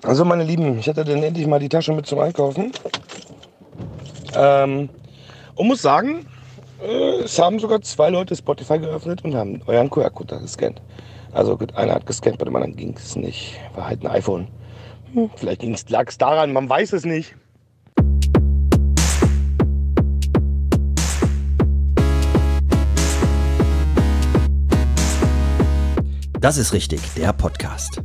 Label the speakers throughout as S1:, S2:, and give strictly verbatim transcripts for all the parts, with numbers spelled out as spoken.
S1: Also meine Lieben, ich hatte dann endlich mal die Tasche mit zum Einkaufen. Ähm, und muss sagen, äh, es haben sogar zwei Leute Spotify geöffnet und haben euren Q R-Code da gescannt. Also gut, einer hat gescannt, bei dem anderen ging es nicht. War halt ein iPhone. Hm, vielleicht lag es daran, man weiß es nicht.
S2: Das ist richtig, der Podcast.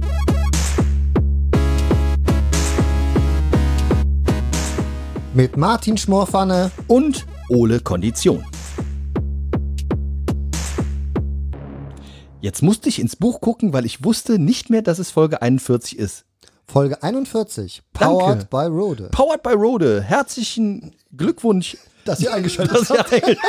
S3: Mit Martin Schmorpfanne
S2: und Ole Kondition. Jetzt musste ich ins Buch gucken, weil ich wusste nicht mehr, dass es Folge einundvierzig ist.
S3: Folge einundvierzig, powered by Rode.
S2: Powered by Rode. Herzlichen Glückwunsch,
S3: dass ihr eingeschaltet habt.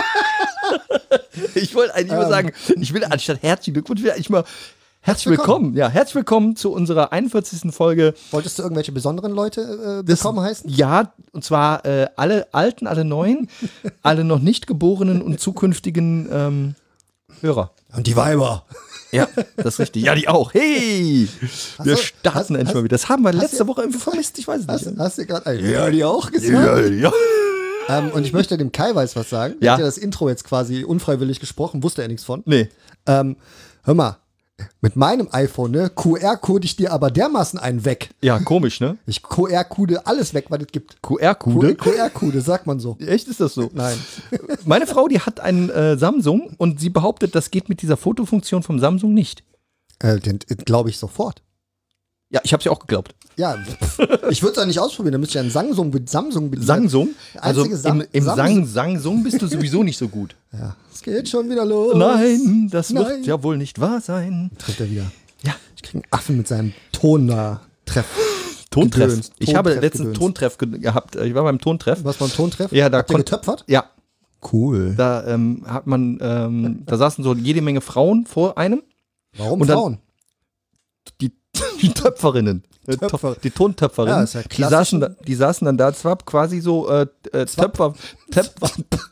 S2: Ich wollte eigentlich mal sagen, ich will anstatt herzlichen Glückwunsch, will eigentlich mal herzlich willkommen. willkommen. Ja, herzlich willkommen zu unserer einundvierzigsten Folge.
S3: Wolltest du irgendwelche besonderen Leute äh, willkommen
S2: das,
S3: heißen?
S2: Ja, und zwar äh, alle Alten, alle Neuen, alle noch nicht geborenen und zukünftigen ähm, Hörer.
S3: Und die Weiber.
S2: Ja, das ist richtig. Ja, die auch. Hey!
S3: Hast
S2: wir
S3: du,
S2: starten
S3: hast,
S2: endlich
S3: hast,
S2: mal wieder. Das haben wir letzte
S3: du,
S2: Woche irgendwie vermisst, ich weiß es
S3: hast,
S2: nicht.
S3: Hast du gerade ein Ja, die auch gesagt?
S2: Ja, ja.
S3: Ähm, und ich möchte dem Kai weiß was sagen. Der
S2: ja.
S3: hat ja das Intro jetzt quasi unfreiwillig gesprochen, wusste er nichts von.
S2: Nee.
S3: Ähm, hör mal, mit meinem iPhone, ne, Q R-Code ich dir aber dermaßen einen weg.
S2: Ja, komisch, ne?
S3: Ich Q R-Code alles weg, was es gibt.
S2: Q R-Code?
S3: Q R-Code, sagt man so.
S2: Echt, ist das so?
S3: Nein.
S2: Meine Frau, die hat einen äh, Samsung und sie behauptet, das geht mit dieser Fotofunktion vom Samsung nicht.
S3: Äh, den glaube ich sofort.
S2: Ja, ich habe es ja auch geglaubt.
S3: Ja, ich würde es ja nicht ausprobieren, da müsste ich einen Samsung, Samsung bedienen.
S2: Samsung? Also
S3: Sam
S2: im, im
S3: Samsung.
S2: Sang, Samsung bist du sowieso nicht so gut.
S3: Ja, es geht schon wieder los.
S2: Nein, das
S3: Nein.
S2: wird ja wohl nicht wahr sein.
S3: Trifft er wieder.
S2: Ja.
S3: Ich kriege einen Affen mit seinem Ton da. Treff.
S2: Tontreff.
S3: Gedöns.
S2: Ich habe
S3: Tontreff
S2: letztens
S3: Gedöns.
S2: Tontreff ge gehabt. Ich war beim Tontreff.
S3: Was beim Tontreff?
S2: Ja, da
S3: Habt ihr
S2: konnt-
S3: getöpfert?
S2: Ja,
S3: Cool.
S2: da ähm, hat man, ähm, da saßen so jede Menge Frauen vor einem.
S3: Warum
S2: und dann-
S3: Frauen?
S2: Die, die Töpferinnen. Äh,
S3: Töpfer.
S2: Die Tontöpferinnen.
S3: Ja, ist ja
S2: die,
S3: klassisch.
S2: saßen da, die saßen dann da, zwar quasi so äh, äh,
S3: Zwapp.
S2: Töpfer. Töpfer.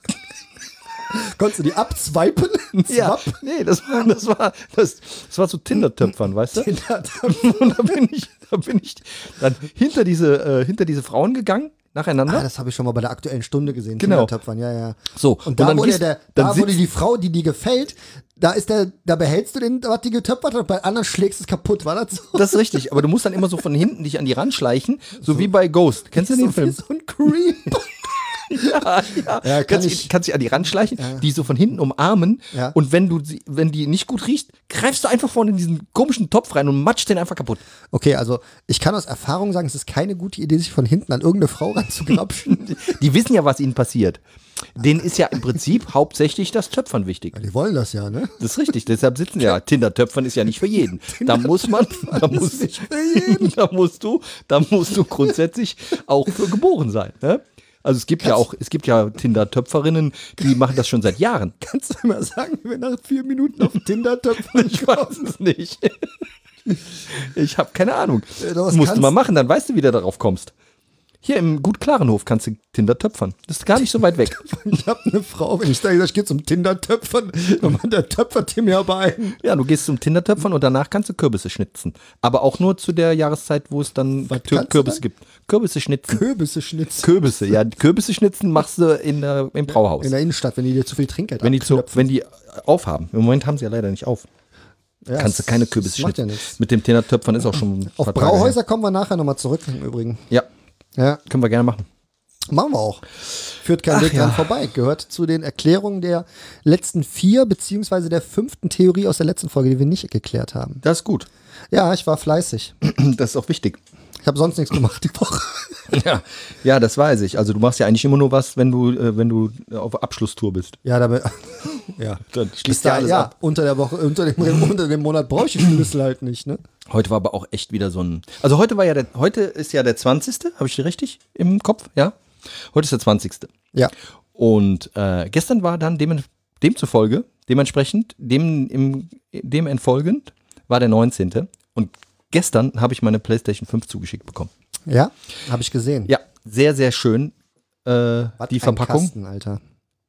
S3: Konntest du die abzwipen?
S2: Ja, nee, das war, das war, das, das war so Tinder-Töpfern, weißt du? Und da bin ich, da bin ich dann hinter diese, äh, hinter diese Frauen gegangen, nacheinander.
S3: Ah, das habe ich schon mal bei der Aktuellen Stunde gesehen.
S2: Genau.
S3: Töpfern, ja, ja.
S2: So,
S3: Und da,
S2: dann
S3: wo,
S2: gehst-
S3: der, der,
S2: dann
S3: da wo dir
S2: sitzt-
S3: die Frau, die dir gefällt, da ist der, da behältst du den, was die getöpfert hat, und bei anderen schlägst du es kaputt, war das so?
S2: Das ist richtig, aber du musst dann immer so von hinten dich an die Rand schleichen, so, wie bei Ghost. Kennst du den
S3: so
S2: Film?
S3: Wie so ein Creep.
S2: Ja, ja.
S3: Ja, kann
S2: kannst,
S3: ich-
S2: kannst dich an die Rand schleichen, die so von hinten umarmen
S3: Ja.
S2: und wenn du sie, wenn die nicht gut riecht, greifst du einfach vorne in diesen komischen Topf rein und matschst den einfach kaputt.
S3: Okay, also ich kann aus Erfahrung sagen, es ist keine gute Idee, sich von hinten an irgendeine Frau ranzugrapschen.
S2: Die wissen ja, was ihnen passiert. Denen ist ja im Prinzip hauptsächlich das Töpfern wichtig.
S3: Die wollen das ja, ne?
S2: Das ist richtig, deshalb sitzen ja. Tinder-Töpfern ist ja nicht für jeden. Da muss man, da musst,
S3: nicht für jeden.
S2: da musst du, da musst du grundsätzlich auch für geboren sein. Ne? Also es gibt ja auch, es gibt ja Tinder-Töpferinnen, die machen das schon seit Jahren.
S3: Kannst du mir sagen, wenn nach vier Minuten auf Tinder töpfern?
S2: Ich weiß es nicht. Ich habe keine Ahnung.
S3: Ja,
S2: Das
S3: was
S2: musst du
S3: kannst-
S2: mal machen, dann weißt du, wie du darauf kommst. Hier im Gut-Klarenhof kannst du Tinder töpfern. Das ist gar nicht so weit weg.
S3: Ich habe eine Frau, wenn ich sage, ich gehe zum Tinder-Töpfern, dann macht der töpfert mir aber ein.
S2: Ja, du gehst zum Tinder-Töpfern und danach kannst du Kürbisse schnitzen. Aber auch nur zu der Jahreszeit, wo es dann
S3: Was
S2: Tür-
S3: kannst du
S2: Kürbisse
S3: dann?
S2: gibt. Kürbisse schnitzen.
S3: Kürbisse schnitzen.
S2: Kürbisse, ja. Kürbisse schnitzen machst du in der, im Brauhaus.
S3: In der Innenstadt, wenn die dir zu viel Trinkgeld
S2: wenn, die zu,
S3: abknöpfen.
S2: wenn die aufhaben. Im Moment haben sie ja leider nicht auf.
S3: Ja,
S2: Kannst du keine
S3: das
S2: Kürbisse
S3: macht ja
S2: schnitzen.
S3: nichts.
S2: Mit dem Tinder-Töpfern ist auch schon
S3: Auf
S2: zwei Tage her.
S3: Brauhäuser kommen wir nachher nochmal zurück im Übrigen.
S2: Ja,
S3: Ja,
S2: können wir gerne machen.
S3: machen wir auch. Führt kein
S2: Ach
S3: Weg dran
S2: ja.
S3: vorbei. Gehört zu den Erklärungen der letzten vier, beziehungsweise der fünften Theorie aus der letzten Folge, die wir nicht geklärt haben.
S2: Das ist gut.
S3: Ja, ich war fleißig.
S2: Das ist auch wichtig.
S3: Ich habe sonst nichts gemacht die Woche.
S2: Ja, ja, das weiß ich. Also du machst ja eigentlich immer nur was, wenn du, äh, wenn du auf Abschlusstour bist.
S3: Ja, damit. Ja.
S2: Dann
S3: Bis
S2: schließt ja
S3: da,
S2: alles
S3: ja,
S2: ab.
S3: unter der Woche, unter dem, unter dem Monat brauche ich die Schlüssel halt nicht, ne?
S2: Heute war aber auch echt wieder so ein. Also heute war ja der, heute ist ja der zwanzigste Habe ich die richtig im Kopf? Ja. Heute ist der zwanzigste
S3: Ja.
S2: Und äh, gestern war dann dem, demzufolge, dementsprechend, dem, im, dem entfolgend, war der neunzehnte Und gestern habe ich meine PlayStation fünf zugeschickt bekommen.
S3: Ja, habe ich gesehen.
S2: Ja, sehr, sehr schön. Äh,
S3: Was
S2: die
S3: ein
S2: Verpackung.
S3: Kasten, Alter.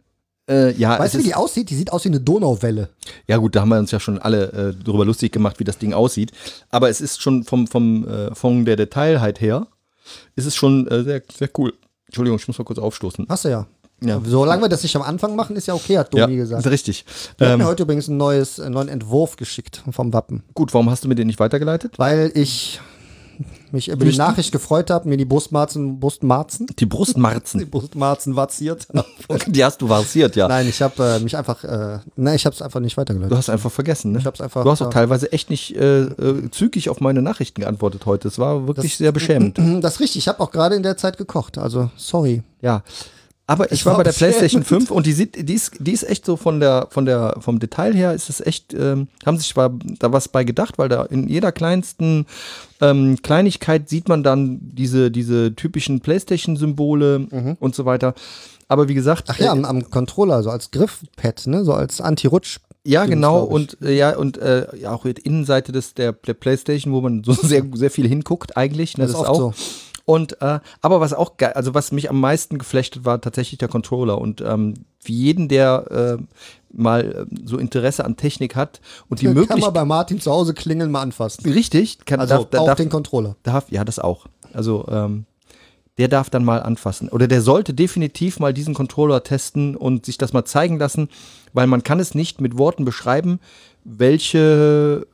S2: Äh, ja,
S3: Weißt du, wie die aussieht? Die sieht aus wie eine Donauwelle.
S2: Ja gut, da haben wir uns ja schon alle äh, darüber lustig gemacht, wie das Ding aussieht. Aber es ist schon vom, vom, äh, von der Detailheit her, ist es schon äh, sehr, sehr cool. Entschuldigung, ich muss mal kurz aufstoßen.
S3: Hast du ja.
S2: Ja.
S3: Solange wir das nicht am Anfang machen, ist ja okay, hat Domi
S2: Ja,
S3: gesagt.
S2: ist richtig.
S3: Er hat
S2: Ähm,
S3: mir heute übrigens ein neues, einen neuen Entwurf geschickt vom Wappen.
S2: gut, warum hast du mir den nicht weitergeleitet?
S3: Weil ich mich über die
S2: Nicht-
S3: Nachricht gefreut habe, mir die Brustmarzen, Brustmarzen,
S2: Die
S3: die
S2: Brustmarzen,
S3: Brustmarzen vazziert habe.
S2: die hast du variiert, ja.
S3: Nein, ich habe äh, mich einfach, äh, nein, ich habe es einfach nicht
S2: Du
S3: weitergeleitet.
S2: hast einfach vergessen, ne?
S3: Ich hab's einfach,
S2: du hast auch
S3: ja.
S2: teilweise echt nicht äh, äh, zügig auf meine Nachrichten geantwortet heute. Es war wirklich
S3: Das-
S2: sehr beschämend.
S3: Das ist richtig, ich habe auch gerade in der Zeit gekocht, also sorry.
S2: Ja. Aber ich
S3: Es
S2: war
S3: war
S2: bei der
S3: beschämend.
S2: PlayStation fünf und die sieht, die ist, die ist echt so von der, von der, vom Detail her ist es echt, ähm, haben sich zwar da was bei gedacht, weil da in jeder kleinsten ähm, Kleinigkeit sieht man dann diese, diese typischen PlayStation-Symbole und so weiter. Aber wie gesagt,
S3: Ach ja,
S2: äh,
S3: am, am Controller, so als Griffpad, ne, so als Anti-Rutsch.
S2: ja,
S3: Dings,
S2: genau,
S3: glaub ich.
S2: und äh, ja, und äh, ja, auch die Innenseite des, der, der PlayStation, wo man so sehr, sehr viel hinguckt eigentlich, ne,
S3: Das
S2: das,
S3: ist
S2: auch.
S3: oft so.
S2: Und äh, aber was auch geil, also was mich am meisten geflechtet war, tatsächlich der Controller. Und ähm, für jeden, der äh, mal äh, so Interesse an Technik hat und die
S3: Kann
S2: Möglichkeit.
S3: man bei Martin zu Hause klingeln, mal anfassen.
S2: Richtig, kann,
S3: Also
S2: darf, da-
S3: auch
S2: darf,
S3: den Controller.
S2: darf, ja, das auch. Also ähm, der darf dann mal anfassen. Oder der sollte definitiv mal diesen Controller testen und sich das mal zeigen lassen, weil man kann es nicht mit Worten beschreiben, welche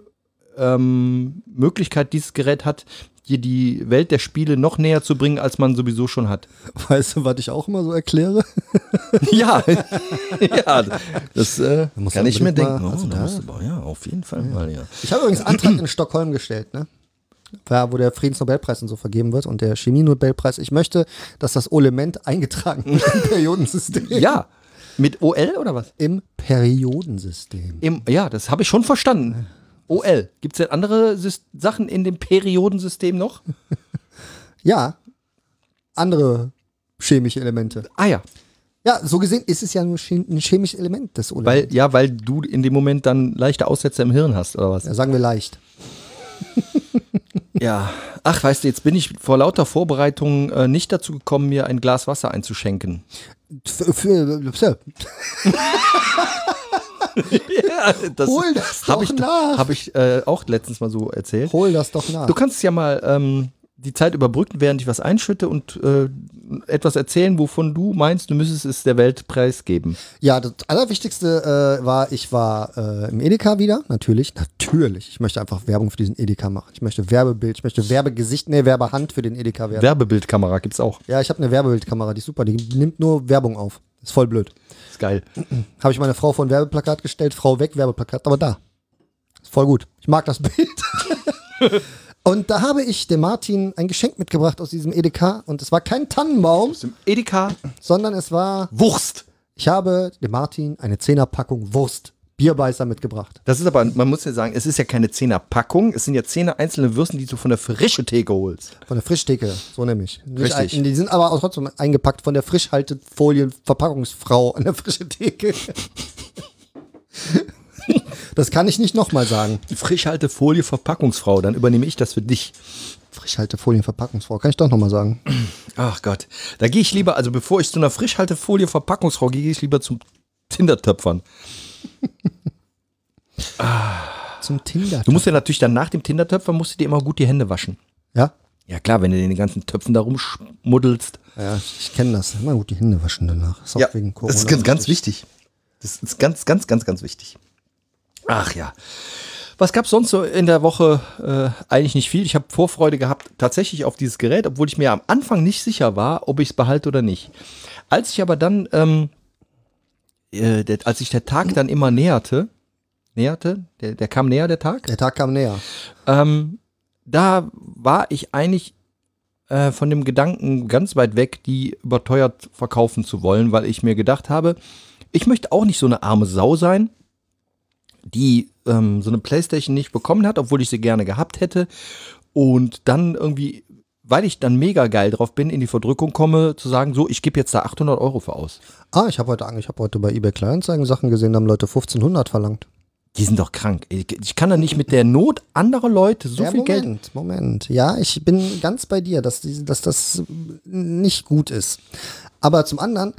S2: ähm, Möglichkeit dieses Gerät hat, dir die Welt der Spiele noch näher zu bringen, als man sowieso schon hat.
S3: Weißt du, was ich auch immer so erkläre?
S2: Ja, ja, das äh,
S3: muss
S2: kann
S3: man
S2: ich mir
S3: unbedingt
S2: denken.
S3: mal-
S2: Oh,
S3: also
S2: da
S3: da-
S2: musst du, aber- ja, auf jeden Fall mal, ja.
S3: Ich habe übrigens Antrag in Stockholm gestellt, ne? Ja, wo der Friedensnobelpreis und so vergeben wird und der Chemie-Nobelpreis. Ich möchte, dass das Element eingetragen wird im Periodensystem.
S2: Ja, mit O L oder was?
S3: Im Periodensystem.
S2: Im, ja, das habe ich schon verstanden. O L. Gibt es denn andere Sys- Sachen in dem Periodensystem noch?
S3: Ja, andere chemische Elemente.
S2: Ah ja,
S3: Ja, so gesehen ist es ja nur chem- ein chemisches Element des Elements.
S2: weil, ja, weil du in dem Moment dann leichte Aussätze im Hirn hast, oder was?
S3: Ja, sagen wir leicht.
S2: Ja. Ach, weißt du, jetzt bin ich vor lauter Vorbereitung äh, nicht dazu gekommen, mir ein Glas Wasser einzuschenken.
S3: Für, für, für,
S2: Ja, das
S3: Hol das
S2: hab
S3: doch
S2: ich,
S3: nach.
S2: Habe ich äh, auch letztens mal so erzählt.
S3: hol das doch nach.
S2: Du kannst ja mal ähm, die Zeit überbrücken, während ich was einschütte und äh, etwas erzählen, wovon du meinst, du müsstest es der Welt preisgeben.
S3: Ja, das Allerwichtigste äh, war, ich war äh, im Edeka wieder, natürlich, natürlich. Ich möchte einfach Werbung für diesen Edeka machen. Ich möchte Werbebild, ich möchte Werbegesicht, nee, Werbehand für den Edeka werden.
S2: Werbebildkamera gibt's auch.
S3: Ja, ich habe eine Werbebildkamera, die ist super, die nimmt nur Werbung auf. Ist voll blöd.
S2: Ist geil.
S3: Habe ich meine Frau vor ein Werbeplakat gestellt, Frau weg, Werbeplakat, aber da. Ist voll gut. Ich mag das Bild. Und da habe ich dem Martin ein Geschenk mitgebracht aus diesem Edeka und es war kein Tannenbaum,
S2: Aus dem Edeka
S3: sondern es war,
S2: Wurst.
S3: ich habe dem Martin eine Zehnerpackung Wurst, Bierbeißer mitgebracht.
S2: Das ist aber, man muss ja sagen, es ist ja keine Zehner-Packung, es sind ja Zehner einzelne Würsten, die du von der frischen Theke holst.
S3: Von der Frischtheke, so nämlich. Nicht
S2: Richtig.
S3: Ein, die sind aber auch trotzdem eingepackt von der Frischhaltefolien-Verpackungsfrau an der frischen Theke. Das kann ich nicht nochmal sagen.
S2: Frischhaltefolie Verpackungsfrau, dann übernehme ich das für dich.
S3: Frischhaltefolien-Verpackungsfrau, kann ich doch nochmal sagen.
S2: Ach Gott, da gehe ich lieber, also bevor ich zu einer Frischhaltefolie Verpackungsfrau gehe, gehe ich lieber zum Tindertöpfern.
S3: Zum Tinder.
S2: Du musst ja natürlich dann nach dem Tindertöpfern, musst du dir immer gut die Hände waschen.
S3: Ja?
S2: Ja klar, wenn du den ganzen Töpfen da rumschmuddelst.
S3: Ja, ich kenne das. Immer gut die Hände waschen danach. Ist auch wegen Corona.
S2: das ist ganz, ganz wichtig. Das ist ganz, ganz, ganz, ganz wichtig. Ach ja. Was gab es sonst so in der Woche? Äh, eigentlich nicht viel. Ich habe Vorfreude gehabt tatsächlich auf dieses Gerät, obwohl ich mir am Anfang nicht sicher war, ob ich es behalte oder nicht. Als ich aber dann, ähm, äh, der, als sich der Tag dann immer näherte, näherte, der, der kam näher, der Tag,
S3: Der Tag kam näher.
S2: ähm, da war ich eigentlich äh, von dem Gedanken ganz weit weg, die überteuert verkaufen zu wollen, weil ich mir gedacht habe, ich möchte auch nicht so eine arme Sau sein, die ähm, so eine PlayStation nicht bekommen hat, obwohl ich sie gerne gehabt hätte und dann irgendwie, weil ich dann mega geil drauf bin, in die Verdrückung komme, zu sagen, so, ich gebe jetzt da achthundert Euro für aus.
S3: Ah, ich habe heute, ich hab heute bei eBay Kleinanzeigen Sachen gesehen, da haben Leute fünfzehnhundert verlangt.
S2: Die sind doch krank. Ich, ich kann da nicht mit der Not anderer Leute so
S3: ja,
S2: viel
S3: Moment,
S2: Geld...
S3: Moment. Ja, ich bin ganz bei dir, dass, die, dass das nicht gut ist. Aber zum anderen,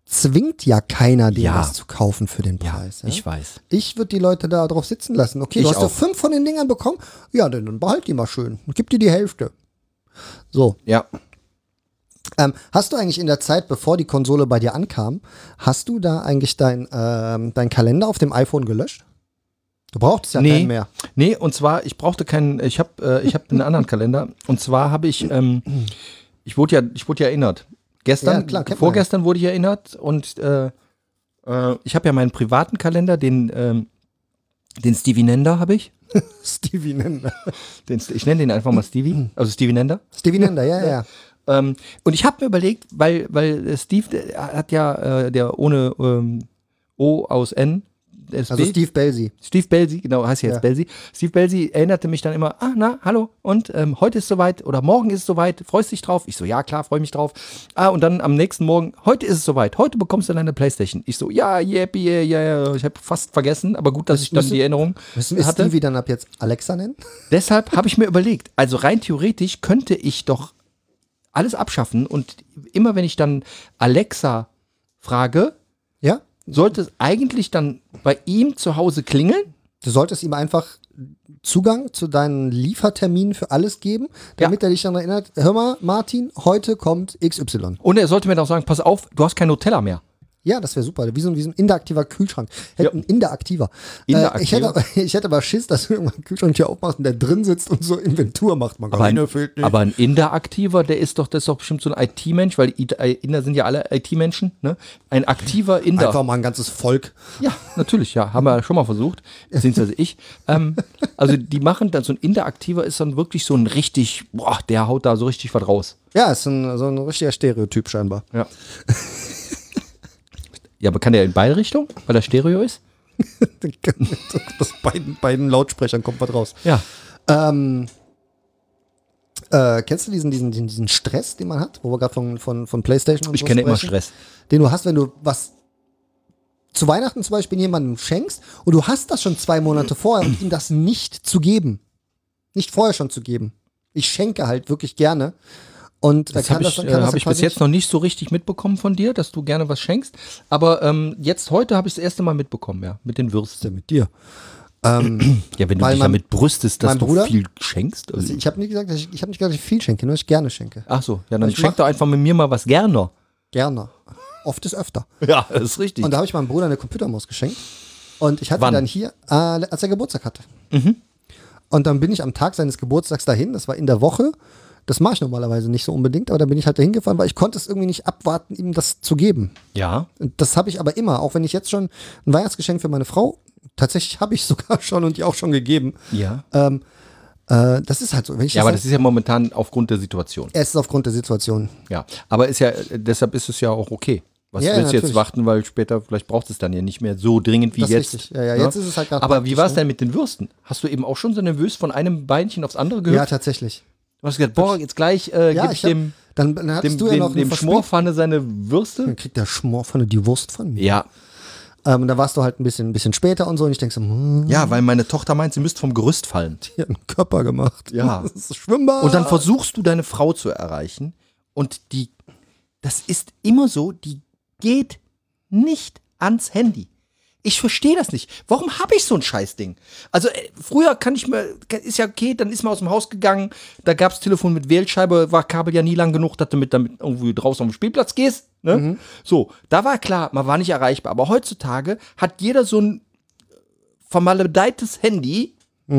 S3: zwingt ja keiner, dir
S2: Ja.
S3: was zu kaufen für den Preis. Ja,
S2: Ich weiß.
S3: Ich würde die Leute da drauf sitzen lassen. Okay, du
S2: Ich
S3: hast ja
S2: auch.
S3: fünf von den Dingern bekommen. Ja, dann, dann behalt die mal schön. Und gib dir die Hälfte. So.
S2: Ja.
S3: Ähm, hast du eigentlich in der Zeit, bevor die Konsole bei dir ankam, hast du da eigentlich dein, ähm, dein Kalender auf dem iPhone gelöscht? Du brauchtest ja
S2: Nee.
S3: keinen mehr.
S2: Nee, und zwar, ich brauchte keinen, ich habe äh, ich hab einen anderen Kalender. Und zwar habe ich, ähm, ich wurde ja, ich wurde ja erinnert. Gestern,
S3: Ja, klar, kennt man
S2: vorgestern wurde ich erinnert und äh, äh, ich habe ja meinen privaten Kalender, den, ähm, den Stevie Nender habe ich.
S3: Stevie Nender.
S2: Den, ich nenne den einfach mal Stevie, also Stevie Nender.
S3: Stevie Nender, ja, ja. ja.
S2: Ähm, und ich habe mir überlegt, weil, weil äh, Steve der hat ja, äh, der ohne ähm, O aus N, S B,
S3: Also Steve Belsey.
S2: Steve Belsey, genau, heißt ja jetzt
S3: Ja.
S2: Belsey. Steve Belsey erinnerte mich dann immer, ah, na, hallo, und ähm, heute ist soweit oder morgen ist es soweit, freust dich drauf? Ich so, ja, klar, freue mich drauf. Ah, und dann am nächsten Morgen, heute ist es soweit, heute bekommst du deine Playstation. Ich so, ja, yippie, yeah, ja, ja, ich habe fast vergessen, aber gut, dass ich dann
S3: müssen-
S2: die Erinnerung
S3: Müssen wir
S2: hatte.
S3: Stevie dann ab jetzt Alexa nennen?
S2: Deshalb habe ich mir überlegt, also rein theoretisch könnte ich doch alles abschaffen und immer wenn ich dann Alexa frage,
S3: Ja?
S2: sollte es eigentlich dann bei ihm zu Hause klingeln?
S3: Du solltest ihm einfach Zugang zu deinen Lieferterminen für alles geben, damit er dich dann erinnert, hör mal, Martin, heute kommt X Y.
S2: Und er sollte mir doch sagen, pass auf, du hast kein Nutella mehr.
S3: Ja, das wäre super. Wie so, ein- wie so ein interaktiver Kühlschrank. Hätte
S2: Ja.
S3: ein interaktiver.
S2: Interaktiver.
S3: Äh, ich, hätte, aber- ich hätte aber Schiss, dass du irgendwann einen Kühlschrank hier aufmachst und der drin sitzt und so Inventur macht. Man
S2: Aber ein,
S3: Margarine fehlt nicht.
S2: aber ein interaktiver, der ist doch, das ist doch bestimmt so ein I T-Mensch, weil I- äh, Inder sind ja alle I T-Menschen, ne? Ein aktiver Inder.
S3: Einfach mal ein ganzes Volk.
S2: Ja, natürlich, ja. Haben wir schon mal versucht, beziehungsweise ich. Ähm, also die machen dann, so ein interaktiver ist dann wirklich so ein richtig, boah, der haut da so richtig was raus.
S3: Ja, ist ein, so ein richtiger Stereotyp scheinbar.
S2: Ja. Ja, aber kann der in beide Richtungen, weil der Stereo ist?
S3: Aus beiden, beiden Lautsprechern kommt was raus.
S2: Ja.
S3: Ähm, äh, kennst du diesen, diesen, diesen, diesen Stress, den man hat, wo wir gerade von, von, von PlayStation und
S2: Ich
S3: so
S2: kenne immer
S3: sprechen?
S2: Stress.
S3: Den du hast, wenn du was zu Weihnachten zum Beispiel jemandem schenkst und du hast das schon zwei Monate vorher und ihm das nicht zu geben. Nicht vorher schon zu geben. Ich schenke halt wirklich gerne. Und da
S2: Das
S3: kann
S2: habe
S3: das,
S2: ich,
S3: dann
S2: äh,
S3: kann das
S2: hab
S3: dann
S2: ich bis
S3: quasi
S2: jetzt noch nicht so richtig mitbekommen von dir, dass du gerne was schenkst. Aber ähm, jetzt heute habe ich das erste Mal mitbekommen, ja, mit den Würsten.
S3: mit dir. Ähm,
S2: Ja, wenn du
S3: Weil
S2: dich
S3: mein-
S2: damit brüstest, dass
S3: mein
S2: du
S3: Bruder-
S2: viel schenkst. Also,
S3: ich habe nicht gesagt, dass ich, ich habe nicht gesagt, dass ich viel schenke, nur dass ich gerne schenke.
S2: ach so, ja, dann
S3: Ich
S2: schenk
S3: mach-
S2: doch einfach mit mir mal was gerne.
S3: Gerne. Oft ist öfter.
S2: Ja, das ist richtig.
S3: Und da habe ich meinem Bruder eine Computermaus geschenkt. Und ich hatte
S2: Wann?
S3: ihn dann hier, äh, als er Geburtstag hatte. Und dann bin ich am Tag seines Geburtstags dahin, das war in der Woche. Das mache ich normalerweise nicht so unbedingt, aber dann bin ich halt dahin gefahren, weil ich konnte es irgendwie nicht abwarten, ihm das zu geben.
S2: ja,
S3: Und das habe ich aber immer, auch wenn ich jetzt schon ein Weihnachtsgeschenk für meine Frau, tatsächlich habe ich sogar schon und die auch schon gegeben.
S2: ja.
S3: Ähm, äh, das ist halt so. Wenn ich
S2: Ja, aber
S3: das
S2: das ist ja momentan aufgrund der Situation.
S3: es ist aufgrund der Situation.
S2: Ja, aber ist ja, äh, deshalb ist es ja auch okay. Was
S3: Ja,
S2: willst du jetzt
S3: natürlich.
S2: warten, weil später, vielleicht brauchst du es dann ja nicht mehr so dringend wie
S3: Das ist
S2: jetzt.
S3: richtig. Ja, ja, jetzt ist es halt gerade
S2: Aber
S3: praktisch,
S2: wie war es
S3: ne?
S2: denn mit den Würsten? Hast du eben auch schon so nervös von einem Beinchen aufs andere
S3: Ja,
S2: gehört?
S3: tatsächlich.
S2: Du hast gesagt, boah, jetzt gleich äh,
S3: Ja,
S2: gebe
S3: ich
S2: ich
S3: hab,
S2: dem,
S3: dann, dann hattest
S2: dem,
S3: du ja
S2: dem,
S3: noch eine
S2: dem
S3: Verspiel-
S2: Schmorpfanne seine Würste.
S3: Dann kriegt der Schmorpfanne die Wurst von mir.
S2: Ja.
S3: Ähm, und da warst du halt ein bisschen, ein bisschen später und so und ich denke so, hm,
S2: Ja, weil meine Tochter meint, sie müsste vom Gerüst fallen.
S3: die hat einen Körper gemacht.
S2: Ja.
S3: Das ist Schwimmbad.
S2: Und dann versuchst du deine Frau zu erreichen und die, das ist immer so, die geht nicht ans Handy. Ich verstehe das nicht. Warum habe ich so ein Scheißding? Also äh, früher kann ich mir, ist ja okay, dann ist man aus dem Haus gegangen, da gab es Telefon mit Wählscheibe, war Kabel ja nie lang genug, dass du mit damit irgendwie draußen auf den Spielplatz gehst. Ne? So, da war klar, man war nicht erreichbar. Aber heutzutage hat jeder so ein vermaledeites Handy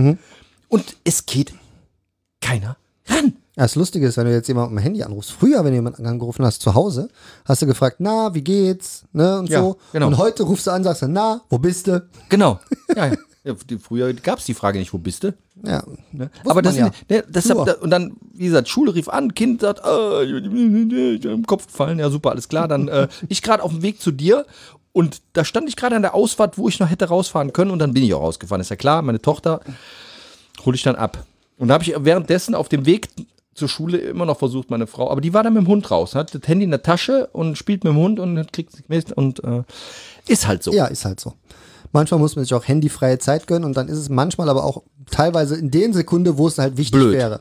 S2: und es geht keiner ran.
S3: Ja, das Lustige ist, wenn du jetzt jemanden am Handy anrufst. Früher, wenn du jemanden angerufen hast zu Hause, hast du gefragt, na, wie geht's? Ne, und
S2: Ja,
S3: so.
S2: genau.
S3: Und heute rufst du an, sagst du, na, wo bist du?
S2: Genau. Ja, ja. Ja, die- früher gab es die Frage nicht, wo bist du?
S3: Ja.
S2: Ne?
S3: Wusste
S2: Aber das
S3: man
S2: sind, ne, deshalb,
S3: Nur.
S2: da, und dann, wie gesagt, Schule rief an, Kind sagt, ah, ich bin im Kopf gefallen, ja super, alles klar. Dann äh, ich gerade auf dem Weg zu dir und da stand ich gerade an der Ausfahrt, wo ich noch hätte rausfahren können und dann bin ich auch rausgefahren. Ist ja klar, meine Tochter hole ich dann ab. Und da habe ich währenddessen auf dem Weg zur Schule immer noch versucht, meine Frau, aber die war dann mit dem Hund raus, hat das Handy in der Tasche und spielt mit dem Hund und kriegt sich mit und äh, ist halt so.
S3: Ja, ist halt so. Manchmal muss man sich auch handyfreie Zeit gönnen und dann ist es manchmal aber auch teilweise in den Sekunden, wo es halt wichtig
S2: Blöd.
S3: wäre.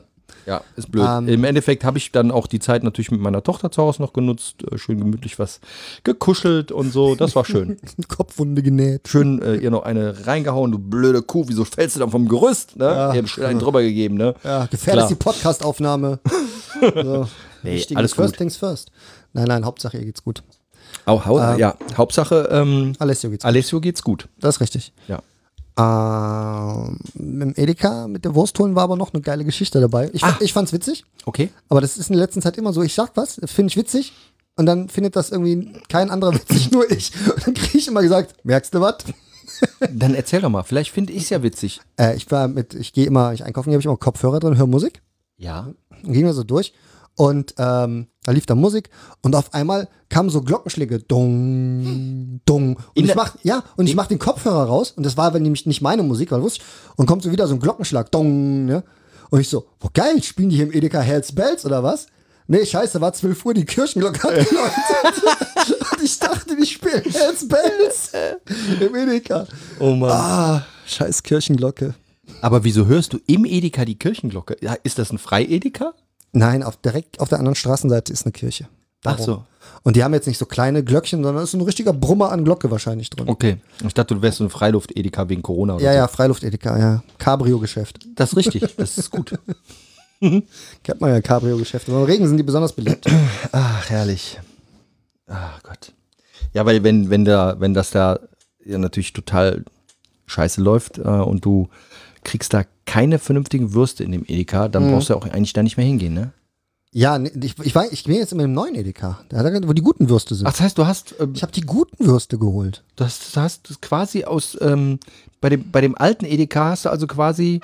S2: Ja, ist blöd.
S3: Ähm,
S2: Im Endeffekt habe ich dann auch die Zeit natürlich mit meiner Tochter zu Hause noch genutzt. Äh, schön gemütlich was gekuschelt und so. Das war schön.
S3: Kopfwunde genäht.
S2: Schön äh, ihr noch eine reingehauen, du blöde Kuh. Wieso fällst du dann vom Gerüst? Ne?
S3: Ja.
S2: Ich habe schön einen drüber gegeben. Ne?
S3: Ja, gefährlich
S2: Klar.
S3: die Podcast-Aufnahme. So.
S2: Nee,
S3: Wichtig,
S2: alles
S3: first
S2: gut.
S3: things first. Nein, nein, Hauptsache ihr geht's gut.
S2: Auch, hau-
S3: Ähm,
S2: ja, Hauptsache ähm,
S3: Alessio geht's gut.
S2: Alessio geht's gut.
S3: Das ist richtig.
S2: Ja.
S3: Ähm, mit dem Edeka, mit der Wurst holen war aber noch eine geile Geschichte dabei. Ich,
S2: Ah.
S3: ich fand's witzig,
S2: Okay.
S3: aber das ist in der letzten Zeit immer so, ich sag was, finde ich witzig und dann findet das irgendwie kein anderer witzig, nur ich. Und dann kriege ich immer gesagt, merkst du was?
S2: Dann erzähl doch mal. Vielleicht finde ich es ja witzig.
S3: Äh, ich war mit, ich gehe immer, ich einkaufen, habe ich immer Kopfhörer drin, höre Musik
S2: Ja.
S3: und ging da so durch und ähm, da lief da Musik und auf einmal kamen so Glockenschläge, dong, dong. Und
S2: In
S3: ich
S2: der-
S3: mach, ja, und ich mach den Kopfhörer raus und das war aber nämlich nicht meine Musik, weil wusste ich, und kommt so wieder so ein Glockenschlag, dong, ne? Und ich so, boah, geil, spielen die hier im Edeka Hells Bells oder was? Nee, scheiße, war zwölf Uhr, die Kirchenglocke hat geläutet. Und ich dachte, die spielen Hells Bells im Edeka.
S2: Oh Mann.
S3: Ah, scheiß Kirchenglocke.
S2: Aber wieso hörst du im Edeka die Kirchenglocke? Ja, ist das ein Freie-Edeka?
S3: Nein, auf, direkt auf der anderen Straßenseite ist eine Kirche.
S2: Ach
S3: Darum.
S2: so.
S3: Und die haben jetzt nicht so kleine Glöckchen, sondern es ist ein richtiger Brummer an Glocke wahrscheinlich drin.
S2: Okay. Ich dachte, du wärst so ein Freiluft-Edeka wegen Corona oder
S3: Ja,
S2: so.
S3: ja, Freiluft-Edeka, ja. Cabrio-Geschäft.
S2: Das ist richtig. Das ist gut.
S3: Kennt man ja Cabrio-Geschäfte. Im Regen sind die besonders beliebt.
S2: Ach, herrlich. Ach Gott. Ja, weil wenn, wenn, da, wenn das da ja natürlich total scheiße läuft äh, und du kriegst da keine vernünftigen Würste in dem Edeka, dann brauchst du ja auch eigentlich da nicht mehr hingehen, ne?
S3: Ja, nee, ich, ich, war, ich bin jetzt in dem neuen Edeka, da, wo die guten Würste sind.
S2: Ach, das heißt, du hast, ähm,
S3: Ich habe die guten Würste geholt.
S2: du hast, du hast quasi aus, ähm, bei, dem, bei dem alten Edeka hast du also quasi,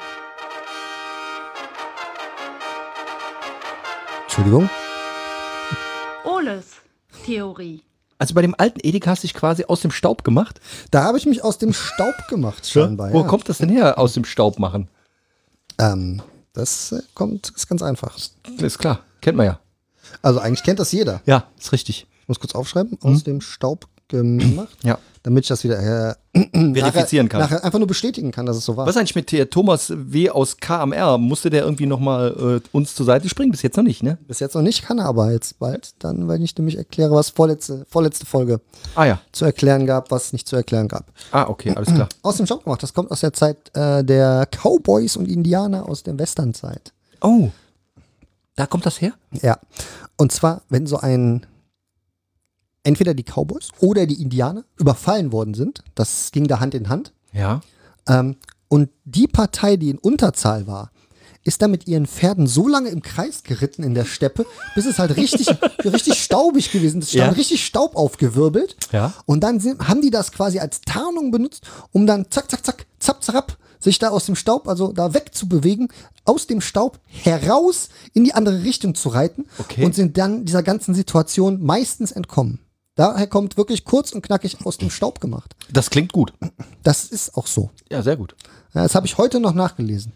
S3: Entschuldigung.
S4: Oles Theorie.
S2: also bei dem alten Edeka hast du dich quasi aus dem Staub gemacht.
S3: Da habe ich mich aus dem Staub gemacht, scheinbar.
S2: Wo
S3: Ja.
S2: kommt das denn her, aus dem Staub machen?
S3: Ähm, das äh, kommt, ist ganz einfach.
S2: Ist klar, kennt man ja.
S3: Also eigentlich kennt das jeder.
S2: Ja, ist richtig.
S3: Ich muss kurz aufschreiben. Aus dem Staub gemacht.
S2: Ja.
S3: Damit ich das wieder äh,
S2: Verifizieren
S3: nachher,
S2: kann.
S3: nachher einfach nur bestätigen kann, dass es so war.
S2: Was ist eigentlich mit der Thomas W. aus K M R? Musste der irgendwie nochmal äh, uns zur Seite springen? Bis jetzt noch nicht, ne?
S3: Bis jetzt noch nicht, kann er aber jetzt bald. Dann, weil ich nämlich erkläre, was vorletzte, vorletzte Folge
S2: Ah ja.
S3: zu erklären gab, was es nicht zu erklären gab.
S2: Ah, okay, alles klar.
S3: Aus dem Staub gemacht. Das kommt aus der Zeit äh, der Cowboys und Indianer aus der Westernzeit.
S2: Oh, da kommt das her?
S3: Ja. Und zwar, wenn so ein entweder die Cowboys oder die Indianer überfallen worden sind, das ging da Hand in Hand,
S2: Ja.
S3: ähm, und die Partei, die in Unterzahl war, ist dann mit ihren Pferden so lange im Kreis geritten in der Steppe, bis es halt richtig, richtig staubig gewesen ist. Es stand
S2: Ja.
S3: richtig Staub aufgewirbelt.
S2: Ja.
S3: Und dann sind, haben die das quasi als Tarnung benutzt, um dann zack, zack, zack, zapp, zapp, sich da aus dem Staub, also da wegzubewegen, aus dem Staub heraus in die andere Richtung zu reiten
S2: Okay.
S3: und sind dann dieser ganzen Situation meistens entkommen. Daher kommt wirklich kurz und knackig aus dem Staub gemacht.
S2: Das klingt gut.
S3: Das ist auch so.
S2: Ja, sehr gut.
S3: Ja, das habe ich heute noch nachgelesen.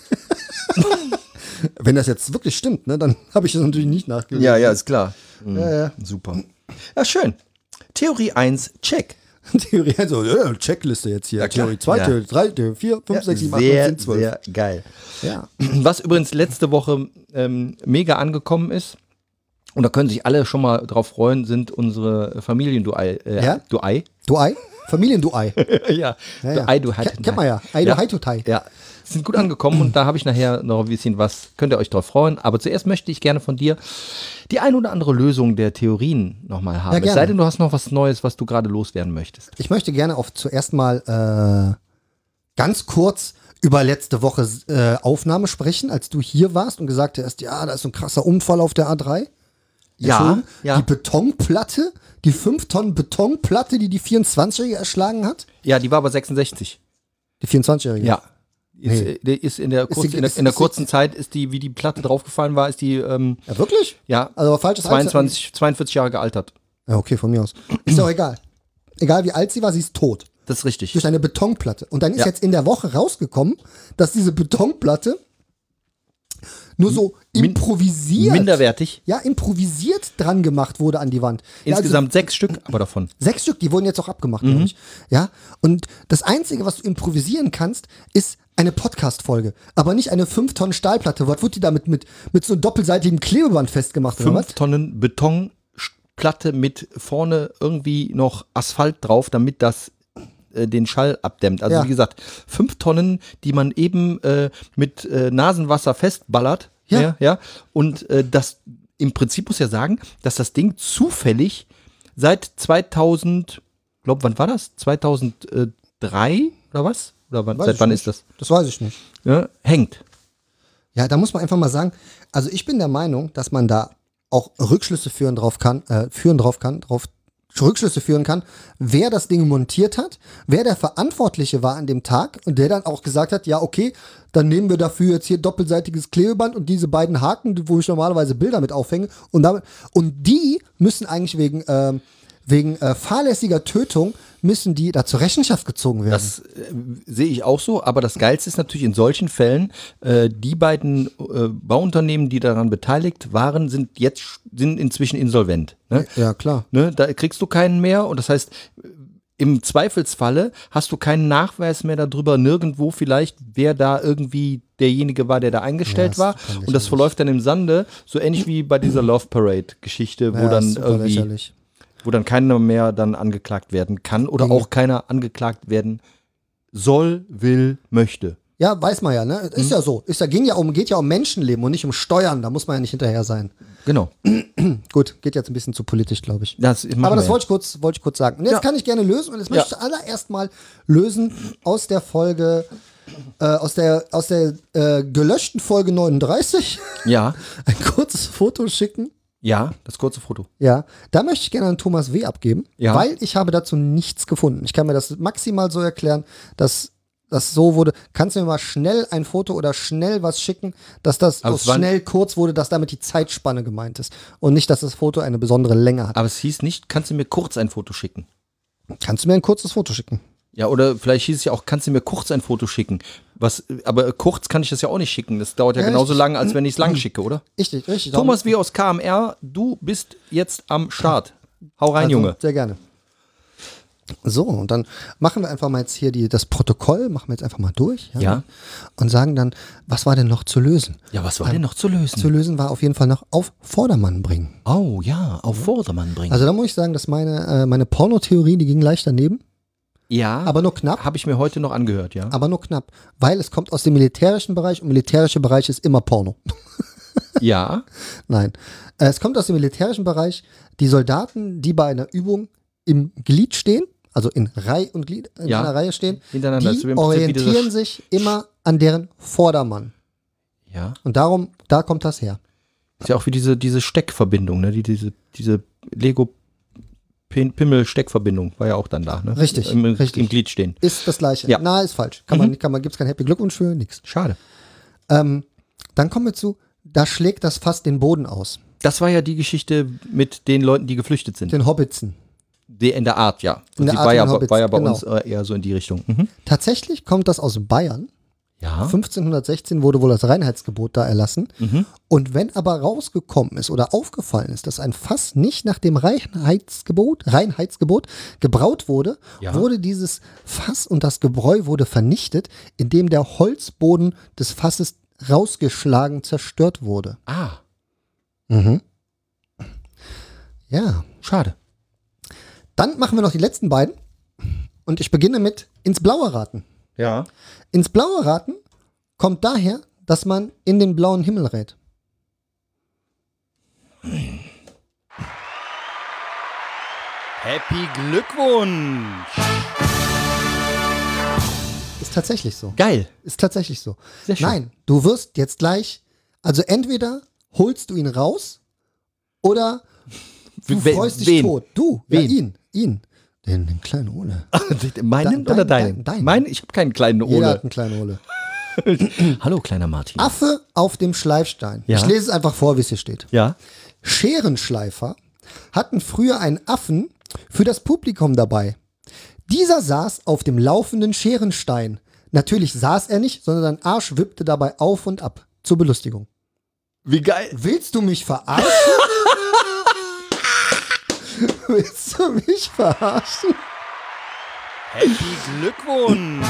S3: Wenn das jetzt wirklich stimmt, ne, dann habe ich das natürlich nicht nachgelesen.
S2: Ja, ja, ist klar. Mhm.
S3: Ja, ja.
S2: Super. Ja, schön. Theorie eins, check.
S3: Theorie, also äh, Checkliste jetzt hier.
S2: Ja, klar.
S3: Theorie zwei,
S2: Ja.
S3: Theorie drei, Theorie vier, fünf, sechs, sieben, acht, neun,
S2: sehr,
S3: zehn, zwölf.
S2: sehr geil.
S3: Ja.
S2: Was übrigens letzte Woche ähm, mega angekommen ist, und da können sich alle schon mal drauf freuen, sind unsere Familienduei. Äh,
S3: Ja?
S2: Duei.
S3: Duei? Familienduei.
S2: ja.
S3: Ja, ja.
S2: Duei, du halt.
S3: Kennt kennt man ja. Ei, du hai, tu, tai.
S2: Ja, sind gut angekommen und da habe ich nachher noch ein bisschen was, könnt ihr euch drauf freuen. Aber zuerst möchte ich gerne von dir die ein oder andere Lösung der Theorien nochmal haben.
S3: Ja,
S2: Es
S3: gerne.
S2: sei denn, du hast noch was Neues, was du gerade loswerden möchtest.
S3: Ich möchte gerne auf zuerst mal äh, ganz kurz über letzte Woche äh, Aufnahme sprechen, als du hier warst und gesagt hast, ja, da ist so ein krasser Unfall auf der A drei.
S2: Ja,
S3: Entschuldigung,
S2: ja.
S3: Die Betonplatte, die fünf Tonnen Betonplatte, die die vierundzwanzigjährige erschlagen hat.
S2: Ja, die war aber sechsundsechzig.
S3: Die vierundzwanzigjährige?
S2: Ja. Ist,
S3: Nee.
S2: äh, die ist in der,
S3: Ist
S2: kurz,
S3: die-
S2: in der,
S3: ist-
S2: in der
S3: ist-
S2: kurzen Zeit ist die, wie die Platte draufgefallen war, ist die, ähm,
S3: Ja, wirklich?
S2: ja,
S3: Also falsches
S2: zweiundzwanzig, zweiundvierzig Jahre gealtert.
S3: Alter. Ja, okay, von mir aus. Ist doch egal. Egal wie alt sie war, sie ist tot.
S2: Das ist richtig.
S3: Durch eine Betonplatte. Und dann ist
S2: Ja.
S3: jetzt in der Woche rausgekommen, dass diese Betonplatte nur so improvisiert.
S2: Minderwertig.
S3: Ja, improvisiert dran gemacht wurde an die Wand.
S2: Insgesamt
S3: ja, also,
S2: sechs Stück, aber davon.
S3: Sechs Stück, die wurden jetzt auch abgemacht, glaube ich. Ja, und das Einzige, was du improvisieren kannst, ist eine Podcast-Folge, aber nicht eine fünf Tonnen Stahlplatte. Was wird die damit mit, mit so einem doppelseitigem Klebeband festgemacht? Oder
S2: Fünf
S3: was?
S2: Tonnen Betonplatte mit vorne irgendwie noch Asphalt drauf, damit das äh, den Schall abdämmt. Also
S3: Ja.
S2: wie gesagt, fünf Tonnen, die man eben äh, mit äh, Nasenwasser festballert.
S3: Ja.
S2: Ja, ja. Und äh, das im Prinzip muss ja sagen, dass das Ding zufällig seit zweitausend, glaub, wann war das? zweitausenddrei oder was? Oder wann,
S3: Weiß
S2: seit
S3: ich
S2: wann
S3: nicht.
S2: ist das?
S3: Das weiß ich nicht.
S2: Ja, hängt.
S3: Ja, da muss man einfach mal sagen, also ich bin der Meinung, dass man da auch Rückschlüsse führen drauf kann, äh, führen drauf kann, drauf Rückschlüsse führen kann, wer das Ding montiert hat, wer der Verantwortliche war an dem Tag und der dann auch gesagt hat, ja okay, dann nehmen wir dafür jetzt hier doppelseitiges Klebeband und diese beiden Haken, wo ich normalerweise Bilder mit aufhänge und damit, und die müssen eigentlich wegen ähm, wegen äh, fahrlässiger Tötung müssen die da zur Rechenschaft gezogen werden.
S2: Das äh, sehe ich auch so, aber das Geilste ist natürlich in solchen Fällen, äh, die beiden äh, Bauunternehmen, die daran beteiligt waren, sind jetzt sind inzwischen insolvent. Ne?
S3: Ja, klar.
S2: Ne? Da kriegst du keinen mehr und das heißt, im Zweifelsfalle hast du keinen Nachweis mehr darüber, nirgendwo vielleicht, wer da irgendwie derjenige war, der da eingestellt
S3: Ja,
S2: war.
S3: das kann
S2: Und das
S3: lächerlich.
S2: verläuft dann im Sande, so ähnlich wie bei dieser Love Parade-Geschichte, wo
S3: Ja,
S2: dann
S3: super
S2: irgendwie
S3: lächerlich.
S2: wo dann keiner mehr dann angeklagt werden kann oder
S3: Dinge.
S2: auch keiner angeklagt werden soll, will, möchte.
S3: Ja, weiß man ja, ne? Ist ja so. Ist ja, ging ja um, geht ja um Menschenleben und nicht um Steuern. Da muss man ja nicht hinterher sein.
S2: Genau.
S3: Gut, geht jetzt ein bisschen zu politisch, glaube ich.
S2: Das machen
S3: Aber das
S2: wir.
S3: wollte ich kurz, wollte ich kurz sagen. Und jetzt
S2: Ja.
S3: kann ich gerne lösen. Und jetzt möchte ich zuallererst mal lösen aus der Folge, äh, aus der, aus der äh, gelöschten Folge neununddreißig.
S2: Ja,
S3: Ein kurzes Foto schicken.
S2: ja, das kurze Foto.
S3: Ja, da möchte ich gerne an Thomas W. abgeben,
S2: Ja.
S3: weil ich habe dazu nichts gefunden. Ich kann mir das maximal so erklären, dass das so wurde. Kannst du mir mal schnell ein Foto oder schnell was schicken, dass das
S2: Aber
S3: aus
S2: es war-
S3: schnell kurz wurde, dass damit die Zeitspanne gemeint ist und nicht, dass das Foto eine besondere Länge hat.
S2: Aber es hieß nicht, kannst du mir kurz ein Foto schicken?
S3: Kannst du mir ein kurzes Foto schicken?
S2: Ja, oder vielleicht hieß es ja auch, kannst du mir kurz ein Foto schicken? Was, aber kurz kann ich das ja auch nicht schicken. Das dauert ja,
S3: Ja,
S2: genauso
S3: richtig.
S2: lange, als wenn ich es lang schicke, oder?
S3: Richtig, richtig.
S2: Thomas W. aus K M R, du bist jetzt am Start. Hau rein,
S3: Also,
S2: Junge.
S3: Sehr gerne. So, und dann machen wir einfach mal jetzt hier die, das Protokoll, machen wir jetzt einfach mal durch.
S2: Ja.
S3: Und sagen dann, was war denn noch zu lösen?
S2: Ja, was war denn noch zu lösen?
S3: Zu lösen war auf jeden Fall noch auf Vordermann bringen.
S2: Oh ja, auf Vordermann bringen.
S3: Also da muss ich sagen, dass meine, äh, meine Pornotheorie, die ging leicht daneben,
S2: ja,
S3: aber nur knapp,
S2: habe ich mir heute noch angehört, ja.
S3: aber nur knapp, weil es kommt aus dem militärischen Bereich und militärischer Bereich ist immer Porno.
S2: Ja,
S3: Nein, äh, es kommt aus dem militärischen Bereich, die Soldaten, die bei einer Übung im Glied stehen, also in Reihe und Glied, in
S2: Ja.
S3: einer Reihe stehen,
S2: Hintereinander. Das ist
S3: die
S2: im Prinzip wie
S3: orientieren
S2: diese-
S3: sich immer an deren Vordermann.
S2: ja.
S3: Und darum, da kommt das her.
S2: Ist ja auch wie diese, diese Steckverbindung, ne? Die, diese, diese Lego-Pimmel-Steckverbindung war ja auch dann da, ne?
S3: Richtig,
S2: Im,
S3: richtig.
S2: Im Glied stehen.
S3: Ist das Gleiche.
S2: Ja.
S3: Na, ist falsch. Kann man, kann man, gibt's kein Happy Glückwunsch für, nix.
S2: Schade.
S3: Ähm, dann kommen wir zu, da schlägt das Fass den Boden aus.
S2: Das war ja die Geschichte mit den Leuten, die geflüchtet sind.
S3: Den Hobbitzen.
S2: Die in der Art, ja.
S3: In der
S2: Sie
S3: Art
S2: war, ja,
S3: den Hobbits,
S2: war ja bei
S3: genau.
S2: uns äh, eher so in die Richtung. Mhm.
S3: Tatsächlich kommt das aus Bayern.
S2: Ja.
S3: fünfzehnhundertsechzehn wurde wohl das Reinheitsgebot da erlassen.
S2: Mhm.
S3: Und wenn aber rausgekommen ist oder aufgefallen ist, dass ein Fass nicht nach dem Reinheitsgebot, Reinheitsgebot gebraut wurde,
S2: Ja.
S3: wurde dieses Fass und das Gebräu wurde vernichtet, indem der Holzboden des Fasses rausgeschlagen, zerstört wurde.
S2: Ah,
S3: Mhm. Ja.
S2: schade.
S3: Dann machen wir noch die letzten beiden. Und ich beginne mit ins Blaue raten.
S2: Ja.
S3: Ins Blaue raten kommt daher, dass man in den blauen Himmel rät.
S2: Happy Glückwunsch.
S3: Ist tatsächlich so.
S2: Geil.
S3: Ist tatsächlich so.
S2: Sehr schön.
S3: Nein, du wirst jetzt gleich, also entweder holst du ihn raus oder du
S2: We-
S3: freust dich
S2: wen?
S3: tot. Du,
S2: Wen?
S3: ja ihn, ihn. Den, den kleinen Ole.
S2: Meinen
S3: Dein-
S2: oder
S3: dein-
S2: deinen?
S3: dein-
S2: Meinen? Ich habe keinen kleinen
S3: Jeder hat
S2: Ole.
S3: einen kleinen Ole.
S2: Hallo, kleiner Martin.
S3: Affe auf dem Schleifstein.
S2: Ja.
S3: Ich lese es einfach vor, wie es hier steht.
S2: Ja.
S3: Scherenschleifer hatten früher einen Affen für das Publikum dabei. Dieser saß auf dem laufenden Scherenstein. Natürlich saß er nicht, sondern sein Arsch wippte dabei auf und ab. Zur Belustigung.
S2: Wie geil.
S3: Willst du mich verarschen? Willst du mich verarschen?
S2: Happy Glückwunsch.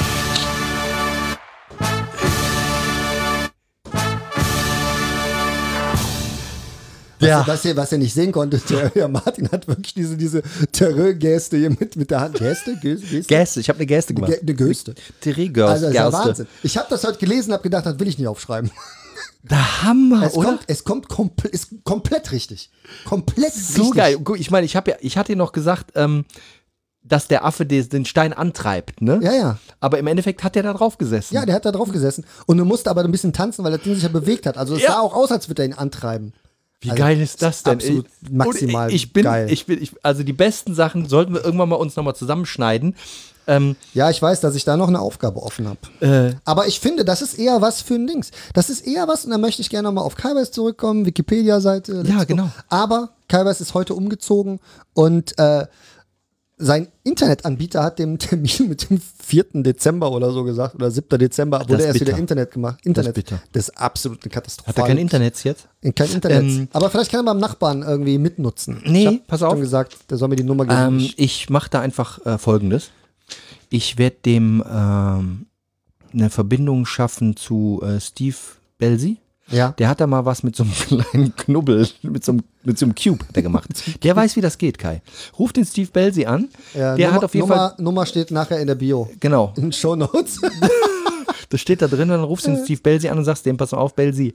S3: Was,
S2: Ja.
S3: ihr, was, ihr, was ihr nicht sehen konntet, der, der Martin hat wirklich diese, diese Terreur-Gäste hier mit, mit der Hand. Gäste? Gäste? Gäste?
S2: Gäste, ich habe eine Gäste gemacht.
S3: Gä- Eine Gäste.
S2: Terrigers,
S3: Also, das ist ja
S2: Gerste.
S3: Wahnsinn. Ich habe das heute gelesen und habe gedacht, das will ich nicht aufschreiben.
S2: Der Hammer,
S3: Es
S2: oder?
S3: kommt, es kommt komple ist komplett richtig. Komplett
S2: So
S3: richtig.
S2: geil. Guck, ich meine, ich habe ja, ich hatte dir noch gesagt, ähm, dass der Affe des, den Stein antreibt, ne?
S3: Ja, ja.
S2: Aber im Endeffekt hat der da drauf gesessen.
S3: Ja, der hat da drauf gesessen. Und du musste aber ein bisschen tanzen, weil das Ding sich ja bewegt hat. Also es
S2: Ja.
S3: sah auch aus, als würde er ihn antreiben.
S2: Wie
S3: Also,
S2: geil ist das denn?
S3: absolut
S2: Ich-
S3: maximal
S2: und ich bin,
S3: geil.
S2: Ich bin, ich, also die besten Sachen sollten wir irgendwann mal uns nochmal zusammenschneiden. Ähm,
S3: Ja, ich weiß, dass ich da noch eine Aufgabe offen habe.
S2: äh,
S3: Aber ich finde, das ist eher was für ein Dings. Das ist eher was, und da möchte ich gerne nochmal auf Kaiwers zurückkommen, Wikipedia-Seite. let's
S2: Ja,
S3: go.
S2: genau.
S3: Aber Kaiwers ist heute umgezogen und äh, sein Internetanbieter hat dem Termin mit dem vierten Dezember oder so gesagt, oder siebten Dezember, wurde
S2: ist
S3: erst
S2: bitter.
S3: wieder Internet gemacht. Internet.
S2: Das ist bitter.
S3: Das ist absolut eine Katastrophe.
S2: hat er kein Internet jetzt?
S3: Kein Internet.
S2: Ähm,
S3: Aber vielleicht kann er beim Nachbarn irgendwie mitnutzen.
S2: Nee,
S3: ich hab
S2: pass auf.
S3: schon gesagt, der soll mir die Nummer geben.
S2: Ähm, ich mache da einfach äh, Folgendes. Ich werde dem ähm, eine Verbindung schaffen zu äh, Steve Belsi.
S3: ja.
S2: Der hat da mal was mit so einem kleinen Knubbel, mit so einem, mit so einem Cube hat der gemacht. Der weiß, wie das geht, Kai. Ruf den Steve Belsi an.
S3: ja
S2: der
S3: Nummer,
S2: hat auf jeden
S3: Nummer,
S2: Fall,
S3: Nummer steht nachher in der Bio.
S2: genau,
S3: In den Shownotes.
S2: das steht da drin und dann rufst du den Steve Belsi an und sagst dem, pass mal auf, Belsi,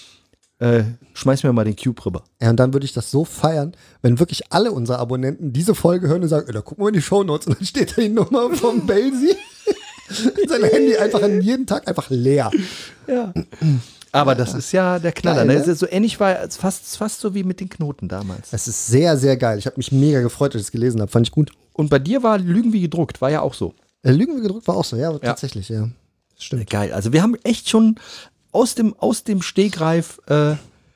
S2: äh, schmeiß mir mal den Cube rüber.
S3: Ja, und dann würde ich das so feiern, wenn wirklich alle unsere Abonnenten diese Folge hören und sagen, da gucken wir in die Shownotes und dann steht da die Nummer vom Belsi. Sein Handy einfach an jeden Tag einfach leer.
S2: Ja. Aber das ist ja der Knaller.
S3: Geil,
S2: Ne?
S3: ne?
S2: Das ist so ähnlich war es fast, fast so wie mit den Knoten damals.
S3: Es ist sehr, sehr geil. Ich habe mich mega gefreut, als ich es gelesen habe. Fand ich gut.
S2: Und bei dir war Lügen wie gedruckt, war ja auch so.
S3: Äh, Lügen wie gedrückt war auch so, ja, tatsächlich, ja. Stimmt.
S2: Geil. Also wir haben echt schon aus dem, aus dem Stegreif äh,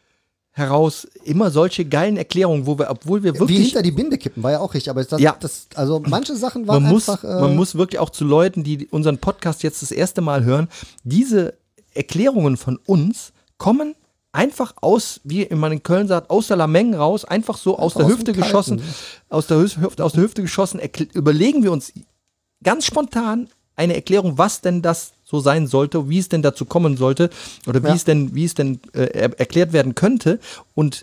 S2: heraus immer solche geilen Erklärungen, wo wir, obwohl wir
S3: Wie
S2: wirklich.
S3: hinter die Binde kippen, war ja auch richtig. Aber das,
S2: Ja.
S3: das, also manche Sachen waren
S2: man muss,
S3: einfach. Äh,
S2: man muss wirklich auch zu Leuten, die unseren Podcast jetzt das erste Mal hören, diese Erklärungen von uns kommen einfach aus, wie man in Köln sagt, aus der Lameng raus, einfach so aus der
S3: aus
S2: Hüfte
S3: dem Kalten.
S2: geschossen, aus der, Hüfte, aus der Hüfte geschossen, erkl- überlegen wir uns ganz spontan eine Erklärung, was denn das so sein sollte, wie es denn dazu kommen sollte oder wie
S3: Ja.
S2: es denn, wie es denn äh, er- erklärt werden könnte. Und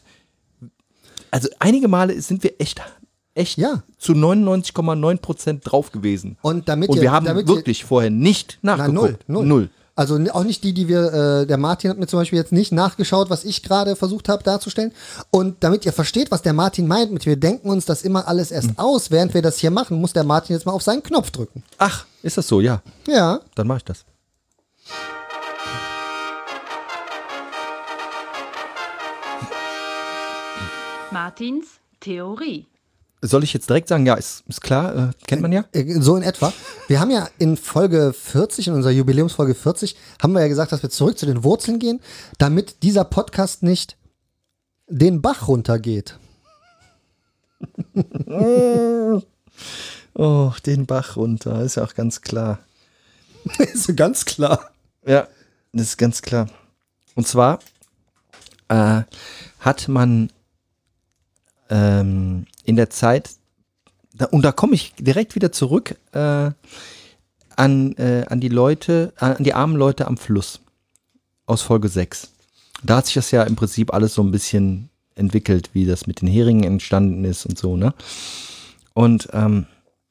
S2: also einige Male sind wir echt, echt
S3: Ja.
S2: zu neunundneunzig Komma neun Prozent drauf gewesen.
S3: Und damit
S2: Und
S3: ihr,
S2: wir haben
S3: damit ihr,
S2: wirklich vorher nicht
S3: Na,
S2: nachgeguckt.
S3: null, null. Also n- auch nicht die, die wir, äh, der Martin hat mir zum Beispiel jetzt nicht nachgeschaut, was ich gerade versucht habe darzustellen. Und damit ihr versteht, was der Martin meint, mit wir denken uns das immer alles erst
S2: Hm.
S3: aus, während wir das hier machen, muss der Martin jetzt mal auf seinen Knopf drücken.
S2: Ach, ist das so? Ja,
S3: Ja.
S2: dann mache ich das.
S4: Martins Theorie.
S2: Soll ich jetzt direkt sagen, ja, ist, ist klar, äh, kennt man ja.
S3: Äh, So in etwa. Wir haben ja in Folge vierzig, in unserer Jubiläumsfolge vierzig, haben wir ja gesagt, dass wir zurück zu den Wurzeln gehen, damit dieser Podcast nicht den Bach runtergeht.
S2: Oh, den Bach runter, ist ja auch ganz klar.
S3: Ist ganz klar.
S2: Ja, das ist ganz klar. Und zwar äh, hat man ähm, in der Zeit, da, und da komme ich direkt wieder zurück äh, an, äh, an die Leute, an die armen Leute am Fluss aus Folge sechs. Da hat sich das ja im Prinzip alles so ein bisschen entwickelt, wie das mit den Heringen entstanden ist und so, ne? Und ähm,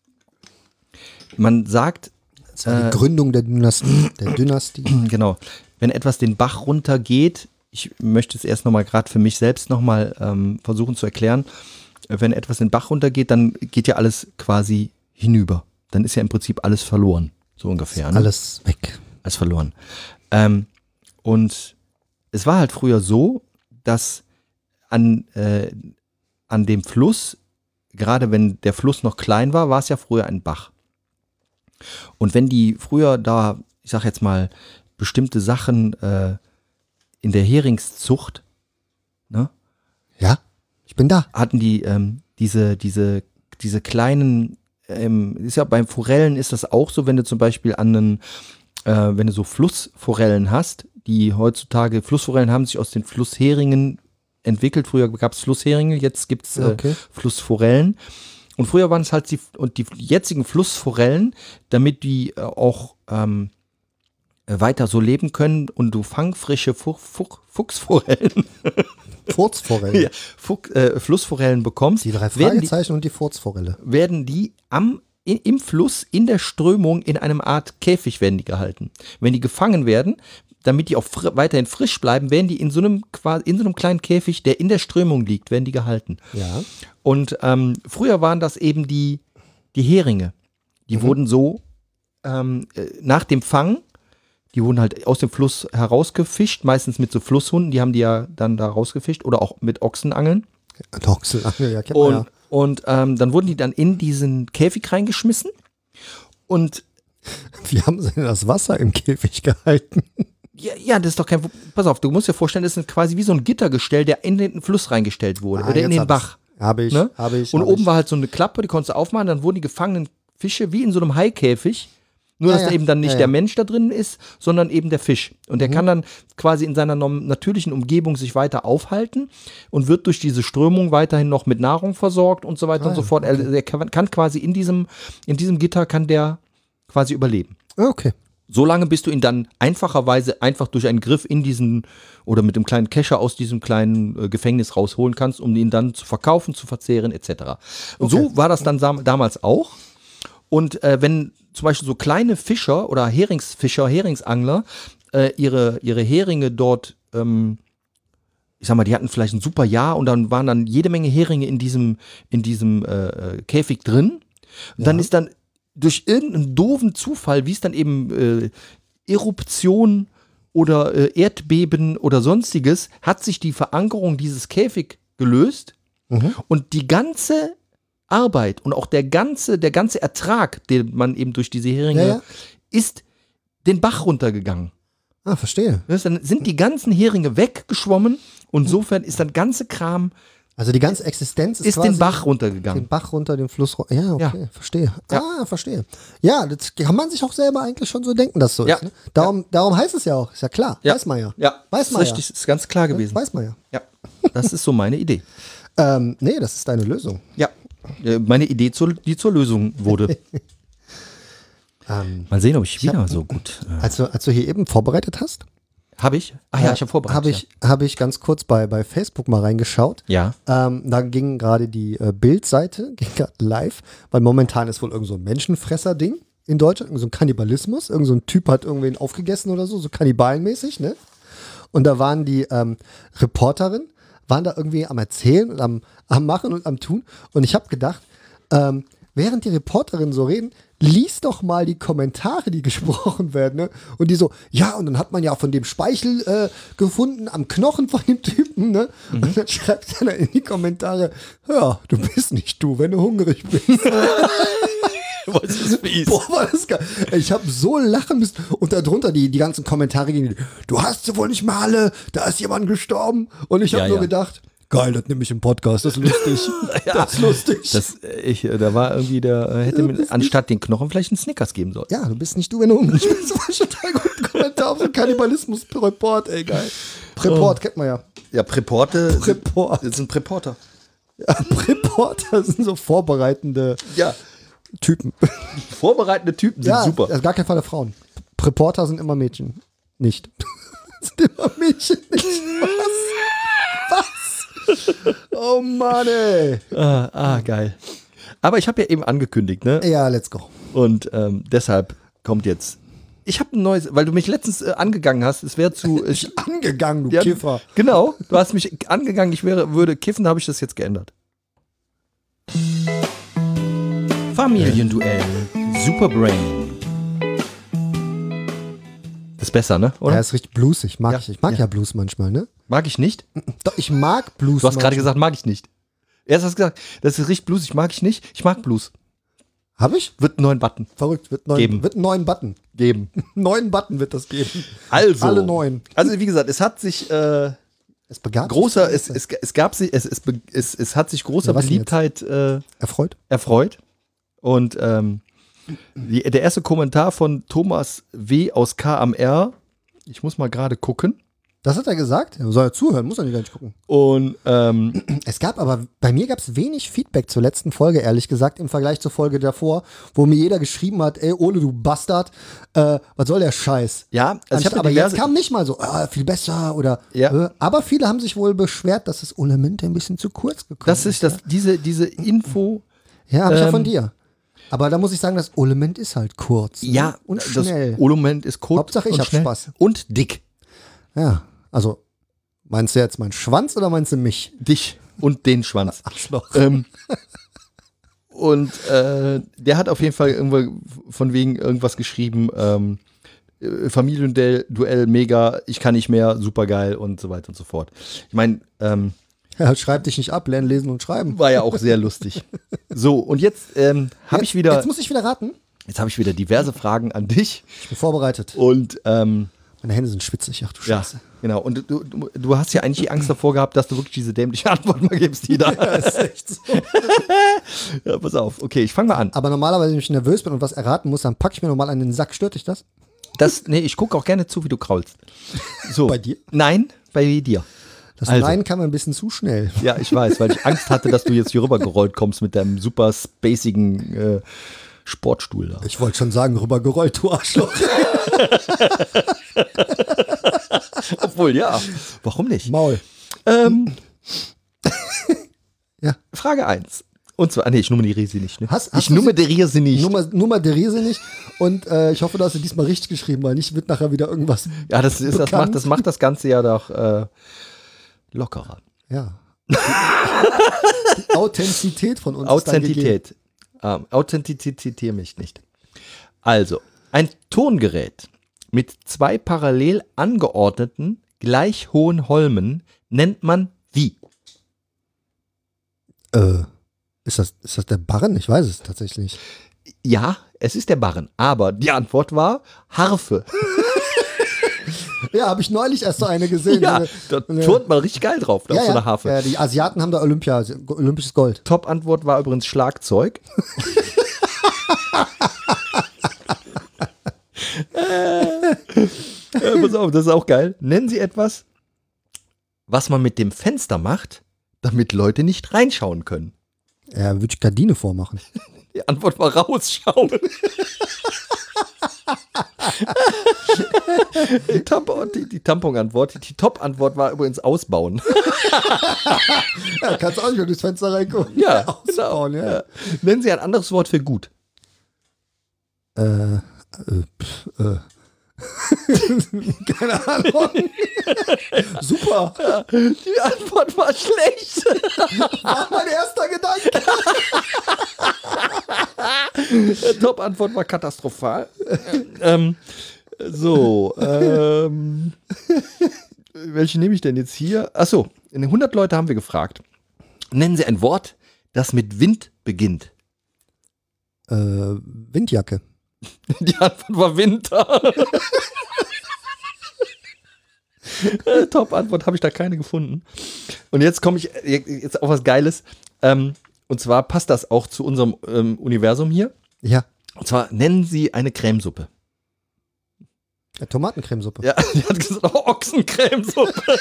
S2: man sagt,
S3: Das war die Gründung der Dynastie. Der Dynastie.
S2: genau, wenn etwas den Bach runtergeht, ich möchte es erst nochmal gerade für mich selbst nochmal ähm, versuchen zu erklären, wenn etwas den Bach runtergeht, dann geht ja alles quasi hinüber. Dann ist ja im Prinzip alles verloren, so ungefähr. Ne?
S3: Alles weg.
S2: Alles verloren. Ähm, und es war halt früher so, dass an, äh, an dem Fluss, gerade wenn der Fluss noch klein war, war es ja früher ein Bach. Und wenn die früher da, ich sag jetzt mal, bestimmte Sachen äh, in der Heringszucht, ne,
S3: Ja, ich bin da.
S2: hatten die ähm, diese, diese, diese kleinen, ähm, ist ja beim Forellen ist das auch so, wenn du zum Beispiel an einen, äh, wenn du so Flussforellen hast, die heutzutage, Flussforellen haben sich aus den Flussheringen entwickelt. Früher gab es Flussheringe, jetzt gibt es äh,
S3: Okay.
S2: Flussforellen. Und früher waren es halt die, und die jetzigen Flussforellen, damit die äh, auch ähm, äh, weiter so leben können und du fangfrische Fu Fu Fuchsforellen,
S3: Furzforelle.
S2: ja, Fuch, äh, Flussforellen bekommst,
S3: Die drei
S2: werden die,
S3: Fragezeichen und die Furzforelle.
S2: werden die am, in, im Fluss, in der Strömung, in einem Art Käfig werden die gehalten. Wenn die gefangen werden, damit die auch fr weiterhin frisch bleiben, werden die in so einem quasi in so einem kleinen Käfig, der in der Strömung liegt, werden die gehalten.
S3: Ja.
S2: Und ähm, früher waren das eben die, die Heringe. Die
S3: Mhm.
S2: wurden so ähm, äh, nach dem Fang, die wurden halt aus dem Fluss herausgefischt, meistens mit so Flusshunden, die haben die ja dann da rausgefischt oder auch mit Ochsenangeln.
S3: Ochsenangel, ja, kennt man
S2: Und,
S3: ja.
S2: und ähm, dann wurden die dann in diesen Käfig reingeschmissen und
S3: Wie haben sie denn das Wasser im Käfig gehalten?
S2: ja, ja, das ist doch kein. Pass auf, du musst dir vorstellen, das ist quasi wie so ein Gittergestell, der in den Fluss reingestellt wurde
S3: Ah,
S2: oder in
S3: jetzt
S2: den
S3: hab
S2: Bach.
S3: Habe ich,
S2: Ne?
S3: habe ich.
S2: Und
S3: hab
S2: oben
S3: ich.
S2: war halt so eine Klappe, die konntest du aufmachen, dann wurden die gefangenen Fische wie in so einem Haikäfig. Nur,
S3: Ja,
S2: dass
S3: ja.
S2: da eben dann nicht
S3: Ja, ja.
S2: der Mensch da drin ist, sondern eben der Fisch. Und der
S3: Mhm.
S2: kann dann quasi in seiner norm- natürlichen Umgebung sich weiter aufhalten und wird durch diese Strömung weiterhin noch mit Nahrung versorgt und so weiter
S3: Ah,
S2: und so fort.
S3: okay.
S2: Er, der kann, kann quasi in diesem, in diesem Gitter kann der quasi überleben.
S3: Ah, okay.
S2: Solange bis du ihn dann einfacherweise einfach durch einen Griff in diesen oder mit dem kleinen Kescher aus diesem kleinen äh, Gefängnis rausholen kannst, um ihn dann zu verkaufen, zu verzehren et cetera. Und
S3: Okay.
S2: so war das dann sam- damals auch. Und äh, wenn zum Beispiel so kleine Fischer oder Heringsfischer, Heringsangler äh, ihre, ihre Heringe dort, ähm, ich sag mal, die hatten vielleicht ein super Jahr und dann waren dann jede Menge Heringe in diesem, in diesem äh, Käfig drin. Und dann
S3: Ja.
S2: ist dann durch irgendeinen doofen Zufall, wie es dann eben äh, Eruption oder äh, Erdbeben oder sonstiges, hat sich die Verankerung dieses Käfig gelöst
S3: Mhm.
S2: und die ganze Arbeit und auch der ganze, der ganze Ertrag, den man eben durch diese Heringe,
S3: Ja, ja.
S2: ist den Bach runtergegangen.
S3: Ah, verstehe.
S2: Das heißt, dann sind die ganzen Heringe weggeschwommen und insofern ist dann ganze Kram
S3: Also die ganze Existenz ist,
S2: ist
S3: quasi
S2: den Bach runtergegangen.
S3: den Bach runter, den Fluss runter. Ja, okay,
S2: Ja.
S3: verstehe.
S2: Ja.
S3: Ah, verstehe. Ja, das kann man sich auch selber eigentlich schon so denken, dass so
S2: Ja.
S3: ist. Ne? Darum, darum heißt es ja auch. Ist ja klar.
S2: Ja.
S3: Weiß man ja.
S2: Ja,
S3: Weiß
S2: ist
S3: man
S2: richtig, ist ganz klar
S3: ja.
S2: gewesen.
S3: Weiß man ja.
S2: Ja, das ist so meine Idee.
S3: Ähm, nee, das ist deine Lösung.
S2: Ja, äh, meine Idee, zur, die zur Lösung wurde.
S3: Ähm,
S2: Mal sehen, ob ich wieder
S3: hab-
S2: so gut. Äh,
S3: als, du, als du hier eben vorbereitet hast,
S2: habe ich? Ach ja, ich habe vorbereitet.
S3: habe ich, hab ich ganz kurz bei, bei Facebook mal reingeschaut.
S2: Ja.
S3: Ähm, da ging gerade die äh, Bild-Seite, ging gerade live, weil momentan ist wohl irgend so ein Menschenfresser-Ding in Deutschland, irgend so ein Kannibalismus. Irgend so ein Typ hat irgendwen aufgegessen oder so, so kannibalenmäßig, ne? Und da waren die ähm, Reporterin, waren da irgendwie am Erzählen und am, am Machen und am Tun. Und ich habe gedacht, ähm, während die Reporterinnen so reden, lies doch mal die Kommentare, die gesprochen werden. Ne? Und die so, ja, und dann hat man ja von dem Speichel äh, gefunden am Knochen von dem Typen. Ne?
S2: Mhm.
S3: Und dann schreibt einer in die Kommentare, ja, du bist nicht du, wenn du hungrig bist.
S2: Was ist fies?
S3: Boah, war das geil. Ich habe so lachen müssen. Und darunter die, die ganzen Kommentare gingen, du hast sie wohl nicht mal alle, da ist jemand gestorben. Und ich habe
S2: Ja,
S3: nur
S2: ja.
S3: gedacht, geil, das nehme ich im Podcast, das ist lustig. Das ist lustig.
S2: Das, äh, ich, äh, da war irgendwie, der äh, hätte mir anstatt den Knochen vielleicht einen Snickers geben sollen.
S3: Ja, du bist nicht du, wenn du hungrig bist. Das war schon total guten Kommentar auf so einen Kannibalismus-Report, ey, geil. Report, kennt man ja.
S2: Ja, Präporte
S3: Report.
S2: sind, sind Präporter.
S3: Ja, Reporter sind so vorbereitende
S2: Ja,
S3: Typen.
S2: vorbereitende Typen sind
S3: Ja,
S2: super.
S3: also gar kein Fall Frauen. Reporter sind immer Mädchen. Nicht. sind immer Mädchen, nicht. Was? Was? Oh Mann, ey.
S2: Ah, ah, geil. Aber ich habe ja eben angekündigt, ne?
S3: Ja, let's go.
S2: Und ähm, deshalb kommt jetzt. Ich habe ein neues, weil du mich letztens äh, angegangen hast, es wäre zu. Ich,
S3: Angegangen, du
S2: Ja,
S3: Kiffer.
S2: Genau, du hast mich angegangen, ich wäre, würde kiffen, da habe ich das jetzt geändert. Familienduell, Superbrain. Das ist besser, ne? Oder?
S3: Ja, ist richtig bluesig. Mag
S2: Ja,
S3: ich. Ich mag ja.
S2: ja.
S3: Blues manchmal, ne?
S2: Mag ich nicht?
S3: Doch, ich mag Blues
S2: Du hast gerade
S3: manchmal.
S2: gesagt, mag ich nicht. Erst hast du gesagt, das ist richtig bluesig, mag ich nicht. Ich mag Blues.
S3: Hab ich?
S2: Wird einen neuen Button
S3: Verrückt. Wird, neun,
S2: Geben.
S3: wird einen neuen Button.
S2: geben.
S3: Neuen Button wird das geben.
S2: Also.
S3: Alle neun.
S2: Also, wie gesagt, es hat sich äh,
S3: Es begab
S2: großer,
S3: sich.
S2: es, es, es gab sich, es, es, be- es, es hat sich großer
S3: Ja, was denn
S2: Beliebtheit äh,
S3: Erfreut?
S2: erfreut. Und ähm, die, der erste Kommentar von Thomas W. aus K am R Ich muss mal gerade gucken.
S3: Das hat er gesagt? Er soll ja zuhören, muss er nicht gar nicht gucken.
S2: Und ähm,
S3: Es gab aber, bei mir gab es wenig Feedback zur letzten Folge, ehrlich gesagt, im Vergleich zur Folge davor, wo mir jeder geschrieben hat, ey, Ole, du Bastard, äh, was soll der Scheiß?
S2: ja, also ich habe
S3: aber
S2: diverse,
S3: jetzt kam nicht mal so, ah, viel besser oder,
S2: Ja.
S3: äh, aber viele haben sich wohl beschwert, dass das Olemente ein bisschen zu kurz gekommen
S2: das ist das, diese, diese Info.
S3: Ja, hab ich ja
S2: ähm,
S3: von dir. Aber da muss ich sagen, das Element ist halt kurz. Ne?
S2: Ja,
S3: Und
S2: das
S3: schnell.
S2: Element ist kurz.
S3: Hauptsache, ich
S2: und
S3: hab
S2: schnell
S3: Spaß.
S2: Und dick.
S3: Ja, also, meinst du jetzt meinen Schwanz oder meinst du mich?
S2: Dich und den Schwanz.
S3: Arschloch.
S2: ähm, und äh, der hat auf jeden Fall irgendwo von wegen irgendwas geschrieben, ähm, äh, Familienduell, mega, ich kann nicht mehr, super geil und so weiter und so fort. Ich meine, ähm,
S3: Ja, schreib dich nicht ab, lernen, lesen und schreiben.
S2: war ja auch sehr lustig. So, und jetzt ähm, habe ich wieder,
S3: Jetzt muss ich wieder raten.
S2: jetzt habe ich wieder diverse Fragen an dich
S3: Ich bin vorbereitet.
S2: und ähm,
S3: Meine Hände sind schwitzig, ach du
S2: ja,
S3: Scheiße.
S2: genau. Und du, du, du hast ja eigentlich die Angst davor gehabt, dass du wirklich diese dämliche Antwort mal gibst, die da.
S3: ist echt so.
S2: Ja, pass auf. Okay, ich fange mal an.
S3: Aber normalerweise, wenn ich nervös bin und was erraten muss, dann packe ich mir nochmal an den Sack. Stört dich das?
S2: Das, nee, ich gucke auch gerne zu, wie du kraulst. So.
S3: Bei dir?
S2: Nein, bei dir.
S3: Das
S2: Also.
S3: Nein kam ein bisschen zu schnell.
S2: Ja, ich weiß, weil ich Angst hatte, dass du jetzt hier rübergerollt kommst mit deinem super spacigen äh, Sportstuhl da.
S3: Ich wollte schon sagen, rübergerollt, du Arschloch.
S2: Obwohl, ja. Warum nicht?
S3: Maul.
S2: Ähm,
S3: Ja.
S2: Frage eins. Und zwar, nee, ich nummeriere sie nicht. Ne?
S3: Hast- hast
S2: ich
S3: du sie-
S2: nummeriere sie nicht.
S3: Nummer, Nummer der Riese nicht. Und äh, ich hoffe, du hast sie diesmal richtig geschrieben, weil nicht wird nachher wieder irgendwas.
S2: Ja, das, ist, das,
S3: bekannt.
S2: macht, das macht das Ganze ja doch äh, lockerer.
S3: Ja. Die Authentizität von uns. ist dann gegeben.
S2: Authentität. Ähm, Authentizität mich nicht. Also, ein Tongerät mit zwei parallel angeordneten, gleich hohen Holmen nennt man wie?
S3: Äh, ist, das, ist das der Barren? Ich weiß es tatsächlich nicht.
S2: Ja, es ist der Barren, aber die Antwort war Harfe.
S3: Ja, habe ich neulich erst so eine gesehen.
S2: Ja,
S3: Eine-
S2: da
S3: eine-
S2: turnt man richtig geil drauf, auf
S3: ja,
S2: so einer
S3: ja.
S2: Harfe.
S3: Ja, die Asiaten haben da Olympia, olympisches Gold.
S2: Top-Antwort war übrigens Schlagzeug. äh, äh, pass auf, das ist auch geil. Nennen Sie etwas, was man mit dem Fenster macht, damit Leute nicht reinschauen können.
S3: Ja, würde ich Gardine vormachen.
S2: Die Antwort war rausschauen. die, Tampon, die, die Tampon-Antwort, die Top-Antwort war übrigens ausbauen.
S3: Ja, kannst auch nicht mehr durchs Fenster reingucken.
S2: Ja,
S3: Ausbauen,
S2: genau.
S3: ja.
S2: Ja. Nennen Sie ein anderes Wort für gut.
S3: Äh, äh, pff, äh. Keine Ahnung. Super.
S2: Ja, die Antwort war schlecht.
S3: War mein erster Gedanke.
S2: Top-Antwort war katastrophal. ähm, so, ähm, welche nehme ich denn jetzt hier? Achso, hundert Leute haben wir gefragt. Nennen Sie ein Wort, das mit Wind beginnt.
S3: Äh, Windjacke.
S2: Die Antwort war Winter. Äh, Top-Antwort, habe ich da keine gefunden. Und jetzt komme ich jetzt auf was Geiles. Ähm, und zwar passt das auch zu unserem ähm, Universum hier.
S3: Ja.
S2: Und zwar nennen Sie eine Cremesuppe.
S3: Ja, Tomatencremesuppe.
S2: Ja, die hat gesagt, oh, Ochsencremesuppe.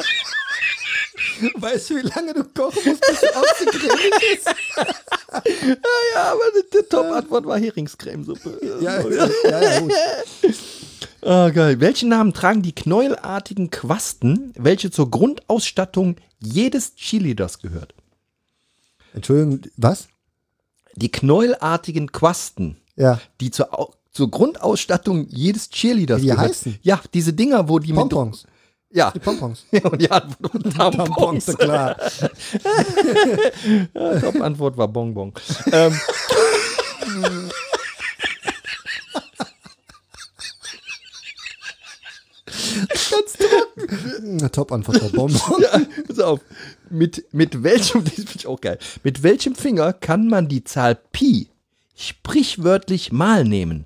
S3: Weißt du, wie lange du kochen musst, bis du ausgecremt ist?
S2: Ja, aber die, die Top-Antwort war Heringscremesuppe.
S3: Ja, ja, ja, gut.
S2: Ah, geil. Welchen Namen tragen die knäuelartigen Quasten, welche zur Grundausstattung jedes Cheerleaders gehört?
S3: Entschuldigung, was?
S2: Die knäuelartigen Quasten,
S3: Ja.
S2: die zur, Au- zur Grundausstattung jedes Cheerleaders
S3: Wie die
S2: gehört.
S3: heißen?
S2: Ja, diese Dinger, wo die
S3: Pompons.
S2: mit... Ja.
S3: Die Pompons.
S2: Ja, und die Antwort war Tampons.
S3: Tampons, klar.
S2: Ja, Top-Antwort war Bonbon. ähm,
S3: Ganz trocken. Na, Top-Antwort war Bonbon.
S2: ja, pass auf. Mit, mit welchem, das finde ich auch geil, mit welchem Finger kann man die Zahl Pi sprichwörtlich mal nehmen?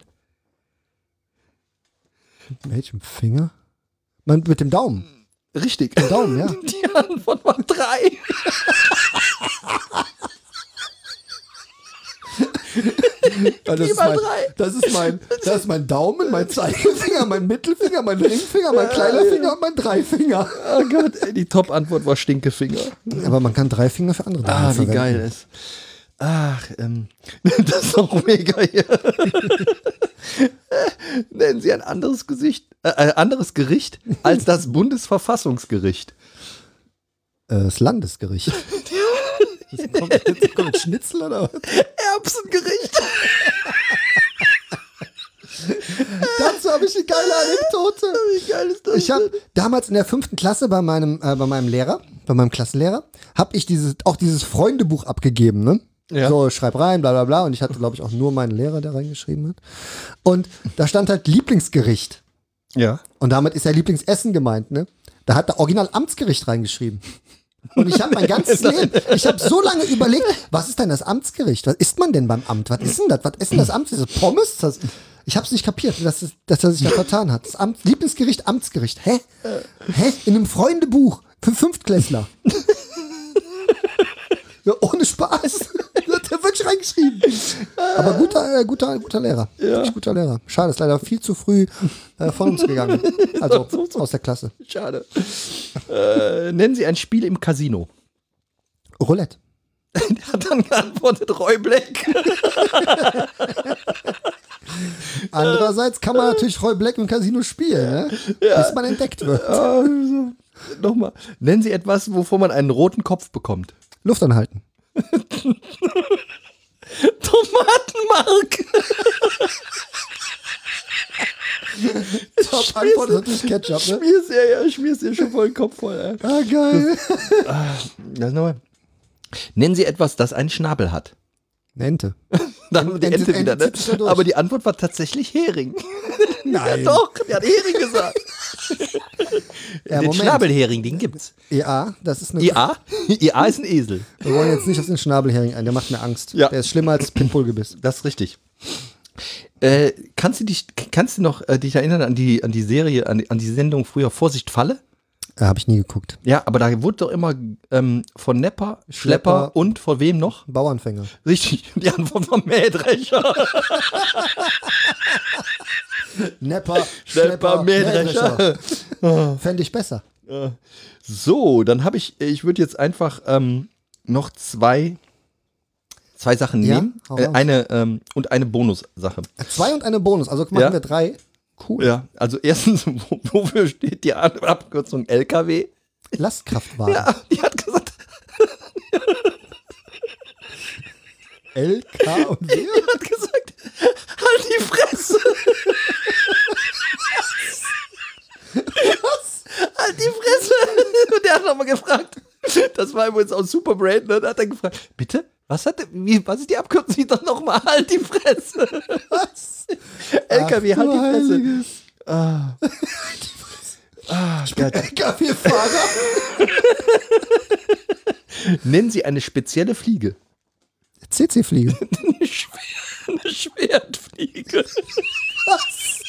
S3: Mit welchem Finger? Man, mit dem Daumen.
S2: Richtig.
S3: Daumen, ja.
S2: Die Antwort war drei.
S3: Das ist, mein, das, ist mein, das ist mein Daumen, mein Zeigefinger, mein Mittelfinger, mein Ringfinger, mein kleiner Finger und mein Dreifinger.
S2: Oh Gott, ey, die Top-Antwort war Stinkefinger.
S3: Aber man kann drei Finger für andere Dinge
S2: Ah, wie
S3: verwenden.
S2: geil ist. Ach, ähm, das ist doch mega hier. Nennen Sie ein anderes Gesicht, äh, ein anderes Gericht als das Bundesverfassungsgericht.
S3: Äh, Das Landesgericht. Jetzt kommt, jetzt kommt Schnitzel oder was?
S2: Erbsengericht.
S3: Dazu habe ich eine geile Anekdote.
S2: Wie geil ist das?
S3: Ich habe damals in der fünften Klasse bei meinem, äh, bei meinem Lehrer, bei meinem Klassenlehrer, habe ich dieses, auch dieses Freundebuch abgegeben, ne?
S2: Ja.
S3: So, schreib rein, bla bla bla. Und ich hatte, glaube ich, auch nur meinen Lehrer, der reingeschrieben hat. Und da stand halt Lieblingsgericht.
S2: Ja.
S3: Und damit ist ja Lieblingsessen gemeint, ne? Da hat er Original Amtsgericht reingeschrieben. Und ich habe mein ganzes Leben, ich habe so lange überlegt, was ist denn das Amtsgericht? Was isst man denn beim Amt? Was ist denn das? Was ist denn das Amt? Ist das Pommes? Das, ich habe es nicht kapiert, dass, es, dass er sich da vertan hat. Das Amt, Lieblingsgericht, Amtsgericht. Hä? Hä? In einem Freundebuch für Fünftklässler. Ja, ohne Spaß. Das hat er wirklich reingeschrieben. Aber guter, äh, guter, guter Lehrer. Ja. Wirklich guter Lehrer. Schade, ist leider viel zu früh äh, von uns gegangen. Also aus der Klasse.
S2: Schade. Äh, nennen Sie ein Spiel im Casino.
S3: Roulette.
S2: Der hat dann geantwortet, Roy Black.
S3: Andererseits kann man natürlich Roy Black im Casino spielen, ne?
S2: Ja.
S3: Bis man entdeckt wird.
S2: Also, nochmal. Nennen Sie etwas, wovor man einen roten Kopf bekommt.
S3: Luft anhalten.
S2: Tomatenmark.
S3: Top Antwort ist natürlich Ketchup, ne?
S2: Schmier's ja, ja, schmier's dir schon voll den Kopf voll, ey.
S3: Ah, geil.
S2: Das nochmal. Nennen Sie etwas, das einen Schnabel hat.
S3: Eine Ente.
S2: Dann die Ente,
S3: Ente
S2: wieder, ne?
S3: zieht sich da durch.
S2: Aber die Antwort war tatsächlich Hering.
S3: Nein.
S2: Ja, doch, der hat Hering gesagt.
S3: Ja,
S2: Den
S3: Moment.
S2: Schnabelhering, den gibt's.
S3: Ja, das ist eine.
S2: I A? I A ist ein Esel.
S3: Wir wollen jetzt nicht auf den Schnabelhering ein, der macht mir Angst.
S2: Ja.
S3: Der ist schlimmer als Pinpulgebiss.
S2: Das ist richtig. Äh, kannst du dich, kannst du noch äh, dich erinnern an die, an die Serie, an die, an die Sendung früher Vorsicht Falle?
S3: Ja, habe ich nie geguckt.
S2: Ja, aber da wurde doch immer ähm, von Nepper, Schlepper,
S3: Schlepper.
S2: und von wem noch?
S3: Bauernfänger.
S2: Richtig, die Antwort war Mähdrescher.
S3: Nepper,
S2: Schlepper, Mähdrescher.
S3: Fände ich besser.
S2: So, dann habe ich, ich würde jetzt einfach ähm, noch zwei, zwei Sachen
S3: Ja,
S2: nehmen.
S3: hau
S2: Äh,
S3: raus.
S2: eine ähm, und eine Bonussache.
S3: Zwei und eine Bonus, also machen
S2: Ja.
S3: wir drei. Cool.
S2: Ja, also erstens, wo, wofür steht die Abkürzung L K W?
S3: Lastkraftwagen.
S2: Ja, die hat gesagt,
S3: L, K und W.
S2: die hat gesagt, halt die Fresse. Was? Halt die Fresse. Und der hat nochmal gefragt, das war übrigens aus Superbrain, ne? Da hat er gefragt, bitte? Was hat der, wie, was ist die Abkürzung? Sie doch nochmal, halt die Fresse. Was? L K W,
S3: Ach,
S2: halt
S3: du
S2: die Fresse.
S3: Heiliges.
S2: Ah. Ah, geil.
S3: L K W-Fahrer.
S2: Nennen Sie eine spezielle Fliege.
S3: C C-Fliege.
S2: Eine, Schwer, eine Schwertfliege. Was?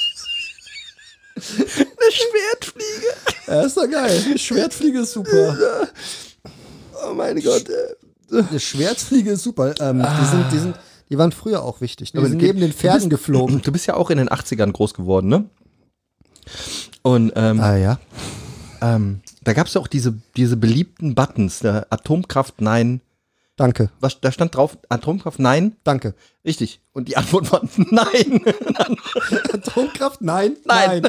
S2: Eine Schwertfliege.
S3: Ja, ist doch geil. Schwertfliege ist super.
S2: Oh mein Gott.
S3: Eine Schwertfliege ist super. Ähm, die, sind, die, sind, die waren früher auch wichtig. Die
S2: Aber
S3: sind
S2: du-
S3: neben den Pferden
S2: du bist-
S3: geflogen.
S2: Du bist ja auch in den achtzigern groß geworden, ne? Und ähm,
S3: Ah ja.
S2: ähm, da gab es ja auch diese, diese beliebten Buttons, ne? Atomkraft nein.
S3: Danke.
S2: Was, da stand drauf, Atomkraft nein.
S3: Danke.
S2: Richtig. Und die Antwort war nein.
S3: Atomkraft? Nein.
S2: Nein.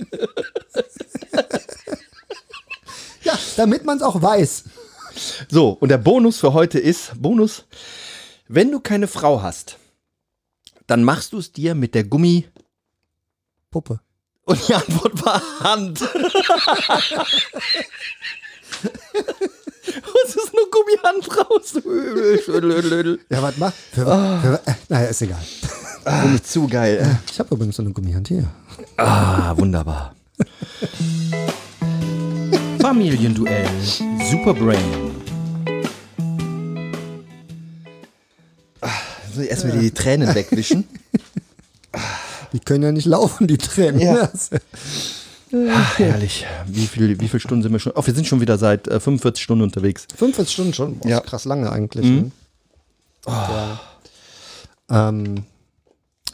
S3: Ja, damit man es auch weiß.
S2: So, und der Bonus für heute ist, Bonus, wenn du keine Frau hast, dann machst du es dir mit der Gummi.
S3: Puppe.
S2: Und die Antwort war Hand. Was ist nur Gummihand raus?
S3: Ja, was macht? Für, für, äh, naja, ist egal.
S2: Ah, nicht zu geil.
S3: Ich habe übrigens so eine Gummihand hier.
S2: Ah, wunderbar. Familienduell Superbrain. So, erstmal die Tränen wegwischen.
S3: Die können ja nicht laufen, die Tränen.
S2: Ja. Ach, herrlich. Wie viel, wie viele Stunden sind wir schon? Oh, wir sind schon wieder seit äh, fünfundvierzig Stunden unterwegs.
S3: fünfundvierzig Stunden schon. Boah,
S2: Ja.
S3: ist krass lange eigentlich.
S2: Mhm.
S3: Ne? Ja. Ähm,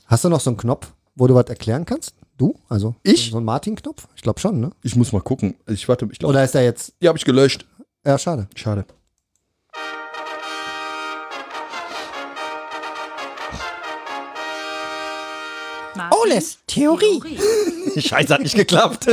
S3: Hast du noch so einen Knopf, wo du was erklären kannst? Du? Also
S2: Ich?
S3: so ein Martin-Knopf? Ich glaube schon, ne?
S2: Ich muss mal gucken. Ich warte, ich glaube.
S3: Oder ist der jetzt.
S2: Die habe ich gelöscht.
S3: Ja, schade.
S2: Schade.
S4: Martins
S2: Oles Theorie. Scheiße, hat nicht geklappt.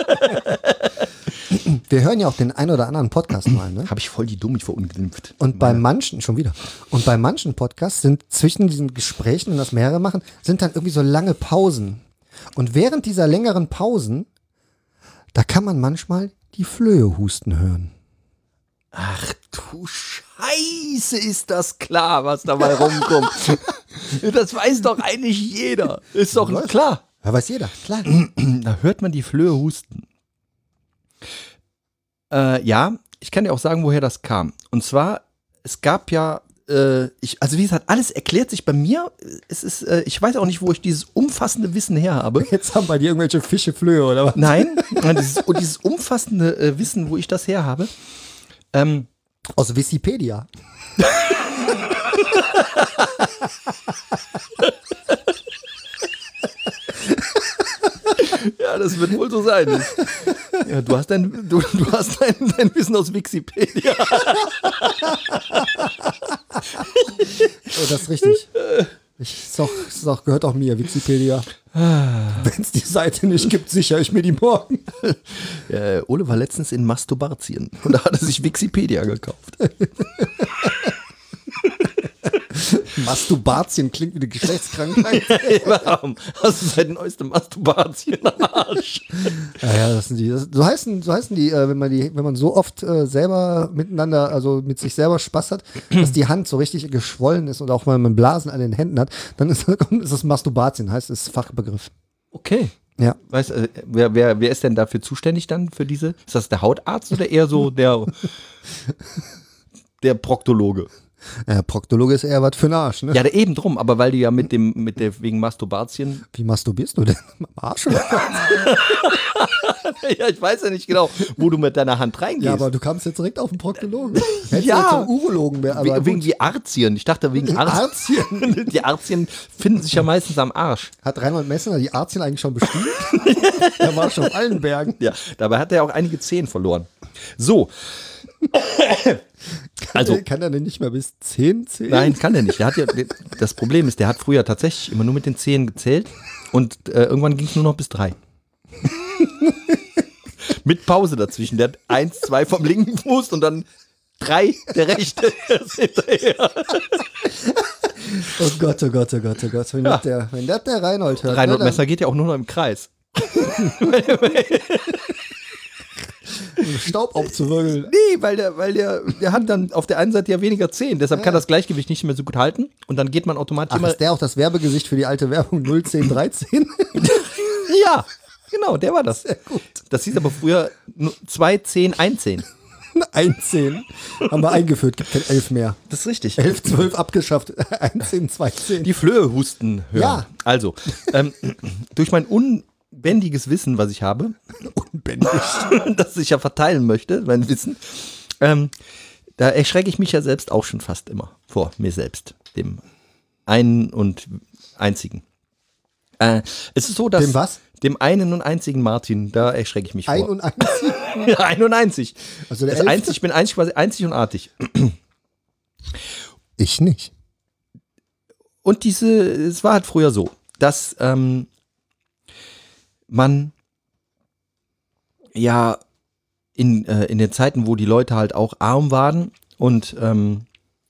S3: Wir hören ja auch den ein oder anderen Podcast mal, ne?
S2: Habe ich voll die Dummig verunglimpft.
S3: Und bei manchen, schon wieder, und bei manchen Podcasts sind zwischen diesen Gesprächen, wenn das mehrere machen, sind dann irgendwie so lange Pausen. Und während dieser längeren Pausen, da kann man manchmal die Flöhe husten hören.
S2: Ach du Scheiße, ist das klar, was dabei rumkommt. Das weiß doch eigentlich jeder. Ist doch
S3: Was?
S2: klar.
S3: Ja, weiß jeder, klar.
S2: Da hört man die Flöhe husten. Äh, ja, ich kann dir auch sagen, woher das kam. Und zwar, es gab ja, äh, ich, also wie gesagt, alles erklärt sich bei mir. Es ist, äh, ich weiß auch nicht, wo ich dieses umfassende Wissen her habe.
S3: Jetzt haben bei dir irgendwelche Fische Flöhe, oder was?
S2: Nein, dieses, dieses umfassende äh, Wissen, wo ich das her habe. Ähm,
S3: Aus Wikipedia.
S2: Ja, das wird wohl so sein. Ja, du hast dein, du, du hast dein, dein Wissen aus Wikipedia.
S3: Oh, das ist richtig. Ich, ist doch, ist doch, gehört auch mir, Wikipedia. Wenn es die Seite nicht gibt, sichere ich mir die morgen.
S2: Äh, Ole war letztens in Masturbatien und da hat er sich Wikipedia gekauft.
S3: Masturbatien klingt wie eine Geschlechtskrankheit.
S2: Warum hast du seit neuestem Masturbatien am Arsch?
S3: Ja, ja, das sind die. Das, so heißen, so heißen die, äh, wenn man die, wenn man so oft äh, selber miteinander, also mit sich selber Spaß hat, dass die Hand so richtig geschwollen ist und auch mal man Blasen an den Händen hat, dann ist, ist das Masturbatien, heißt es Fachbegriff.
S2: Okay.
S3: Ja.
S2: Weißt, äh, wer, wer, wer ist denn dafür zuständig dann für diese? Ist das der Hautarzt oder eher so der, der Proktologe?
S3: Ja, Proktologe ist eher was für den Arsch, ne?
S2: Ja, der eben drum, aber weil du ja mit dem, mit der, wegen Masturbatien.
S3: Wie masturbierst du denn? Am Arsch oder?
S2: Ja, ich weiß ja nicht genau, wo du mit deiner Hand reingehst.
S3: Ja, aber du kamst jetzt direkt auf den Proktologen. Hättest
S2: Ja.
S3: du jetzt zum Urologen mehr, aber
S2: We wegen
S3: gut.
S2: die Arzien. Ich dachte wegen Arzien.
S3: Arzien.
S2: Die Arzien finden sich ja meistens am Arsch.
S3: Hat Reinhold Messner die Arzien eigentlich schon bestiegen? Er war schon auf allen Bergen.
S2: Ja, dabei hat er auch einige Zehen verloren. So. Also,
S3: Kann er denn nicht mehr bis zehn zählen?
S2: nein, kann er nicht. Der hat ja, das Problem ist, der hat früher tatsächlich immer nur mit den Zehen gezählt und äh, irgendwann ging es nur noch bis drei. Mit Pause dazwischen. Der hat eins, zwei vom linken Fuß und dann drei der rechte hinterher.
S3: Oh Gott, oh Gott, oh Gott, oh Gott. Wenn,
S2: Ja.
S3: das, der, wenn das der Reinhold hört.
S2: Reinhold
S3: ne,
S2: Messner geht ja auch nur noch im Kreis.
S3: dann Staub aufzuwirbeln.
S2: Nee, weil der, weil der, der hat dann auf der einen Seite ja weniger Zehen, deshalb kann das Gleichgewicht nicht mehr so gut halten und dann geht man automatisch
S3: Ach,
S2: immer.
S3: ist der auch das Werbegesicht für die alte Werbung null zehn dreizehn?
S2: Ja, genau, der war das.
S3: Sehr gut.
S2: Das hieß aber früher nur zwei, zehn, ein Zehn.
S3: zehn haben wir eingeführt, gibt kein elf mehr.
S2: Das ist richtig.
S3: elf, zwölf abgeschafft. zehn, zehn.
S2: Die Flöhe husten hören.
S3: Ja.
S2: Also, ähm, durch mein unbändiges Wissen, was ich habe,
S3: Unbändig.
S2: das ich ja verteilen möchte, mein Wissen, ähm, da erschrecke ich mich ja selbst auch schon fast immer vor mir selbst, dem einen und einzigen. Äh, es ist so, dass
S3: Dem was?
S2: dem einen und einzigen Martin, da erschrecke ich mich
S3: Ein
S2: vor.
S3: und einzig.
S2: ein und einzig.
S3: Also der
S2: das
S3: Elfte?
S2: einzig, ich bin einzig, quasi einzig und artig.
S3: Ich nicht.
S2: Und diese, es war halt früher so, dass ähm, man ja in, äh, in den Zeiten, wo die Leute halt auch arm waren und ähm,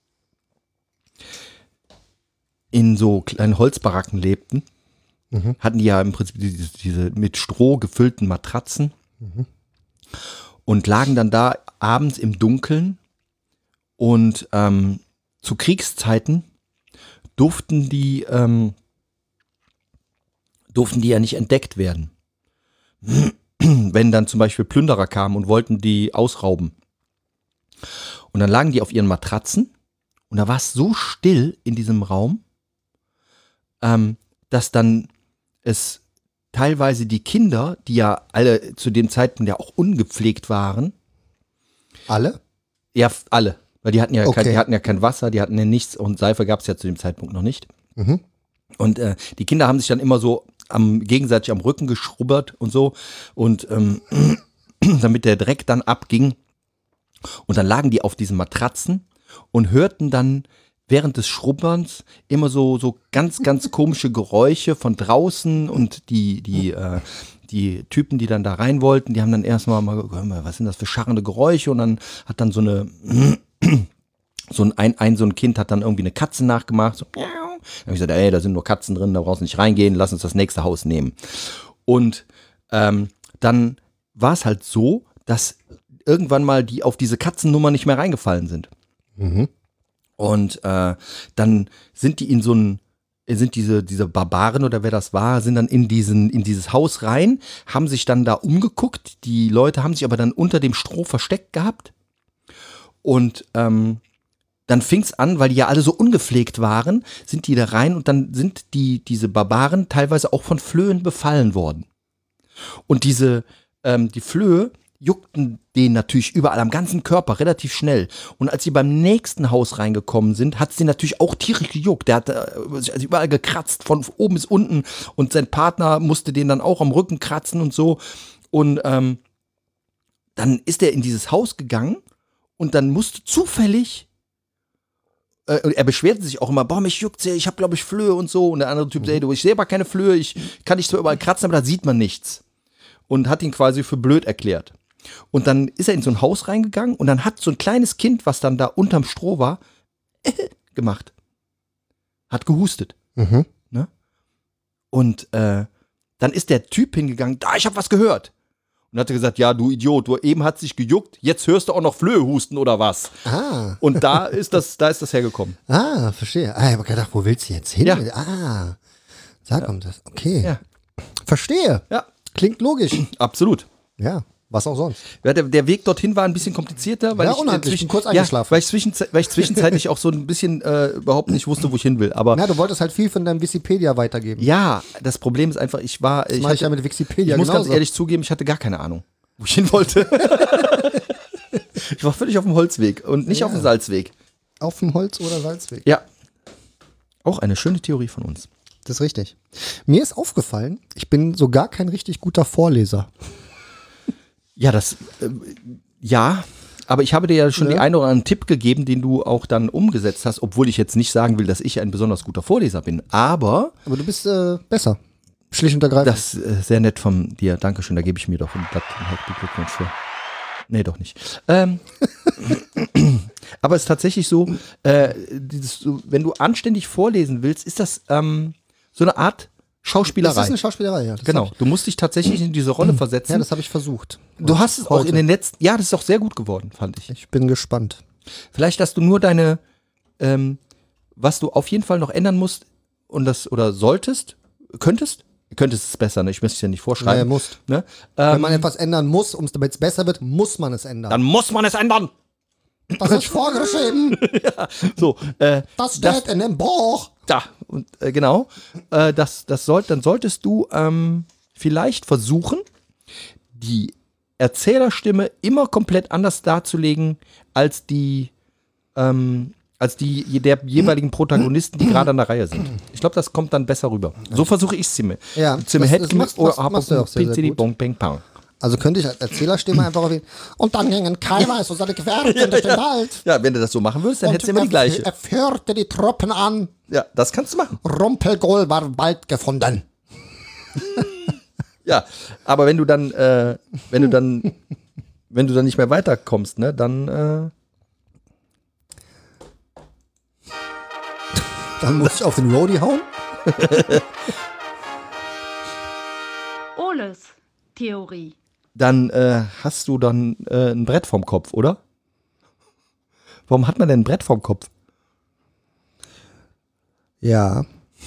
S2: in so kleinen Holzbaracken lebten,
S3: Mhm.
S2: hatten die ja im Prinzip diese, diese mit Stroh gefüllten Matratzen
S3: Mhm.
S2: und lagen dann da abends im Dunkeln und ähm, zu Kriegszeiten durften die ähm, durften die ja nicht entdeckt werden. Wenn dann zum Beispiel Plünderer kamen und wollten die ausrauben. Und dann lagen die auf ihren Matratzen und da war es so still in diesem Raum, ähm, dass dann es teilweise die Kinder, die ja alle zu dem Zeitpunkt ja auch ungepflegt waren,
S3: Alle?
S2: ja f- alle, weil die hatten ja,
S3: Okay.
S2: kein, die hatten ja kein Wasser, die hatten ja nichts und Seife gab es ja zu dem Zeitpunkt noch nicht.
S3: Mhm.
S2: Und äh, die Kinder haben sich dann immer so am, gegenseitig am Rücken geschrubbert und so. Und ähm, damit der Dreck dann abging. Und dann lagen die auf diesen Matratzen und hörten dann während des Schrubberns immer so, so ganz, ganz komische Geräusche von draußen. Und die, die, äh, die Typen, die dann da rein wollten, die haben dann erstmal mal, was sind das für scharrende Geräusche? Und dann hat dann so eine, so ein, ein, so ein Kind hat dann irgendwie eine Katze nachgemacht. So, dann habe ich gesagt, ey, da sind nur Katzen drin, da brauchst du nicht reingehen, lass uns das nächste Haus nehmen. Und ähm, dann war es halt so, dass irgendwann mal die auf diese Katzennummer nicht mehr reingefallen sind.
S3: Mhm.
S2: Und äh, dann sind die in so ein, sind diese, diese Barbaren oder wer das war, sind dann in diesen, in dieses Haus rein, haben sich dann da umgeguckt. Die Leute haben sich aber dann unter dem Stroh versteckt gehabt. Und ähm, dann fing es an, weil die ja alle so ungepflegt waren, sind die da rein und dann sind die, diese Barbaren teilweise auch von Flöhen befallen worden. Und diese, ähm, die Flöhe juckten denen natürlich überall am ganzen Körper relativ schnell. Und als sie beim nächsten Haus reingekommen sind, hat es den natürlich auch tierisch gejuckt. Der hat äh, also überall gekratzt, von oben bis unten. Und sein Partner musste den dann auch am Rücken kratzen und so. Und ähm, dann ist er in dieses Haus gegangen und dann musste zufällig, äh, er beschwerte sich auch immer, boah, mich juckt's ja, ich habe glaube ich Flöhe und so. Und der andere Typ, mhm. ey, du, ich sehe aber keine Flöhe, ich kann dich zwar überall kratzen, aber da sieht man nichts. Und hat ihn quasi für blöd erklärt. Und dann ist er in so ein Haus reingegangen und dann hat so ein kleines Kind, was dann da unterm Stroh war, äh, gemacht. Hat gehustet.
S3: Mhm.
S2: Ne? Und äh, dann ist der Typ hingegangen, da, ich habe was gehört. Und hat gesagt, ja, du Idiot, du eben hat sich gejuckt, jetzt hörst du auch noch Flöhe husten oder was.
S3: Ah.
S2: Und da ist das, da ist das hergekommen.
S3: Ah, verstehe. Ah, ich habe gedacht, wo willst du jetzt hin?
S2: Ja.
S3: Ah, da
S2: Ja.
S3: kommt das. Okay.
S2: Ja.
S3: Verstehe.
S2: Ja,
S3: Klingt logisch.
S2: absolut.
S3: Ja, was auch sonst.
S2: Ja, der, der Weg dorthin war ein bisschen komplizierter, weil
S3: Ja,
S2: ich, äh,
S3: unhandlich,
S2: zwischen,
S3: bin kurz
S2: ja,
S3: eingeschlafen.
S2: weil ich, zwischenzei- weil ich zwischenzeitlich auch so ein bisschen äh, überhaupt nicht wusste, wo ich hin will. Aber
S3: Ja, du wolltest halt viel von deinem Wikipedia weitergeben.
S2: ja, das Problem ist einfach, ich war,
S3: Das
S2: ich,
S3: mache ich
S2: hatte,
S3: ja mit Wikipedia
S2: ich muss
S3: genauso.
S2: ganz ehrlich zugeben, ich hatte gar keine Ahnung, wo ich hin wollte. Ich war völlig auf dem Holzweg und nicht
S3: Ja.
S2: auf dem Salzweg.
S3: Auf dem Holz- oder Salzweg.
S2: Ja, auch eine schöne Theorie von uns.
S3: Das ist richtig. Mir ist aufgefallen, ich bin so gar kein richtig guter Vorleser.
S2: Ja, das, äh, ja, aber ich habe dir ja schon
S3: Ja.
S2: den einen oder anderen Tipp gegeben, den du auch dann umgesetzt hast, obwohl ich jetzt nicht sagen will, dass ich ein besonders guter Vorleser bin, aber
S3: Aber du bist äh, besser. Schlicht und ergreifend.
S2: das ist äh, sehr nett von dir, Dankeschön, da gebe ich mir doch ein Blatt einen herzlichen Glückwunsch für. Nee, doch nicht. Ähm, aber es ist tatsächlich so, äh, dieses, so, wenn du anständig vorlesen willst, ist das ähm, so eine Art Schauspielerei.
S3: Das ist eine Schauspielerei, ja. Das
S2: Genau,
S3: hab ich,
S2: du musst dich tatsächlich in diese Rolle versetzen.
S3: ja, das habe ich versucht.
S2: Du hast es auch
S3: Heute.
S2: in den letzten, ja, das ist auch sehr gut geworden, fand ich.
S3: Ich bin gespannt.
S2: Vielleicht, dass du nur deine, ähm, was du auf jeden Fall noch ändern musst und das, oder solltest, könntest, könntest es besser, ne? Ich müsste es ja nicht
S3: Ja,
S2: vorschreiben.
S3: ihr müsst.
S2: Ne?
S3: Wenn
S2: Ähm,
S3: man etwas ändern muss, um es damit es besser wird, muss man es ändern.
S2: dann muss man es ändern.
S3: Das ist vorgeschrieben.
S2: So, äh,
S3: Das steht
S2: das,
S3: in dem Buch.
S2: da, und, äh, genau, äh, das, das soll, dann solltest du ähm, vielleicht versuchen, die Erzählerstimme immer komplett anders darzulegen als die, ähm, als die der jeweiligen Protagonisten, die gerade an der Reihe sind. Ich glaube, das kommt dann besser rüber. So versuche ich es ziemlich.
S3: Ja,
S2: Ziemlich
S3: das- das machst- machst- machst du auch sehr, sehr gut.
S2: Bong, bang, bang.
S3: Also könnte ich als Erzählerstimme einfach auf ihn. Und dann gingen Kaiweiß und seine Gefährten durch den Wald.
S2: Ja, wenn du das so machen würdest, dann
S3: Und
S2: hättest du immer die
S3: er,
S2: gleiche.
S3: er führte die Truppen an.
S2: Ja, das kannst du machen.
S3: Rumpelgol war bald gefunden.
S2: Ja, aber wenn du dann, äh, wenn du dann, wenn du dann nicht mehr weiterkommst, ne, dann, äh,
S3: Dann muss ich auf den Roadie hauen.
S4: Oles Theorie.
S2: dann äh, hast du dann äh, ein Brett vorm Kopf, oder? Warum hat man denn ein Brett vorm Kopf?
S3: Ja.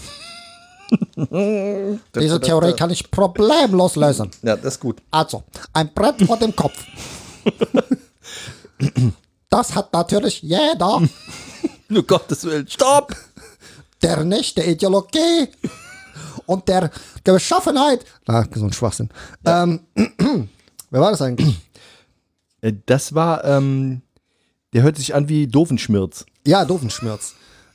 S3: Diese Theorie kann ich problemlos lösen.
S2: Ja, das ist gut.
S3: Also, ein Brett vor dem Kopf. Das hat natürlich jeder,
S2: Um Gottes Willen, stopp!
S3: der nicht der Ideologie und der Beschaffenheit. Ah, so ein Schwachsinn. Ähm, wer war das eigentlich?
S2: Äh, Das war, ähm, der hört sich an wie Doofenschmirz.
S3: Ja, Doofenschmirz.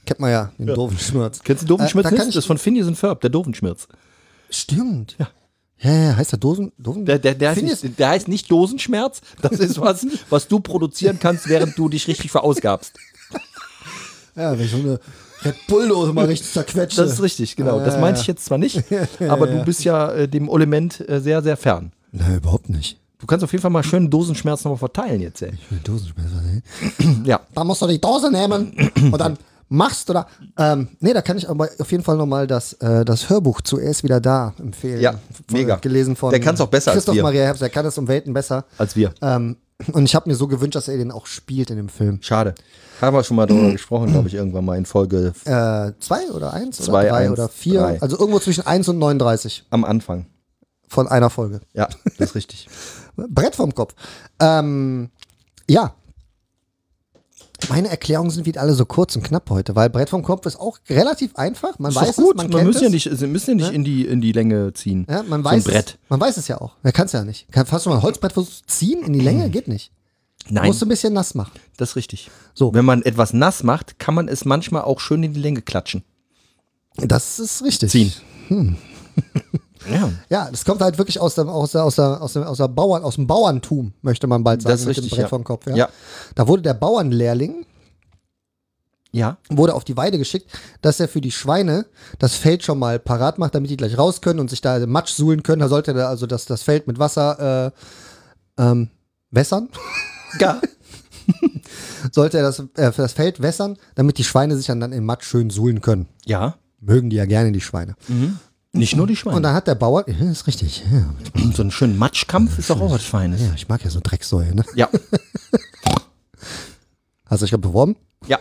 S3: Kennt man ja, den doofen Schmirz.
S2: Kennst du Doofenschmirz
S3: Äh, da kann
S2: nicht?
S3: ich-
S2: Das ist von Phineas und Ferb, der Doofenschmirz.
S3: Stimmt.
S2: Ja.
S3: Ja, ja, heißt der Dosen? Dosen?
S2: Der, der, der, heißt
S3: Phineas-
S2: nicht, der heißt nicht Dosenschmerz. Das ist was, was du produzieren kannst, während du dich richtig verausgabst.
S3: Ja, wenn ich so eine Red Bull-Dose mal richtig zerquetsche.
S2: Das ist richtig, genau. Das
S3: Ja,
S2: meinte
S3: ja.
S2: ich jetzt zwar nicht, aber du bist ja äh, dem Element äh, sehr, sehr fern.
S3: Nein, überhaupt nicht.
S2: Du kannst auf jeden Fall mal schön Dosenschmerz nochmal verteilen jetzt, ey.
S3: Dosenschmerz, ne?
S2: Ja.
S3: Da musst du die Dose nehmen und dann machst du da. Ähm, nee, da kann ich aber auf jeden Fall nochmal das, äh, das Hörbuch zu Er ist wieder da empfehlen.
S2: Ja,
S3: Von-
S2: mega.
S3: Gelesen von
S2: Der kann's auch besser als
S3: Christoph
S2: wir.
S3: Maria Herbst, der kann es um Welten besser.
S2: Als wir.
S3: Ähm, und ich habe mir so gewünscht, dass er den auch spielt in dem Film.
S2: Schade. Haben wir schon mal darüber gesprochen, glaube ich, irgendwann mal in Folge
S3: Äh, zwei oder eins
S2: Zwei,
S3: oder drei
S2: eins,
S3: oder vier.
S2: drei.
S3: Also irgendwo zwischen eins und neununddreißig
S2: am Anfang.
S3: von einer Folge.
S2: Ja, das ist richtig.
S3: Brett vom Kopf. Ähm, ja. Meine Erklärungen sind wieder alle so kurz und knapp heute, weil Brett vom Kopf ist auch relativ einfach. Man
S2: Ist
S3: weiß
S2: doch gut.
S3: es, man
S2: Man
S3: kennt
S2: müssen ja
S3: es.
S2: nicht, sie müssen ja nicht in, die, in die Länge ziehen.
S3: Ja, man
S2: so
S3: weiß
S2: ein Brett.
S3: Es, man weiß es ja auch. Man kann es ja nicht. Kann, hast du mal ein Holzbrett versucht zu ziehen in die Länge? Geht nicht.
S2: Nein,
S3: Musst du ein bisschen nass machen.
S2: das ist richtig.
S3: So.
S2: Wenn man etwas nass macht, kann man es manchmal auch schön in die Länge klatschen.
S3: Das ist richtig.
S2: Ziehen. Ja,
S3: Ja, das kommt halt wirklich aus, dem, aus, der, aus, der, aus, der, aus, der Bauern, aus dem Bauerntum, möchte man bald sagen,
S2: das ist
S3: mit
S2: richtig.
S3: dem Brett
S2: Ja.
S3: vom Kopf. Ja.
S2: Ja.
S3: Da wurde der Bauernlehrling
S2: ja.
S3: wurde auf die Weide geschickt, dass er für die Schweine das Feld schon mal parat macht, damit die gleich raus können und sich da Matsch suhlen können. Da sollte er also das, das Feld mit Wasser äh, ähm, wässern.
S2: Ja.
S3: Sollte er das, äh, für das Feld wässern, damit die Schweine sich dann, dann im Matsch schön suhlen können.
S2: Ja.
S3: Mögen die ja gerne, die Schweine.
S2: Nicht nur die Schweine.
S3: Und dann hat der Bauer, ja, ist richtig, ja,
S2: so einen schönen Matschkampf ist doch auch was Feines.
S3: ja, ich mag ja so Drecksäue, ne?
S2: Ja.
S3: Hast du dich gerade beworben?
S2: Ja.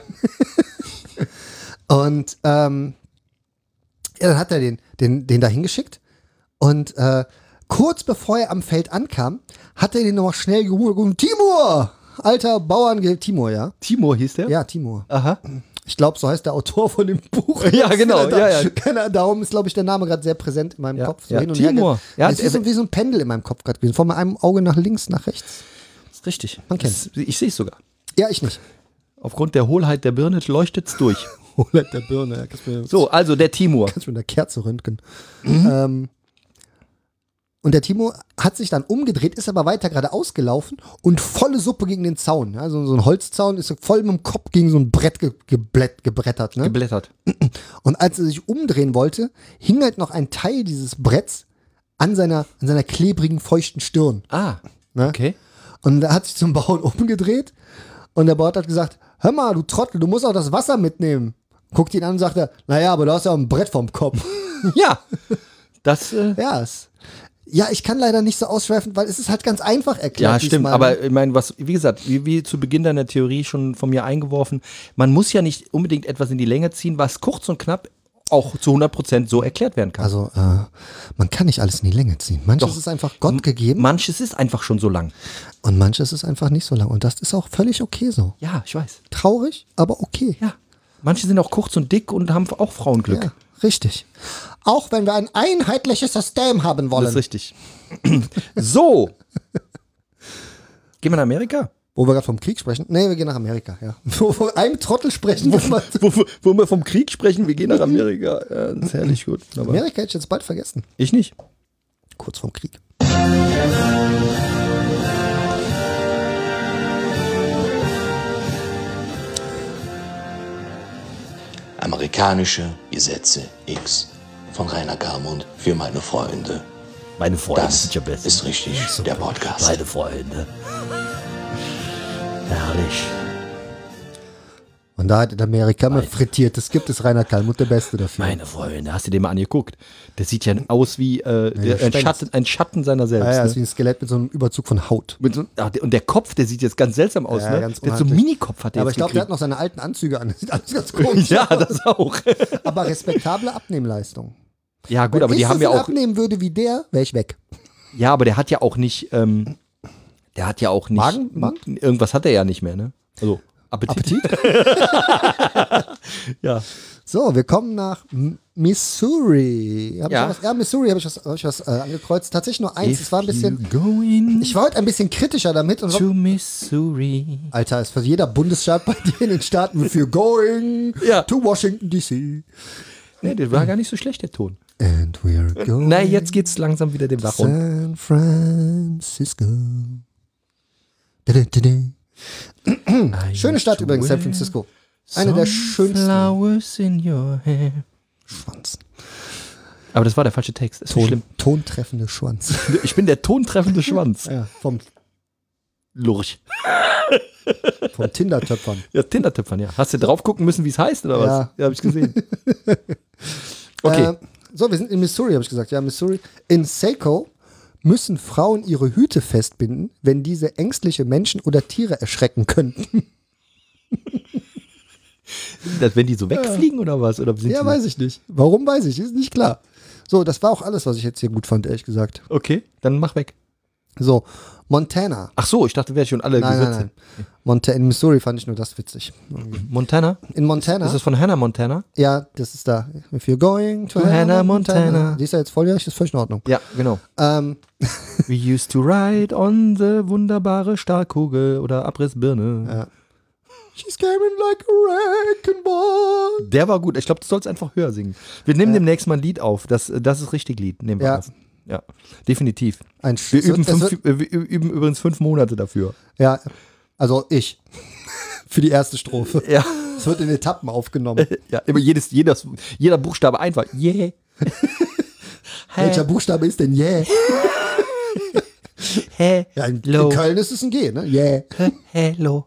S3: Und ähm, ja, dann hat er den, den, den da hingeschickt und äh, kurz bevor er am Feld ankam, hat er den noch schnell gerufen, Timur! Alter Bauern, Timur, ja?
S2: Timur hieß der?
S3: Ja, Timur.
S2: Aha.
S3: Ich glaube, so heißt der Autor von dem Buch.
S2: Ja, genau,
S3: Da,
S2: ja, ja.
S3: Keine, darum ist, glaube ich, der Name gerade sehr präsent in meinem
S2: Ja,
S3: Kopf. So
S2: ja,
S3: hin und her.
S2: Timur.
S3: ge-
S2: Ja,
S3: es ist wie so, wie so ein Pendel in meinem Kopf gerade gewesen. Von einem Auge nach links, nach rechts.
S2: Das ist richtig.
S3: Man kennt's.
S2: Das- Ich sehe es sogar.
S3: Ja, ich nicht.
S2: Aufgrund der Hohlheit der Birne leuchtet es durch.
S3: Hohlheit der Birne. Ja, kannst mir,
S2: So, also der Timur.
S3: kannst du mit einer Kerze röntgen.
S2: Mhm.
S3: Ähm, und der Timur hat sich dann umgedreht, ist aber weiter geradeaus gelaufen und volle Suppe gegen den Zaun. Also so ein Holzzaun ist voll mit dem Kopf gegen so ein Brett ge geblätt, gebrettert. Ne?
S2: Geblättert.
S3: Und als er sich umdrehen wollte, hing halt noch ein Teil dieses Bretts an seiner, an seiner klebrigen, feuchten Stirn.
S2: Ah,
S3: Ne?
S2: okay.
S3: Und er hat sich zum Bauern umgedreht und der Bauer hat gesagt, hör mal, du Trottel, du musst auch das Wasser mitnehmen. Guckt ihn an und sagt er, naja, aber du hast ja auch ein Brett vom Kopf.
S2: Ja. Das, äh,
S3: ja, es, ja, ich kann leider nicht so ausschweifen, weil es ist halt ganz einfach erklärt.
S2: ja, stimmt.
S3: diesmal.
S2: Aber ich meine, was, wie gesagt, wie, wie zu Beginn deiner Theorie schon von mir eingeworfen, man muss ja nicht unbedingt etwas in die Länge ziehen, was kurz und knapp auch zu hundert Prozent so erklärt werden kann.
S3: Also, äh, man kann nicht alles in die Länge ziehen. Manches
S2: Doch.
S3: ist einfach Gott gegeben
S2: Manches ist einfach schon so lang.
S3: und manches ist einfach nicht so lang. Und das ist auch völlig okay so.
S2: Ja, ich weiß.
S3: Traurig, aber okay.
S2: Ja. Manche sind auch kurz und dick und haben auch Frauenglück.
S3: Ja, richtig. Auch wenn wir ein einheitliches System haben wollen.
S2: Das ist richtig. So. Gehen wir nach Amerika?
S3: Wo wir gerade vom Krieg sprechen. Nee, wir gehen nach Amerika, ja. Wo wir von einem Trottel sprechen. Wo man
S2: Wo, wo wir vom Krieg sprechen, wir gehen nach Amerika. Ja, das ist herrlich gut. Aber
S3: Amerika hätte ich jetzt bald vergessen.
S2: ich nicht.
S3: Kurz vorm Krieg.
S5: Amerikanische Gesetze X von Rainer Garmund für meine Freunde.
S6: Meine Freunde
S5: Das
S6: sind ja besser.
S5: ist richtig, der Podcast.
S6: Meine Freunde. Herrlich.
S3: Und da hat in Amerika immer frittiertes gibt es Rainer Kalmuth der Beste dafür.
S2: Meine Freunde, hast du den mal angeguckt? Der sieht ja aus wie äh, der, ein,
S3: Gespenst.
S2: Schatten, ein Schatten seiner selbst.
S3: ja, ja,
S2: ne?
S3: ist wie ein Skelett mit so einem Überzug von Haut.
S2: Mit so, ah, der- und der Kopf, der sieht jetzt ganz seltsam aus.
S3: Ja,
S2: ne?
S3: ganz
S2: der hat so einen
S3: unheimlich.
S2: Minikopf hat der
S3: Ja, aber
S2: jetzt
S3: ich glaube, der hat
S2: gekriegt.
S3: noch seine alten Anzüge an. Das sieht alles ganz komisch
S2: Ja,
S3: aus.
S2: das auch.
S3: Aber respektable Abnehmleistung.
S2: Ja, gut,
S3: Wenn
S2: aber
S3: ich
S2: die
S3: so
S2: haben ja
S3: viel
S2: auch.
S3: abnehmen würde wie der, wäre ich weg.
S2: Ja, aber der hat ja auch nicht. Ähm, der hat ja auch nicht.
S3: Magenband?
S2: Irgendwas hat er ja nicht mehr, ne? Also. Appetit? Ja.
S3: So, wir kommen nach M- Missouri. Hab
S2: Ja.
S3: ich was, ja, Missouri habe ich was, hab ich was äh, angekreuzt. Tatsächlich nur eins.
S2: If
S3: Es war ein bisschen.
S2: you going
S3: Ich war heute ein bisschen kritischer damit. Und
S2: to Missouri.
S3: Alter, ist für jeder Bundesstaat bei dir in den Staaten if you're going
S2: Ja.
S3: to Washington D C.
S2: Nee, der war gar nicht so schlecht, der Ton.
S3: And we're going
S2: Na, jetzt geht's langsam wieder dem Bach runter.
S3: San Francisco. Da-da-da-da. Schöne Stadt übrigens, San Francisco. Eine der schönsten.
S2: Flowers in your hair.
S3: Schwanz.
S2: Aber das war der falsche Text. Ist nicht
S3: Ton,
S2: schlimm.
S3: tontreffende Schwanz.
S2: Ich bin der tontreffende Schwanz.
S3: Ja, vom,
S2: Lurch.
S3: vom Tinder-Töpfern.
S2: Ja, Tinder-Töpfern, ja. Hast du drauf gucken müssen, wie es heißt, oder was?
S3: Ja.
S2: Ja, hab ich gesehen. Okay.
S3: Äh, so, wir sind in Missouri, habe ich gesagt. Ja, Missouri. In Saco müssen Frauen ihre Hüte festbinden, wenn diese ängstliche Menschen oder Tiere erschrecken könnten.
S2: Das, wenn die so wegfliegen oder was? Oder sind
S3: Ja,
S2: die
S3: weiß ich nicht. Warum, weiß ich. Ist nicht klar. So, das war auch alles, was ich jetzt hier gut fand, ehrlich gesagt.
S2: Okay, dann mach weg.
S3: So, Montana.
S2: Ach so, ich dachte, wäre schon alle
S3: Nein, nein,
S2: Gesetze.
S3: nein. Monta- in Missouri fand ich nur das witzig.
S2: Montana?
S3: In Montana.
S2: Ist das von Hannah Montana?
S3: Ja, das ist da. If you're going to,
S2: To Hannah Montana.
S3: Die ist ja jetzt volljährig, ist völlig in Ordnung.
S2: Ja, genau.
S3: Ähm,
S2: We used to ride on the wunderbare Stahlkugel oder Abrissbirne.
S3: ja. She's coming like a wrecking ball.
S2: Der war gut. Ich glaube, du sollst einfach höher singen. Wir nehmen demnächst mal ein Lied auf. Das, das ist richtig Lied. Nehmen wir
S3: Ja.
S2: auf. Ja, definitiv.
S3: Ein
S2: Wir
S3: es
S2: üben,
S3: wird- es
S2: fünf,
S3: wird-
S2: äh, wir üben übrigens fünf Monate dafür.
S3: Ja, also ich. Für die erste Strophe.
S2: Ja.
S3: Es wird in Etappen aufgenommen.
S2: Ja, immer jedes, jedes, jeder Buchstabe einfach. Yeah.
S3: Welcher Buchstabe ist denn yeah?
S2: Hä?
S3: Ja, in, in
S2: Hello.
S3: Köln ist es ein G, ne? Yeah.
S2: Hello.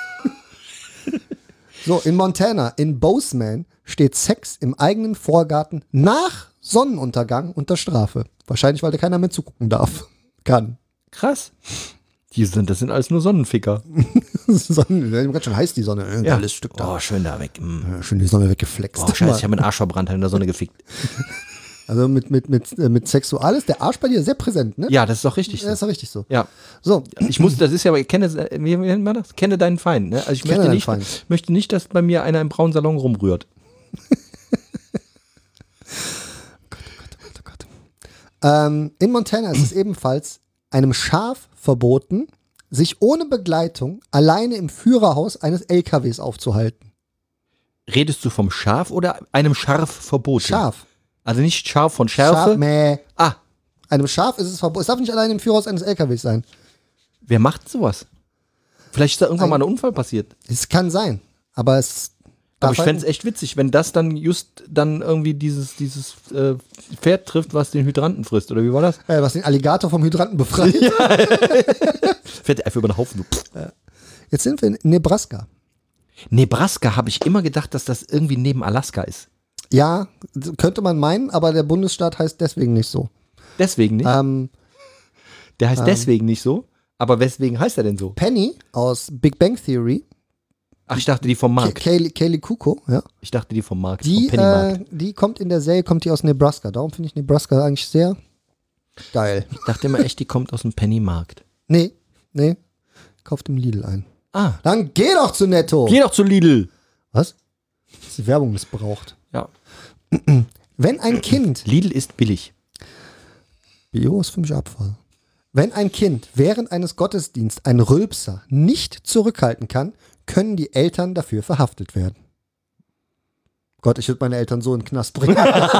S3: So, in Montana, in Bozeman, steht Sex im eigenen Vorgarten nach Sonnenuntergang unter Strafe. Wahrscheinlich, weil da keiner mehr zugucken darf. Kann.
S2: Krass. Die sind, das sind alles nur Sonnenficker.
S3: Sonne, ganz schön heiß die Sonne. Ein
S2: Ja.
S3: geiles Stück da.
S2: Oh, schön da weg. Mm.
S3: Ja, schön die Sonne weggeflext.
S2: Oh, scheiße, ich habe meinen Arsch verbrannt, habe in der Sonne gefickt.
S3: Also mit, mit, mit, äh, mit Sexuales, der Arsch bei dir sehr präsent, ne?
S2: Ja, das ist doch richtig
S3: Ja,
S2: so.
S3: ist doch richtig so.
S2: Ja.
S3: So,
S2: Ich muss, das ist ja, kenne, äh, wie nennt man das? Kenne deinen Feind. Ne? Also ich
S3: Kenne
S2: möchte
S3: deinen
S2: nicht,
S3: Feind.
S2: möchte nicht, dass bei mir einer im braunen Salon rumrührt.
S3: ähm, in Montana ist es ebenfalls einem Schaf verboten, sich ohne Begleitung alleine im Führerhaus eines L K Ws aufzuhalten.
S2: Redest du vom Schaf oder einem Scharf verboten?
S3: Schaf.
S2: Also nicht scharf von Schärfe.
S3: Schaf, mäh.
S2: Ah,
S3: Einem Schaf ist es verboten. Es darf nicht alleine im Führerhaus eines L K Ws sein.
S2: wer macht sowas? Vielleicht ist da irgendwann
S3: Ein-
S2: mal ein Unfall passiert.
S3: Es kann sein, aber es
S2: Aber
S3: darf
S2: ich
S3: halt
S2: fände es echt witzig, wenn das dann just dann irgendwie dieses, dieses äh, Pferd trifft, was den Hydranten frisst. Oder wie war das?
S3: äh, was den Alligator vom Hydranten befreit.
S2: Fährt einfach über den Haufen. So.
S3: Jetzt sind wir in Nebraska.
S2: Nebraska habe ich immer gedacht, dass das irgendwie neben Alaska ist.
S3: Ja, könnte man meinen, aber der Bundesstaat heißt deswegen nicht so.
S2: Deswegen nicht.
S3: Ähm,
S2: Der heißt deswegen nicht so. Aber weswegen heißt er denn so?
S3: Penny aus Big Bang Theory,
S2: Ach, ich dachte die vom
S3: Ke-
S2: Mark.
S3: Kaylee, Kaylee Kuko, ja,
S2: Ich dachte die vom Mark.
S3: die,
S2: vom Pennymarkt.
S3: äh, die kommt in der Serie, kommt die aus Nebraska. Darum finde ich Nebraska eigentlich sehr geil.
S2: Ich dachte immer echt, die kommt aus dem Pennymarkt.
S3: Nee, nee, kauft im Lidl ein.
S2: Ah.
S3: Dann geh doch zu Netto.
S2: Geh doch zu Lidl.
S3: Was? Ist die Werbung missbraucht.
S2: Ja.
S3: Wenn ein Kind,
S2: Lidl ist billig.
S3: Bio ist für mich Abfall. Wenn ein Kind während eines Gottesdienstes einen Rülpser nicht zurückhalten kann, können die Eltern dafür verhaftet werden. Gott, ich würde meine Eltern so in den Knast bringen.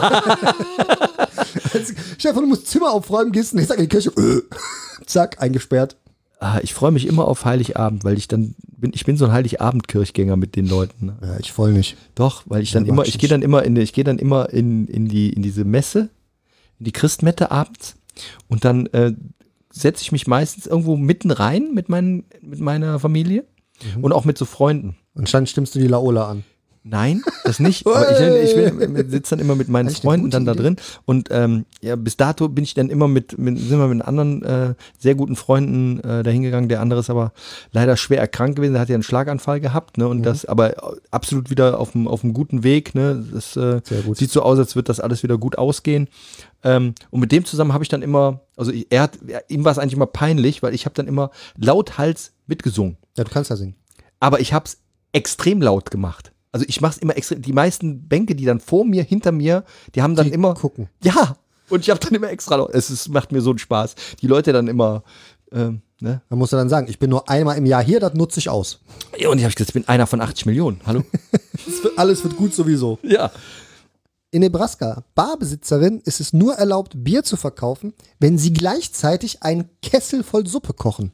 S3: Also, Stefan, du musst Zimmer aufräumen, gehst und ich sag in die Kirche, äh, zack, eingesperrt.
S2: Ah, ich freue mich immer auf Heiligabend, weil ich dann bin, ich bin so ein Heiligabend-Kirchgänger mit den Leuten. Ne?
S3: Ja, ich voll nicht.
S2: Doch, weil ich dann
S3: Ja,
S2: immer,
S3: mag
S2: ich
S3: ich
S2: gehe dann immer in, ich gehe dann immer in, in die, in diese Messe, in die Christmette abends und dann äh, setze ich mich meistens irgendwo mitten rein mit meinen, mit meiner Familie und auch mit so Freunden.
S3: Und dann stimmst du die Laola an.
S2: Nein, das nicht. Aber ich, ich sitze dann immer mit meinen
S3: Eigentlich eine
S2: Freunden
S3: gute
S2: dann da
S3: Idee.
S2: drin. Und ähm, ja, bis dato bin ich dann immer mit, mit sind wir mit anderen äh, sehr guten Freunden äh, dahin gegangen. Der andere ist aber leider schwer erkrankt gewesen. Der hat ja einen Schlaganfall gehabt, ne? Und
S3: Mhm.
S2: das aber absolut wieder auf dem auf dem guten Weg. Ne? Das äh,
S3: Sehr gut.
S2: sieht so aus, als wird das alles wieder gut ausgehen. Ähm, und mit dem zusammen habe ich dann immer, also ich, er hat, er, ihm war es eigentlich immer peinlich, weil ich habe dann immer lauthals mitgesungen.
S3: Ja, du kannst ja singen.
S2: Aber ich hab's extrem laut gemacht. Also ich mache es immer extrem. Die meisten Bänke, die dann vor mir, hinter mir, die haben dann
S3: Die
S2: immer.
S3: gucken.
S2: Ja. Und ich habe dann immer extra laut. Es ist, macht mir so einen Spaß. Die Leute dann immer. Ähm, ne?
S3: Man muss ja dann sagen, ich bin nur einmal im Jahr hier, das nutze ich aus.
S2: Ja, und ich habe gesagt, ich bin einer von achtzig Millionen. Hallo?
S3: Das wird, alles wird gut sowieso.
S2: Ja.
S3: In Nebraska, Barbesitzerin, ist es nur erlaubt, Bier zu verkaufen, wenn sie gleichzeitig einen Kessel voll Suppe kochen.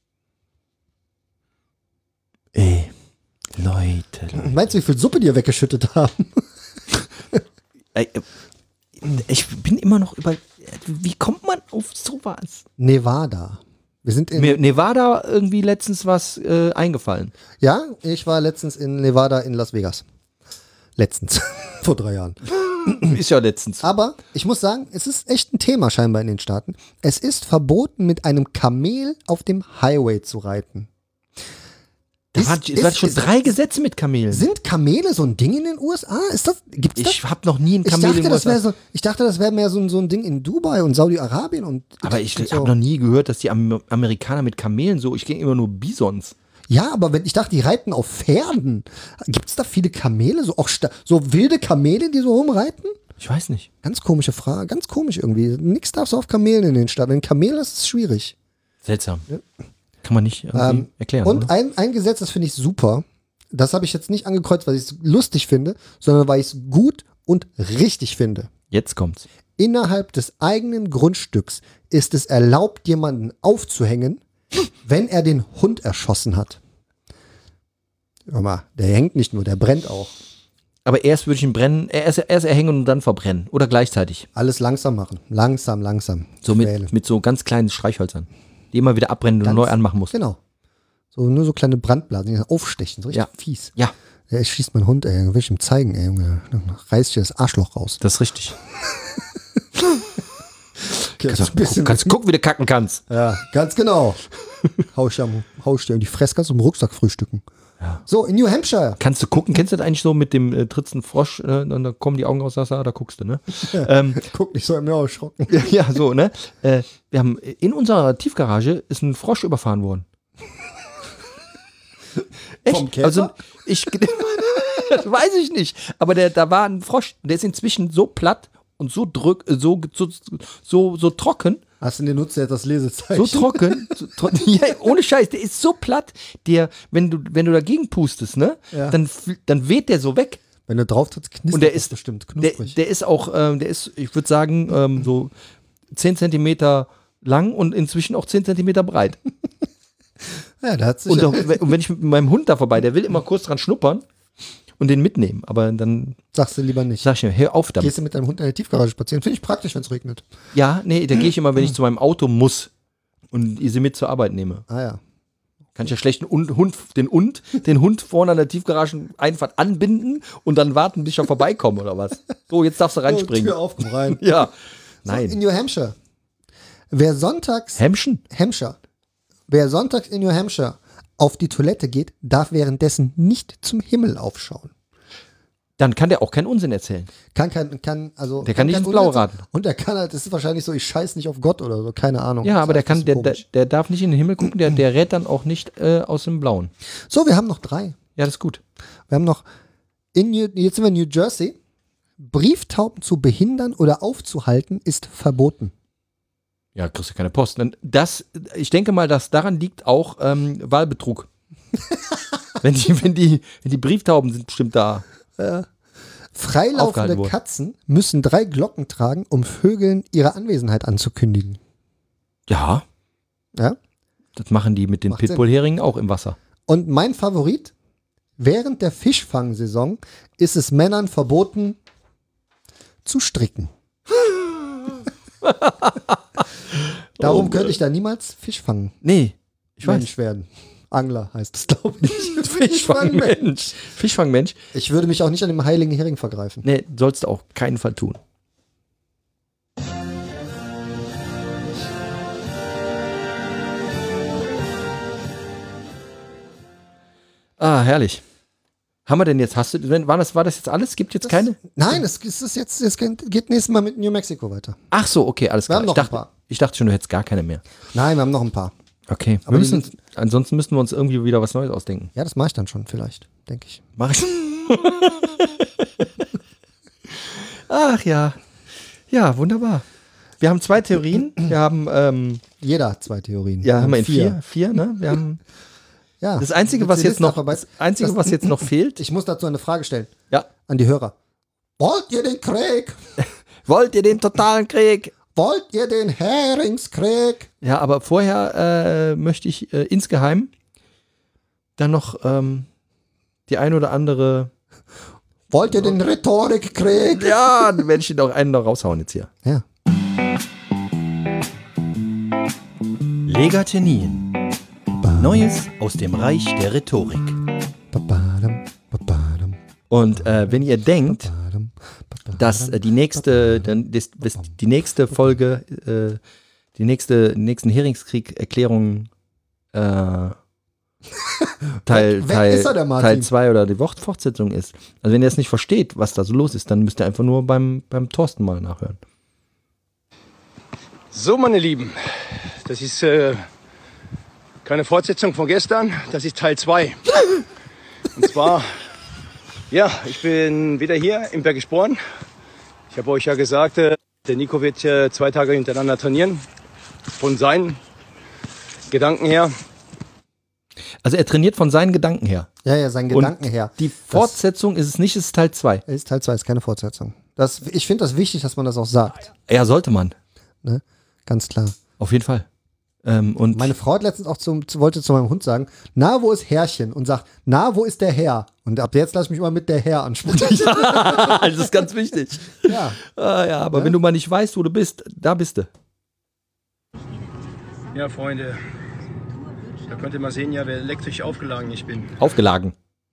S2: Ey, Leute. Leute.
S3: Meinst du, wie viel Suppe die hier weggeschüttet haben?
S2: Ey, ich bin immer noch über. Wie kommt man auf sowas?
S3: Nevada. Wir sind in.
S2: Mir Nevada irgendwie letztens was äh, eingefallen.
S3: Ja, ich war letztens in Nevada in Las Vegas. Letztens. Vor drei Jahren.
S2: Ist ja letztens.
S3: Aber ich muss sagen, es ist echt ein Thema scheinbar in den Staaten. Es ist verboten, mit einem Kamel auf dem Highway zu reiten.
S2: Da
S3: Ist-
S2: waren, es waren
S3: ist-
S2: schon
S3: ist-
S2: drei Gesetze mit Kamelen.
S3: Sind Kamele so ein Ding in den U S A? Ist das, gibt's das?
S2: Ich habe noch nie ein
S3: Ich
S2: Kamel
S3: dachte,
S2: in
S3: das
S2: den U
S3: wäre
S2: S A.
S3: so, ich dachte, das wäre mehr so, ein- so ein Ding in Dubai und Saudi-Arabien und.
S2: Aber ich
S3: und so.
S2: habe noch nie gehört, dass die Am Amerikaner mit Kamelen so. Ich kenne immer nur Bisons.
S3: Ja, aber wenn ich dachte, die reiten auf Pferden. Gibt es da viele Kamele? So auch sta- so wilde Kamele, die so rumreiten?
S2: Ich weiß nicht.
S3: Ganz komische Frage, ganz komisch irgendwie. Nix darfst du auf Kamelen in den Staaten. Wenn Kamel ist, ist es schwierig.
S2: Seltsam. Kann man nicht irgendwie
S3: Ähm,
S2: erklären.
S3: Und
S2: oder?
S3: ein, ein Gesetz, das finde ich super. Das habe ich jetzt nicht angekreuzt, weil ich es lustig finde, sondern weil ich es gut und richtig finde.
S2: Jetzt kommt's.
S3: Innerhalb des eigenen Grundstücks ist es erlaubt, jemanden aufzuhängen, wenn er den Hund erschossen hat. Hör mal, der hängt nicht nur, der brennt auch.
S2: Aber erst würde ich ihn brennen, erst, erst erhängen und dann verbrennen. Oder gleichzeitig.
S3: Alles langsam machen. Langsam, langsam.
S2: So
S3: Quälen.
S2: mit, mit so ganz kleinen Streichhölzern. Die immer wieder abbrennen und
S3: Ganz-
S2: neu anmachen muss.
S3: Genau. So, nur so kleine Brandblasen, die aufstechen. So richtig
S2: Ja.
S3: fies.
S2: Ja,
S3: Ja, ich schieß meinen Hund, ey. Will ich ihm zeigen, ey, Junge. Dann reiß ich dir das Arschloch raus.
S2: das ist richtig.
S3: Okay,
S2: Kannst, du, kannst du gucken, wie du kacken kannst.
S3: Ja, ganz genau. hau, ich am, hau ich dir in die Fresse, kannst du im Rucksack frühstücken.
S2: Ja.
S3: So, in New Hampshire.
S2: Kannst du gucken, kennst du das eigentlich so mit dem äh, trittsten Frosch, äh, und da kommen die Augen aus Wasser, da guckst du, ne? ähm,
S3: Guck nicht so, mir erschrocken.
S2: ja, ja, so, ne? Äh, wir haben, in unserer Tiefgarage ist ein Frosch überfahren worden. Echt?
S3: Vom Käfer?
S2: Also, ich, das weiß ich nicht. Aber der, da war ein Frosch, der ist inzwischen so platt und so drück, so, so, so, so trocken,
S3: Hast du den Nutzer jetzt das Lesezeichen?
S2: so trocken, so tro ja, ohne Scheiß, der ist so platt, der, wenn du, wenn du dagegen pustest, ne,
S3: Ja.
S2: dann, fl- dann weht der so weg.
S3: Wenn du drauf trittst, knistert
S2: Und der
S3: das
S2: ist
S3: bestimmt
S2: Der,
S3: knusprig.
S2: der ist auch, ähm, der ist, ich würde sagen, ähm, so zehn Zentimeter lang und inzwischen auch zehn Zentimeter breit.
S3: ja, der hat sich
S2: Und, auch, wenn- und wenn ich mit meinem Hund da vorbei, der will immer kurz dran schnuppern und den mitnehmen. Aber dann
S3: sagst du lieber nicht.
S2: sag ich mir, hör auf damit.
S3: Gehst du mit deinem Hund in der Tiefgarage spazieren? Finde ich praktisch, wenn es regnet.
S2: Ja, nee, da gehe ich immer, wenn ich zu meinem Auto muss und sie mit zur Arbeit nehme.
S3: Ah ja.
S2: Kann ich ja schlecht den Hund, Hund, den, Hund, den Hund vorne an der Tiefgarageneinfahrt anbinden und dann warten, bis ich schon vorbeikomme oder was. So, jetzt darfst du reinspringen.
S3: Tür auf, komm rein.
S2: Ja.
S3: So, in
S2: Nein.
S3: New Hampshire. Wer sonntags,
S2: Hemmschen?
S3: Hampshire. Wer sonntags in New Hampshire auf die Toilette geht, darf währenddessen nicht zum Himmel aufschauen.
S2: Dann kann der auch keinen Unsinn erzählen.
S3: Kann, kann, kann, also.
S2: Der kann nicht
S3: kein
S2: ins Blaue
S3: Unsinn-
S2: raten.
S3: Und der kann halt, das ist wahrscheinlich so, ich scheiß nicht auf Gott oder so, keine Ahnung.
S2: Ja,
S3: Das
S2: aber der
S3: ist
S2: kann,
S3: ein
S2: der,
S3: bisschen
S2: der,
S3: komisch.
S2: der darf nicht in den Himmel gucken, der, der rät dann auch nicht äh, aus dem Blauen.
S3: So, wir haben noch drei.
S2: Ja, das ist gut.
S3: Wir haben noch, in New, jetzt sind wir in New Jersey. Brieftauben zu behindern oder aufzuhalten ist verboten.
S2: Ja, kriegst du keine Post. Dann Das, ich denke mal, dass daran liegt auch ähm, Wahlbetrug. wenn, die, wenn, die, wenn die Brieftauben sind bestimmt da.
S3: Freilaufende
S2: Aufgehalten worden.
S3: Katzen müssen drei Glocken tragen, um Vögeln ihre Anwesenheit anzukündigen.
S2: Ja,
S3: Ja?
S2: das machen die mit den
S3: Macht Sinn.
S2: Pitbull-Heringen auch im Wasser.
S3: Und mein Favorit, während der Fischfangsaison ist es Männern verboten, zu stricken. Darum
S2: Oh,
S3: könnte ich da niemals Fisch fangen.
S2: Nee, ich weiß.
S3: Mensch werden. Angler heißt es, glaube ich.
S2: Fischfangmensch. Fischfangmensch.
S3: Ich würde mich auch nicht an dem heiligen Hering vergreifen.
S2: Nee, sollst du auch keinen Fall tun. Ah, herrlich. Haben wir denn jetzt, hast du, wenn- war das, war das jetzt alles? Gibt jetzt keine?
S3: Nein, es es ist jetzt, es geht nächstes Mal mit New Mexico weiter.
S2: Ach so, okay, alles
S3: Wir
S2: klar.
S3: haben noch
S2: ich, dachte,
S3: ein paar.
S2: ich dachte schon, du hättest gar keine mehr.
S3: Nein, wir haben noch ein paar.
S2: Okay,
S3: Aber
S2: wir
S3: die-
S2: müssen, ansonsten müssten wir uns irgendwie wieder was Neues ausdenken.
S3: Ja, das mache ich dann schon vielleicht. denke ich.
S2: Mach ich. Ach ja. Ja, wunderbar. Wir haben zwei Theorien. Wir haben, ähm,
S3: Jeder zwei Theorien.
S2: ja, haben wir in
S3: vier.
S2: vier, vier, ne? Wir haben
S3: Ja.
S2: das Einzige, was jetzt noch, das Einzige, was jetzt noch fehlt.
S3: Ich muss dazu eine Frage stellen.
S2: Ja.
S3: An die Hörer. Wollt ihr den Krieg?
S2: Wollt ihr den totalen Krieg?
S3: Wollt ihr den Heringskrieg?
S2: Ja, aber vorher äh, möchte ich äh, insgeheim dann noch ähm, die ein oder andere.
S3: Wollt ihr den Rhetorikkrieg?
S2: Ja, dann werde ich noch einen noch raushauen jetzt hier.
S3: Ja.
S2: Legatenien. Neues aus dem Reich der Rhetorik.
S3: Babadam, babadam,
S2: Und äh, wenn ihr denkt,
S3: babadam, babadam.
S2: dass äh, die nächste, dann, das, das, die nächste Folge, äh, die nächste, nächsten Heringskrieg-Erklärungen äh, Teil
S3: Weg- weg
S2: Teil
S3: ist er, der Martin.
S2: Teil zwei oder die Wort- Fortsetzung ist. Also wenn ihr es nicht versteht, was da so los ist, dann müsst ihr einfach nur beim, beim Thorsten mal nachhören.
S6: So, meine Lieben, das ist äh, keine Fortsetzung von gestern, das ist Teil zwei. Und zwar, ja, ich bin wieder hier im Bergisch Born. Ich habe euch ja gesagt, äh, der Nico wird äh, zwei Tage hintereinander trainieren. Von seinen Gedanken her.
S2: Also er trainiert von seinen Gedanken her.
S3: Ja, ja, seinen Gedanken
S2: Und
S3: her.
S2: Die Fortsetzung ist es nicht, es ist Teil zwei.
S3: Das ist Teil zwei, ist keine Fortsetzung. Das, ich finde das wichtig, dass man das auch sagt.
S2: Ja, sollte man.
S3: Ne? Ganz klar.
S2: Auf jeden Fall. Ähm, und
S3: Meine Frau hat letztens auch zum, zu, wollte zu meinem Hund sagen, na, wo ist Herrchen? Und sagt, na, wo ist der Herr? Und ab jetzt lasse ich mich immer mit der Herr ansprechen.
S2: das ist ganz wichtig.
S3: Ja.
S2: Ah, ja, aber
S3: Ja?
S2: wenn du mal nicht weißt, wo du bist, da bist du.
S6: Ja, Freunde, da könnt ihr mal sehen, ja, wer elektrisch aufgeladen ich bin.
S2: Aufgeladen.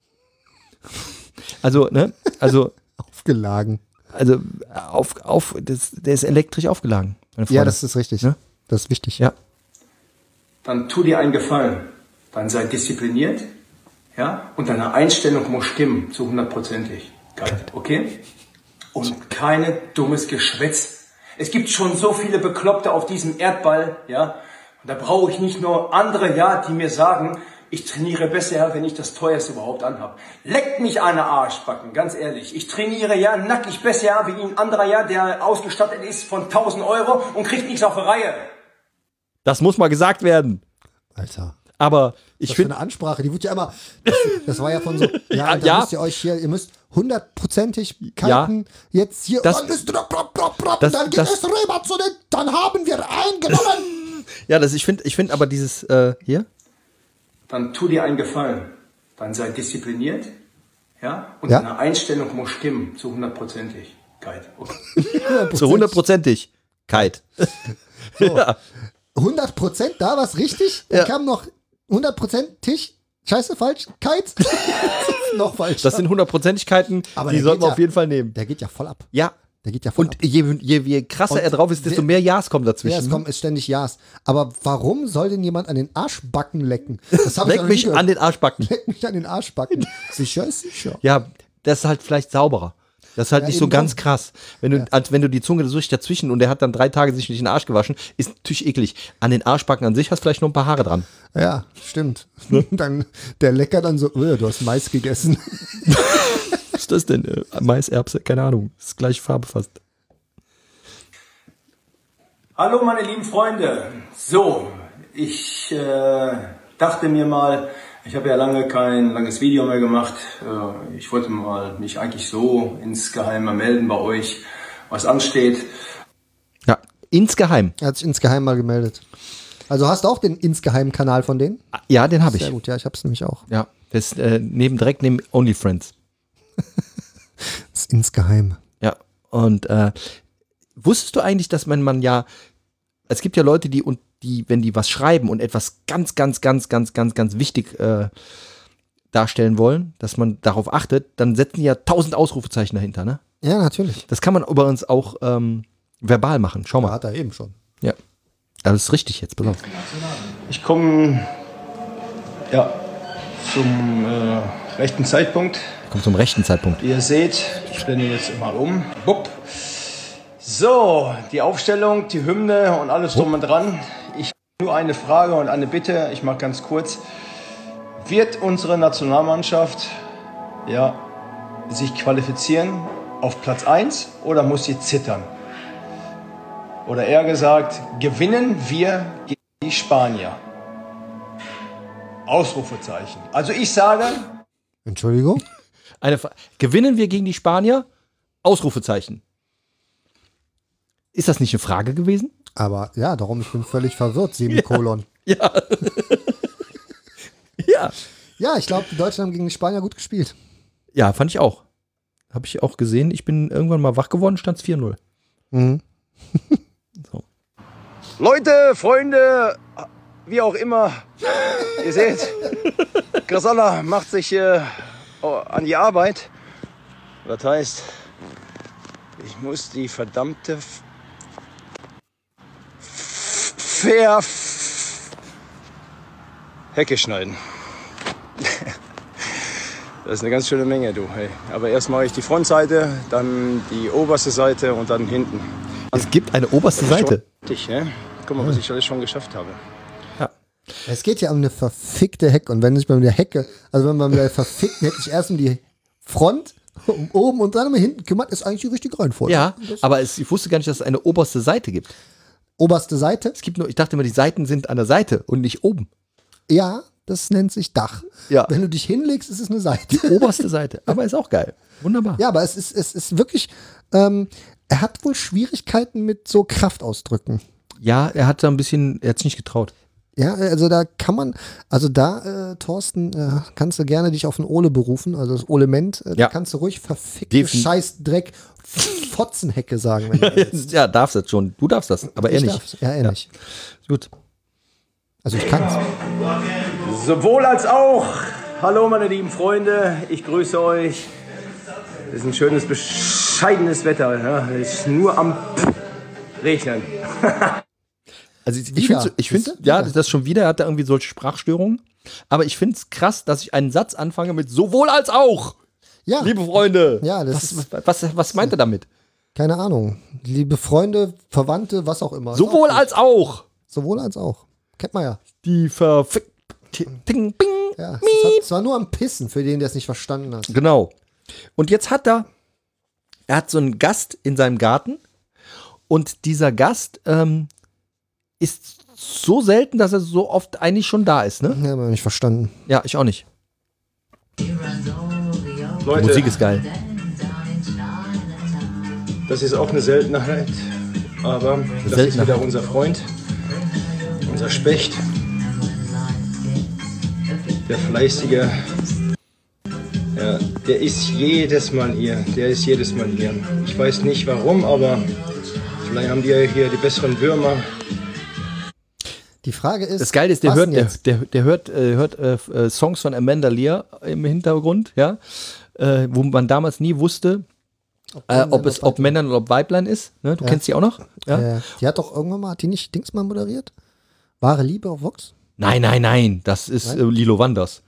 S2: Also, ne? Also,
S3: Aufgeladen.
S2: also auf, auf, das, der ist elektrisch aufgeladen. meine
S3: Ja,
S2: Freunde.
S3: das ist richtig.
S2: Ne?
S3: Das ist wichtig.
S2: Ja.
S6: Dann tu dir einen Gefallen. Dann sei diszipliniert, ja, und deine Einstellung muss stimmen, zu hundertprozentig. Okay? Und keine dummes Geschwätz. Es gibt schon so viele Bekloppte auf diesem Erdball, ja. Und da brauche ich nicht nur andere, ja, die mir sagen, ich trainiere besser, wenn ich das teuerste überhaupt anhabe. Leckt mich an der Arschbacken, ganz ehrlich. Ich trainiere ja nackig besser wie ein anderer, ja, der ausgestattet ist von tausend Euro und kriegt nichts auf die Reihe.
S2: Das muss mal gesagt werden.
S3: Alter.
S2: Aber ich
S3: Das für
S2: finde,
S3: eine Ansprache, die wurde ja immer, das, das war ja von so, ja,
S2: Ja,
S3: und dann
S2: ja.
S3: müsst ihr euch hier, ihr müsst hundertprozentig kalten, jetzt hier,
S2: Das-
S3: dann müsst ihr, prop, prop, prop,
S2: das-
S3: und dann geht
S2: das-
S3: es rüber zu den, dann haben wir eingenommen.
S2: ja, das, ich finde, ich finde aber dieses, äh, hier,
S6: Dann tu dir einen Gefallen. Dann sei diszipliniert, ja, und
S3: Ja.
S6: deine Einstellung muss stimmen, zu hundertprozentig. Geil. Okay.
S2: zu hundertprozentig. Kite. Ja.
S3: hundert Prozent, da war's richtig, dann
S2: Ja.
S3: kam noch hundert Prozent Tisch, scheiße, falsch, Kites, noch falsch.
S2: Das sind Hundertprozentigkeiten,
S3: Aber
S2: die
S3: der
S2: sollten
S3: geht
S2: wir
S3: ja-
S2: auf jeden Fall nehmen.
S3: Der geht ja voll ab,
S2: Ja.
S3: der geht ja voll
S2: Und
S3: ab.
S2: je, je, je krasser
S3: Und
S2: er drauf ist, desto
S3: wer-
S2: mehr Ja's kommen dazwischen.
S3: Ja, es kommt ist ständig Ja's. Aber warum soll denn jemand an den Arschbacken lecken? Das hab ich
S2: Leck
S3: noch nie
S2: mich
S3: gehört.
S2: an den Arschbacken.
S3: Leck mich an den Arschbacken. Sicher ist sicher.
S2: Ja, das ist halt vielleicht sauberer. Das ist halt
S3: Ja,
S2: nicht so
S3: eben
S2: ganz
S3: drum.
S2: krass. Wenn du, als wenn du die Zunge so richtig dazwischen und der hat dann drei Tage sich nicht in den Arsch gewaschen, ist natürlich eklig. An den Arschbacken an sich hast du vielleicht noch ein paar Haare dran.
S3: Ja, stimmt. Dann der Lecker dann so, oh, du hast Mais gegessen.
S2: Was ist das denn? Äh, Mais, Erbse? Keine Ahnung. Das ist gleiche Farbe fast.
S6: Hallo meine lieben Freunde. So, ich äh, dachte mir mal, ich habe ja lange kein langes Video mehr gemacht. Äh, ich wollte mal mich eigentlich so insgeheim melden bei euch, was ansteht.
S2: Ja, insgeheim.
S3: Er hat sich insgeheim mal gemeldet. Also hast du auch den insgeheimen Kanal von denen?
S2: Ja, den habe ich.
S3: Sehr gut, ja, ich hab's nämlich auch.
S2: Ja, das ist äh, neben, direkt neben OnlyFriends.
S3: Das ist insgeheim.
S2: Ja, und äh, wusstest du eigentlich, dass man, man ja, es gibt ja Leute, die und die, wenn die was schreiben und etwas ganz, ganz, ganz, ganz, ganz, ganz wichtig äh, darstellen wollen, dass man darauf achtet, dann setzen die ja tausend Ausrufezeichen dahinter, ne?
S3: Ja, natürlich.
S2: Das kann man übrigens auch ähm, verbal machen. Schau mal.
S3: Hat er eben schon.
S2: Ja. Aber das ist richtig jetzt, pass auf.
S6: Ich komme ja, zum äh, rechten Zeitpunkt.
S2: Kommt zum rechten Zeitpunkt.
S6: Wie ihr seht, ich blende jetzt mal um. Bupp. So, die Aufstellung, die Hymne und alles drum und dran. Ich habe nur eine Frage und eine Bitte, ich mache ganz kurz. Wird unsere Nationalmannschaft ja, sich qualifizieren auf Platz eins oder muss sie zittern? Oder eher gesagt, gewinnen wir gegen die Spanier? Ausrufezeichen. Also ich sage...
S3: Entschuldigung?
S2: Eine Fra- Gewinnen wir gegen die Spanier? Ausrufezeichen. Ist das nicht eine Frage gewesen?
S3: Aber ja, darum, ich bin völlig verwirrt, Semikolon.
S2: Ja. ja.
S3: Ja, ich glaube, die Deutschen haben gegen die Spanier gut gespielt.
S2: Ja, fand ich auch. Habe ich auch gesehen. Ich bin irgendwann mal wach geworden, stand es vier null.
S3: Mhm.
S2: So.
S6: Leute, Freunde, wie auch immer, ihr seht, Grasalla macht sich äh, an die Arbeit. Das heißt, ich muss die verdammte F- Fair Hecke schneiden. Das ist eine ganz schöne Menge, du. Hey. Aber erst mache ich die Frontseite, dann die oberste Seite und dann hinten.
S2: Es gibt eine oberste Seite.
S6: Dich, ne? Guck mal, was ich alles schon geschafft habe.
S3: Es geht ja um eine verfickte Hecke. Und wenn sich bei der Hecke, also wenn man bei der verfickten Hecke sich erst um die Front, um oben und dann um hinten kümmert, ist eigentlich die richtige Reihenfolge.
S2: Ja, aber es, ich wusste gar nicht, dass es eine oberste Seite gibt.
S3: Oberste Seite?
S2: Es gibt nur, ich dachte immer, die Seiten sind an der Seite und nicht oben.
S3: Ja, das nennt sich Dach.
S2: Ja.
S3: Wenn du dich hinlegst, ist es eine Seite.
S2: Oberste Seite. Aber ist auch geil. Wunderbar.
S3: Ja, aber es ist, es ist wirklich, ähm, er hat wohl Schwierigkeiten mit so Kraftausdrücken.
S2: Ja, er hat da ein bisschen, er hat sich nicht getraut.
S3: Ja, also da kann man, also da, äh, Thorsten, äh, kannst du gerne dich auf ein Ole berufen, also das Olement, äh,
S2: Ja.
S3: da kannst du ruhig verfickte
S2: Defin-
S3: Scheißdreck Fotzenhecke sagen. Wenn du willst.
S2: Ja, darfst das schon. Du darfst das, aber er
S3: Ich
S2: nicht.
S3: darf's. Ja, er nicht.
S2: Gut.
S3: Also ich kann's.
S6: Sowohl als auch. Hallo meine lieben Freunde, ich grüße euch. Es ist ein schönes, bescheidenes Wetter. Ja? Es ist nur am Regnen.
S2: Also ich, ich
S3: Wieder.
S2: finde, ich find,
S3: Siehste?
S2: ja,
S3: Wieder.
S2: das schon wieder, er hat da irgendwie solche Sprachstörungen. Aber ich finde es krass, dass ich einen Satz anfange mit sowohl als auch.
S3: Ja,
S2: Liebe Freunde.
S3: Ja, das
S2: was,
S3: ist-
S2: was, was, was meint er damit?
S3: keine Ahnung. Liebe Freunde, Verwandte, was auch immer.
S2: Sowohl
S3: Ist auch gut.
S2: als auch.
S3: Sowohl als auch. Kennt man ja.
S2: Die verfick... Ting, bing.
S3: Ja, es hat, es war nur am Pissen, für den, der es nicht verstanden hat.
S2: Genau. Und jetzt hat er, er hat so einen Gast in seinem Garten und dieser Gast ähm, ist so selten, dass er so oft eigentlich schon da ist, ne?
S3: Ja, aber nicht verstanden.
S2: Ja, ich auch nicht.
S6: Leute,
S2: Musik ist geil.
S6: das ist auch eine Seltenheit. Aber das
S2: Seltenheit.
S6: ist wieder unser Freund, unser Specht. Der fleißige, ja, der ist jedes Mal hier. Der ist jedes Mal hier. Ich weiß nicht warum, aber vielleicht haben die ja hier die besseren Würmer.
S3: Die Frage ist,
S2: Das Geile ist, der
S3: was
S2: hört,
S3: denn
S2: der,
S3: jetzt?
S2: der, der hört, äh, hört äh, äh, Songs von Amanda Lear im Hintergrund, ja, äh, wo man damals nie wusste, äh, ob es ob Männern oder ob Weiblein ist. Ne? Du
S3: Ja.
S2: kennst die auch noch? Ja?
S3: Äh, die hat doch irgendwann mal, hat die nicht Dings mal moderiert? Wahre Liebe auf Vox?
S2: Nein, nein, nein, das ist äh, Lilo Wanders.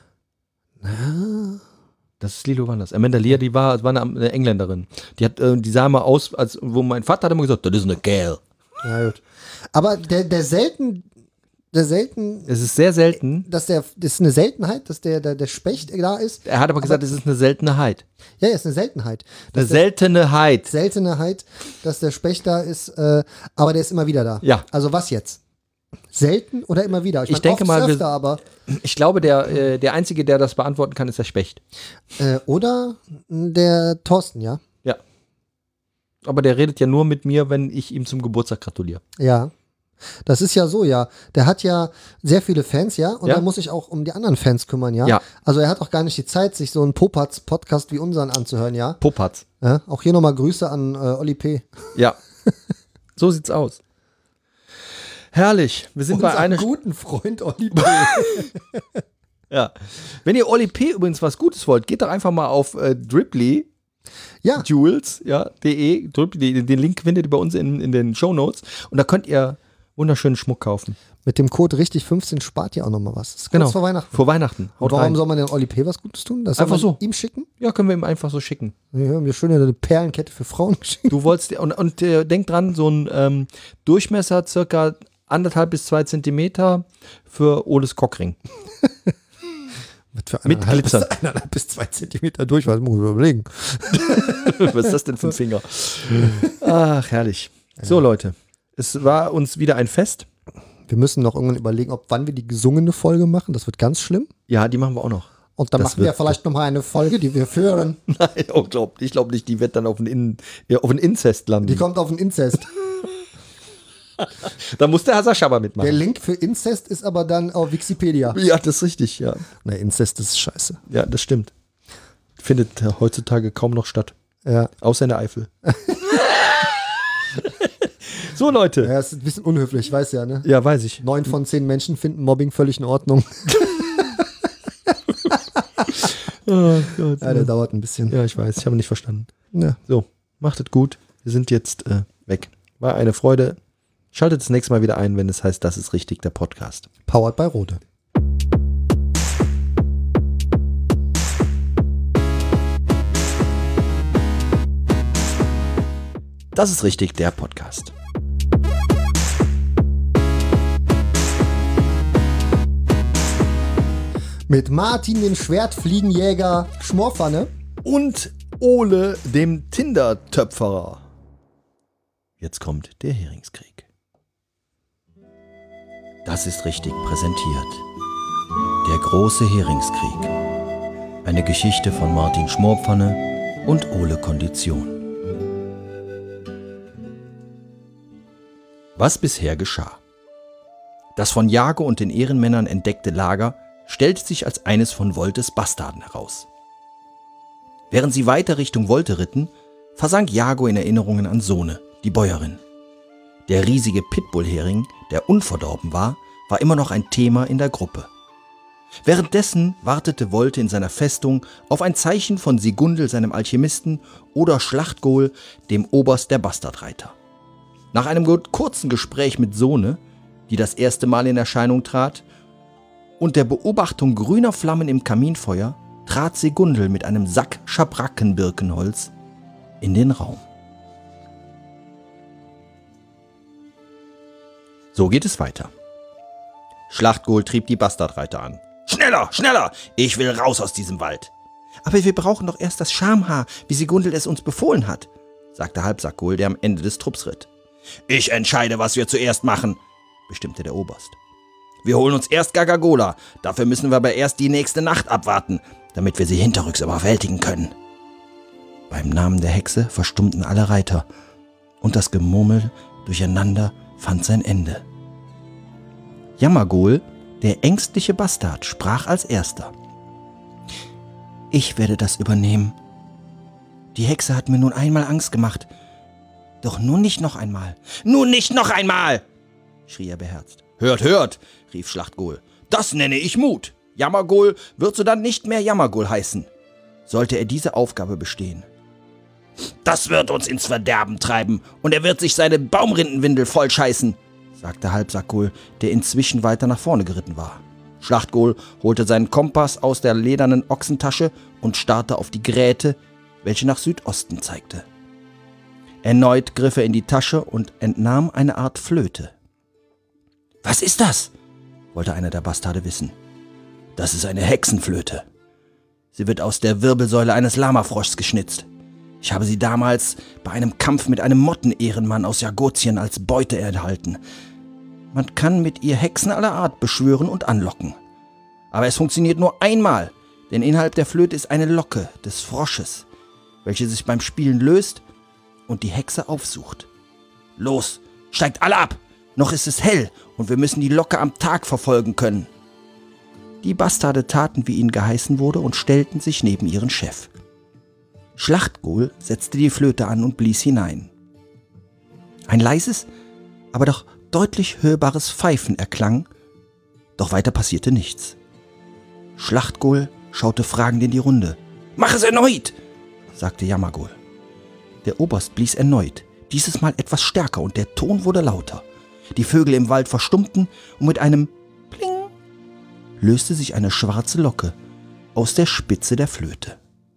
S2: Das ist Lilo Wanders. Amanda Lear, die war, war eine, eine Engländerin. Die hat, äh, die sah mal aus, als wo mein Vater hat immer gesagt, das ist eine Girl.
S3: Ja, gut. Aber der, der selten, der selten,
S2: Es ist sehr selten.
S3: dass der, das ist eine Seltenheit, dass der, der, der Specht da ist.
S2: Er hat aber gesagt, es ist eine Seltenheit.
S3: Ja, ist eine Seltenheit.
S2: Eine
S3: Dass der,
S2: Seltenheit.
S3: Seltenheit, dass der Specht da ist, äh, aber der ist immer wieder da.
S2: Ja.
S3: Also was jetzt? Selten oder immer wieder?
S2: Ich denke
S3: oft
S2: mal,
S3: ist
S2: wir-
S3: öfter, aber
S2: Ich glaube, der, äh, der Einzige, der das beantworten kann, ist der Specht.
S3: äh, oder der Thorsten, ja.
S2: Ja. Aber der redet ja nur mit mir, wenn ich ihm zum Geburtstag gratuliere.
S3: Ja. Das ist ja so, ja. Der hat ja sehr viele Fans, ja. Und
S2: Ja.
S3: dann muss ich auch um die anderen Fans kümmern, ja.
S2: Ja.
S3: Also er hat auch gar nicht die Zeit, sich so einen Popatz-Podcast wie unseren anzuhören, ja.
S2: Popatz.
S3: ja? Auch hier nochmal Grüße an äh, Olli P.
S2: Ja. So sieht's aus. Herrlich. Wir sind bei
S3: Unser
S2: einer.
S3: guten Freund Olli P.
S2: Ja. Wenn ihr Oli P. übrigens was Gutes wollt, geht doch einfach mal auf äh, Dribbly.
S3: ja,
S2: Jules, ja, de, Dribbly, den Link findet ihr bei uns in, in den Shownotes und da könnt ihr wunderschönen Schmuck kaufen.
S3: mit dem Code richtig fünfzehn spart ihr auch nochmal was. Das ist kurz
S2: Genau.
S3: vor Weihnachten.
S2: Vor Weihnachten.
S3: Und
S2: Haut
S3: warum
S2: rein.
S3: soll man denn Olli P. was Gutes tun? Das soll
S2: Einfach
S3: man
S2: so.
S3: ihm schicken?
S2: Ja, können wir ihm einfach so schicken.
S3: Wir haben mir schön eine Perlenkette für Frauen geschickt.
S2: Du wolltest, und, und äh, denk dran, so ein ähm, Durchmesser circa anderthalb bis zwei Zentimeter für Oles Cockring.
S3: Was für
S2: Mit
S3: eineinhalb bis,
S2: Glitzern.
S3: eineinhalb bis zwei Zentimeter durch, was muss ich überlegen.
S2: Was ist das denn für ein Finger? Ach, herrlich. So, Leute, es war uns wieder ein Fest.
S3: Wir müssen noch irgendwann überlegen, ob wann wir die gesungene Folge machen. Das wird ganz schlimm.
S2: Ja, die machen wir auch noch.
S3: Und dann
S2: Das
S3: machen wir
S2: wird-
S3: vielleicht noch mal eine Folge, die wir führen.
S2: Nein, oh, glaub, ich glaube nicht, die wird dann auf den, In ja, auf den Inzest landen.
S3: Die kommt auf den Inzest.
S2: Da muss der Hassan Schaber
S3: Der
S2: mitmachen.
S3: Link für Inzest ist aber dann auf Wikipedia.
S2: Ja, das ist richtig, ja.
S3: Na, Inzest ist scheiße.
S2: Ja, das stimmt. Findet heutzutage kaum noch statt.
S3: Ja.
S2: Außer in der Eifel. So, Leute.
S3: Ja, ist ein bisschen unhöflich, ich weiß ja, ne?
S2: Ja, weiß ich.
S3: Neun von zehn Menschen finden Mobbing völlig in Ordnung.
S2: Oh Gott.
S3: Ja, der dauert ein bisschen.
S2: Ja, ich weiß. Ich habe nicht verstanden.
S3: Ja.
S2: So, macht es gut. Wir sind jetzt äh, weg. War eine Freude. Schaltet das nächste Mal wieder ein, wenn es heißt, das ist richtig, der Podcast.
S3: Powered by Rode.
S2: Das ist richtig, der Podcast.
S3: Mit Martin, dem Schwertfliegenjäger Schmorpfanne.
S2: Und Ole, dem Tinder-Töpferer. Jetzt kommt der Heringskrieg. Das ist richtig präsentiert. Der große Heringskrieg. Eine Geschichte von Martin Schmorpfanne und Ole Kondition. Was bisher geschah. Das von Jago und den Ehrenmännern entdeckte Lager stellte sich als eines von Woltes Bastarden heraus. Während sie weiter Richtung Wolte ritten, versank Jago in Erinnerungen an Sone, die Bäuerin. Der riesige Pitbull-Hering, der unverdorben war, war immer noch ein Thema in der Gruppe. Währenddessen wartete Wolte in seiner Festung auf ein Zeichen von Sigundel, seinem Alchemisten, oder Schlachtgol, dem Oberst der Bastardreiter. Nach einem kurzen Gespräch mit Sone, die das erste Mal in Erscheinung trat, und der Beobachtung grüner Flammen im Kaminfeuer, trat Sigundel mit einem Sack Schabrackenbirkenholz in den Raum. So geht es weiter. Schlachtgol trieb die Bastardreiter an. Schneller, schneller! Ich will raus aus diesem Wald. Aber wir brauchen doch erst das Schamhaar, wie Sigundel es uns befohlen hat, sagte Halbsackgol, der am Ende des Trupps ritt. Ich entscheide, was wir zuerst machen, bestimmte der Oberst. Wir holen uns erst Gagagola, dafür müssen wir aber erst die nächste Nacht abwarten, damit wir sie hinterrücks überwältigen können. Beim Namen der Hexe verstummten alle Reiter, und das Gemurmel durcheinander fand sein Ende. Jammergol, der ängstliche Bastard, sprach als erster. Ich werde das übernehmen. Die Hexe hat mir nun einmal Angst gemacht. Doch nun nicht noch einmal. Nun nicht noch einmal! Schrie er beherzt. Hört, hört, rief Schlachtgol. Das nenne ich Mut. Jammergol wird so dann nicht mehr Jammergol heißen, sollte er diese Aufgabe bestehen. Das wird uns ins Verderben treiben und er wird sich seine Baumrindenwindel vollscheißen, sagte Halbsackgol, der inzwischen weiter nach vorne geritten war. Schlachtgol holte seinen Kompass aus der ledernen Ochsentasche und starrte auf die Gräte, welche nach Südosten zeigte. Erneut griff er in die Tasche und entnahm eine Art Flöte. »Was ist das?« wollte einer der Bastarde wissen. »Das ist eine Hexenflöte. Sie wird aus der Wirbelsäule eines Lamafroschs geschnitzt. Ich habe sie damals bei einem Kampf mit einem Mottenehrenmann aus Jagotien als Beute erhalten. Man kann mit ihr Hexen aller Art beschwören und anlocken. Aber es funktioniert nur einmal, denn innerhalb der Flöte ist eine Locke des Frosches, welche sich beim Spielen löst und die Hexe aufsucht. Los, steigt alle ab! Noch ist es hell und wir müssen die Locke am Tag verfolgen können.« Die Bastarde taten, wie ihnen geheißen wurde, und stellten sich neben ihren Chef. Schlachtgol setzte die Flöte an und blies hinein. Ein leises, aber doch deutlich hörbares Pfeifen erklang, doch weiter passierte nichts. Schlachtgol schaute fragend in die Runde. »Mach es erneut«, sagte Jammergol. Der Oberst blies erneut, dieses Mal etwas stärker, und der Ton wurde lauter. Die Vögel im Wald verstummten und mit einem Pling löste sich eine schwarze Locke aus der Spitze der Flöte.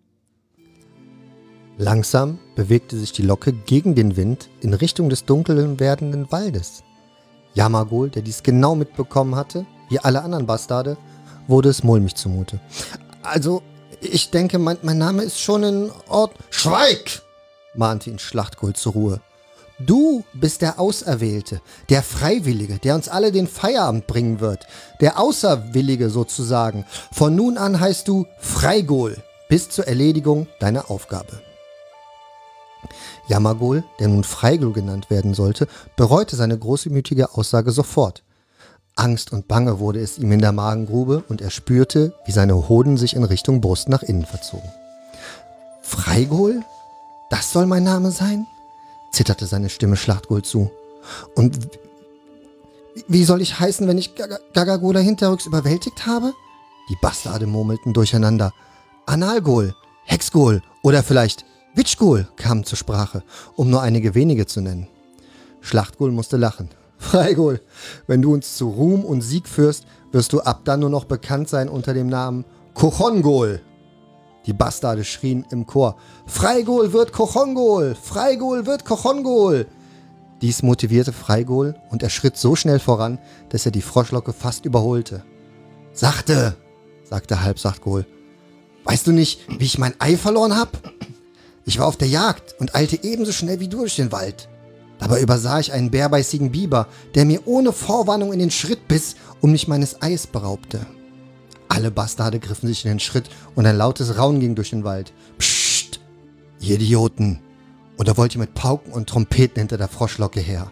S3: Langsam bewegte sich die Locke gegen den Wind in Richtung des dunkeln werdenden Waldes. Jammergol, der dies genau mitbekommen hatte, wie alle anderen Bastarde, wurde es mulmig zumute. Also, ich denke, mein, mein Name ist schon in Ordnung. Schweig! Mahnte ihn Schlachtgold zur Ruhe. Du bist der Auserwählte, der Freiwillige, der uns alle den Feierabend bringen wird. Der Außerwillige sozusagen. Von nun an heißt du Freigol, bis zur Erledigung deiner Aufgabe. Jammergol, der nun Freigol genannt werden sollte, bereute seine großmütige Aussage sofort. Angst und Bange wurde es ihm in der Magengrube und er spürte, wie seine Hoden sich in Richtung Brust nach innen verzogen. Freigol? Das soll mein Name sein? Zitterte seine Stimme Schlachtgold zu. Und wie, wie soll ich heißen, wenn ich Gagagola hinterrücks überwältigt habe? Die Bastarde murmelten durcheinander. Analgol, Hexgol oder vielleicht Witchgol kamen zur Sprache, um nur einige wenige zu nennen. Schlachtgol musste lachen. Freigol, wenn du uns zu Ruhm und Sieg führst, wirst du ab dann nur noch bekannt sein unter dem Namen Kochongol. Die Bastarde schrien im Chor, Freigol wird Kochongol, Freigol wird Kochongol. Dies motivierte Freigol und er schritt so schnell voran, dass er die Froschlocke fast überholte. Sachte, sagte Halbsachtgol. Weißt du nicht, wie ich mein Ei verloren hab? Ich war auf der Jagd und eilte ebenso schnell wie du durch den Wald. Dabei übersah ich einen bärbeißigen Biber, der mir ohne Vorwarnung in den Schritt biss und mich meines Eis beraubte. Alle Bastarde griffen sich in den Schritt und ein lautes Raunen ging durch den Wald. Psst, ihr Idioten! Oder wollt ihr mit Pauken und Trompeten hinter der Froschlocke her?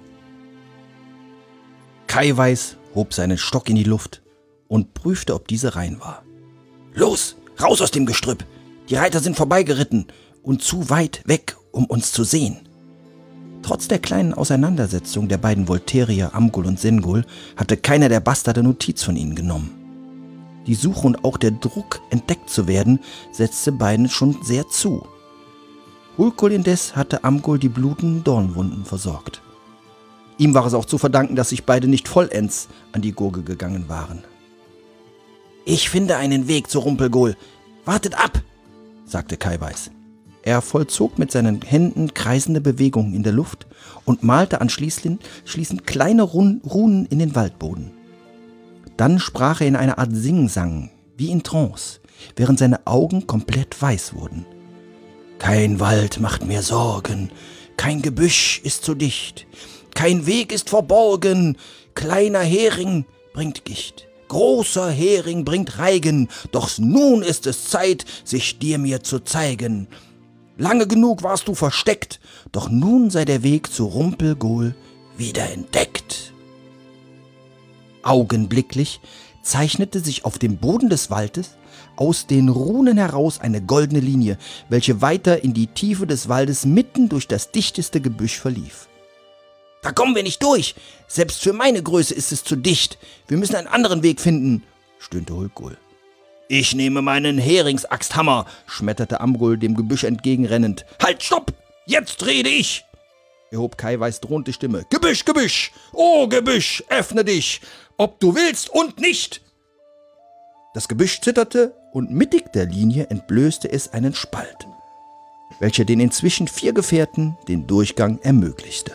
S2: Kaiweis hob seinen Stock in die Luft und prüfte, ob diese rein war. Los, raus aus dem Gestrüpp! Die Reiter sind vorbeigeritten und zu weit weg, um uns zu sehen. Trotz der kleinen Auseinandersetzung der beiden Volterier, Amgol und Sengol, hatte keiner der Bastarde Notiz von ihnen genommen. Die Suche und auch der Druck, entdeckt zu werden, setzte beiden schon sehr zu. Hulkul indes hatte Amgol die blutenden Dornwunden versorgt. Ihm war es auch zu verdanken, dass sich beide nicht vollends an die Gurgel gegangen waren. »Ich finde einen Weg zu Rumpelgol. Wartet ab«, sagte Kaiweis. Er vollzog mit seinen Händen kreisende Bewegungen in der Luft und malte anschließend schließend kleine Runen in den Waldboden. Dann sprach er in einer Art Singsang, wie in Trance, während seine Augen komplett weiß wurden. Kein Wald macht mir Sorgen, kein Gebüsch ist zu dicht, kein Weg ist verborgen, kleiner Hering bringt Gicht, großer Hering bringt Reigen, doch nun ist es Zeit, sich dir mir zu zeigen. Lange genug warst du versteckt, doch nun sei der Weg zu Rumpelgol wieder entdeckt. Augenblicklich zeichnete sich auf dem Boden des Waldes aus den Runen heraus eine goldene Linie, welche weiter in die Tiefe des Waldes mitten durch das dichteste Gebüsch verlief. »Da kommen wir nicht durch! Selbst für meine Größe ist es zu dicht! Wir müssen einen anderen Weg finden«, stöhnte Hulkul. »Ich nehme meinen Heringsaxthammer«, schmetterte Amgol dem Gebüsch entgegenrennend. »Halt, stopp! Jetzt rede ich!« erhob Kaiweis drohende Stimme. »Gebüsch, Gebüsch! Oh, Gebüsch, öffne dich! Ob du willst und nicht!« Das Gebüsch zitterte und mittig der Linie entblößte es einen Spalt, welcher den inzwischen vier Gefährten den Durchgang ermöglichte.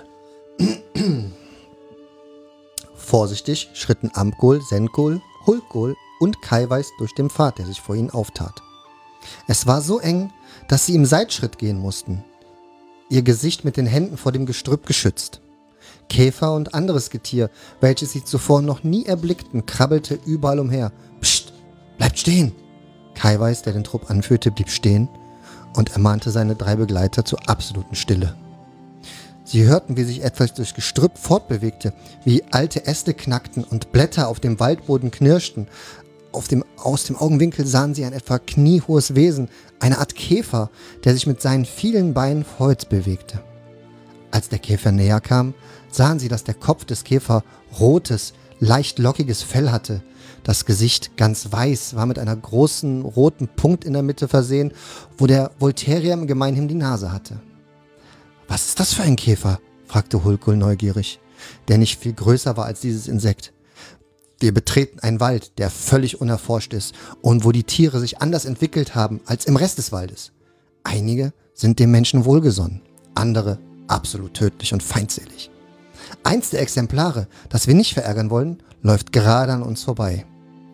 S3: Vorsichtig schritten Amgol, Sengol, Hulkul und Kaiweis durch den Pfad, der sich vor ihnen auftat. Es war so eng, dass sie im Seitschritt gehen mussten, ihr Gesicht mit den Händen vor dem Gestrüpp geschützt. Käfer und anderes Getier, welches sie zuvor noch nie erblickten, krabbelte überall umher. Psst, bleibt stehen! Kaiweis, der den Trupp anführte, blieb stehen und ermahnte seine drei Begleiter zur absoluten Stille. Sie hörten, wie sich etwas durchs Gestrüpp fortbewegte, wie alte Äste knackten und Blätter auf dem Waldboden knirschten. Auf dem, aus dem Augenwinkel sahen sie ein etwa kniehohes Wesen, eine Art Käfer, der sich mit seinen vielen Beinen vorwärts bewegte. Als der Käfer näher kam, sahen sie, dass der Kopf des Käfer rotes, leicht lockiges Fell hatte. Das Gesicht, ganz weiß, war mit einer großen roten Punkt in der Mitte versehen, wo der Volterier im Gemeinhin die Nase hatte. »Was ist das für ein Käfer?« fragte Hulkul neugierig, der nicht viel größer war als dieses Insekt. »Wir betreten einen Wald, der völlig unerforscht ist und wo die Tiere sich anders entwickelt haben als im Rest des Waldes. Einige sind dem Menschen wohlgesonnen, andere absolut tödlich und feindselig. Eins der Exemplare, das wir nicht verärgern wollen, läuft gerade an uns vorbei.«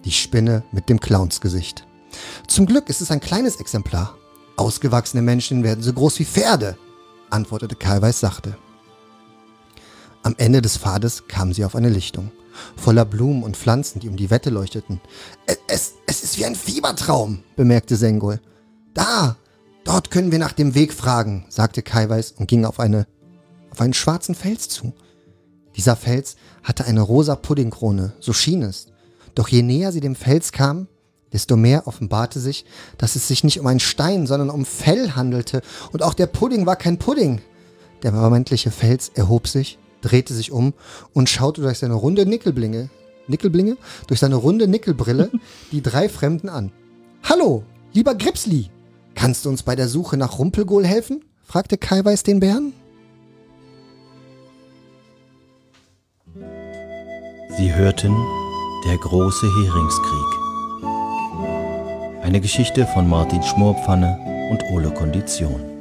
S3: Die Spinne mit dem Clownsgesicht. Zum Glück ist es ein kleines Exemplar. Ausgewachsene Menschen werden so groß wie Pferde, antwortete Keiweis sachte. Am Ende des Pfades kamen sie auf eine Lichtung, voller Blumen und Pflanzen, die um die Wette leuchteten. Es, es, es ist wie ein Fiebertraum, bemerkte Sengol. Da, dort können wir nach dem Weg fragen, sagte Keiweis und ging auf, eine, auf einen schwarzen Fels zu. Dieser Fels hatte eine rosa Puddingkrone, so schien es. Doch je näher sie dem Fels kam, desto mehr offenbarte sich, dass es sich nicht um einen Stein, sondern um Fell handelte. Und auch der Pudding war kein Pudding. Der vermeintliche Fels erhob sich, drehte sich um und schaute durch seine runde Nickelblinge, Nickelblinge, durch seine runde Nickelbrille die drei Fremden an. »Hallo, lieber Gripsli, kannst du uns bei der Suche nach Rumpelgol helfen?« fragte Keiweis den Bären.
S2: Sie hörten Der große Heringskrieg. Eine Geschichte von Martin Schmorpfanne und Ole Kondition.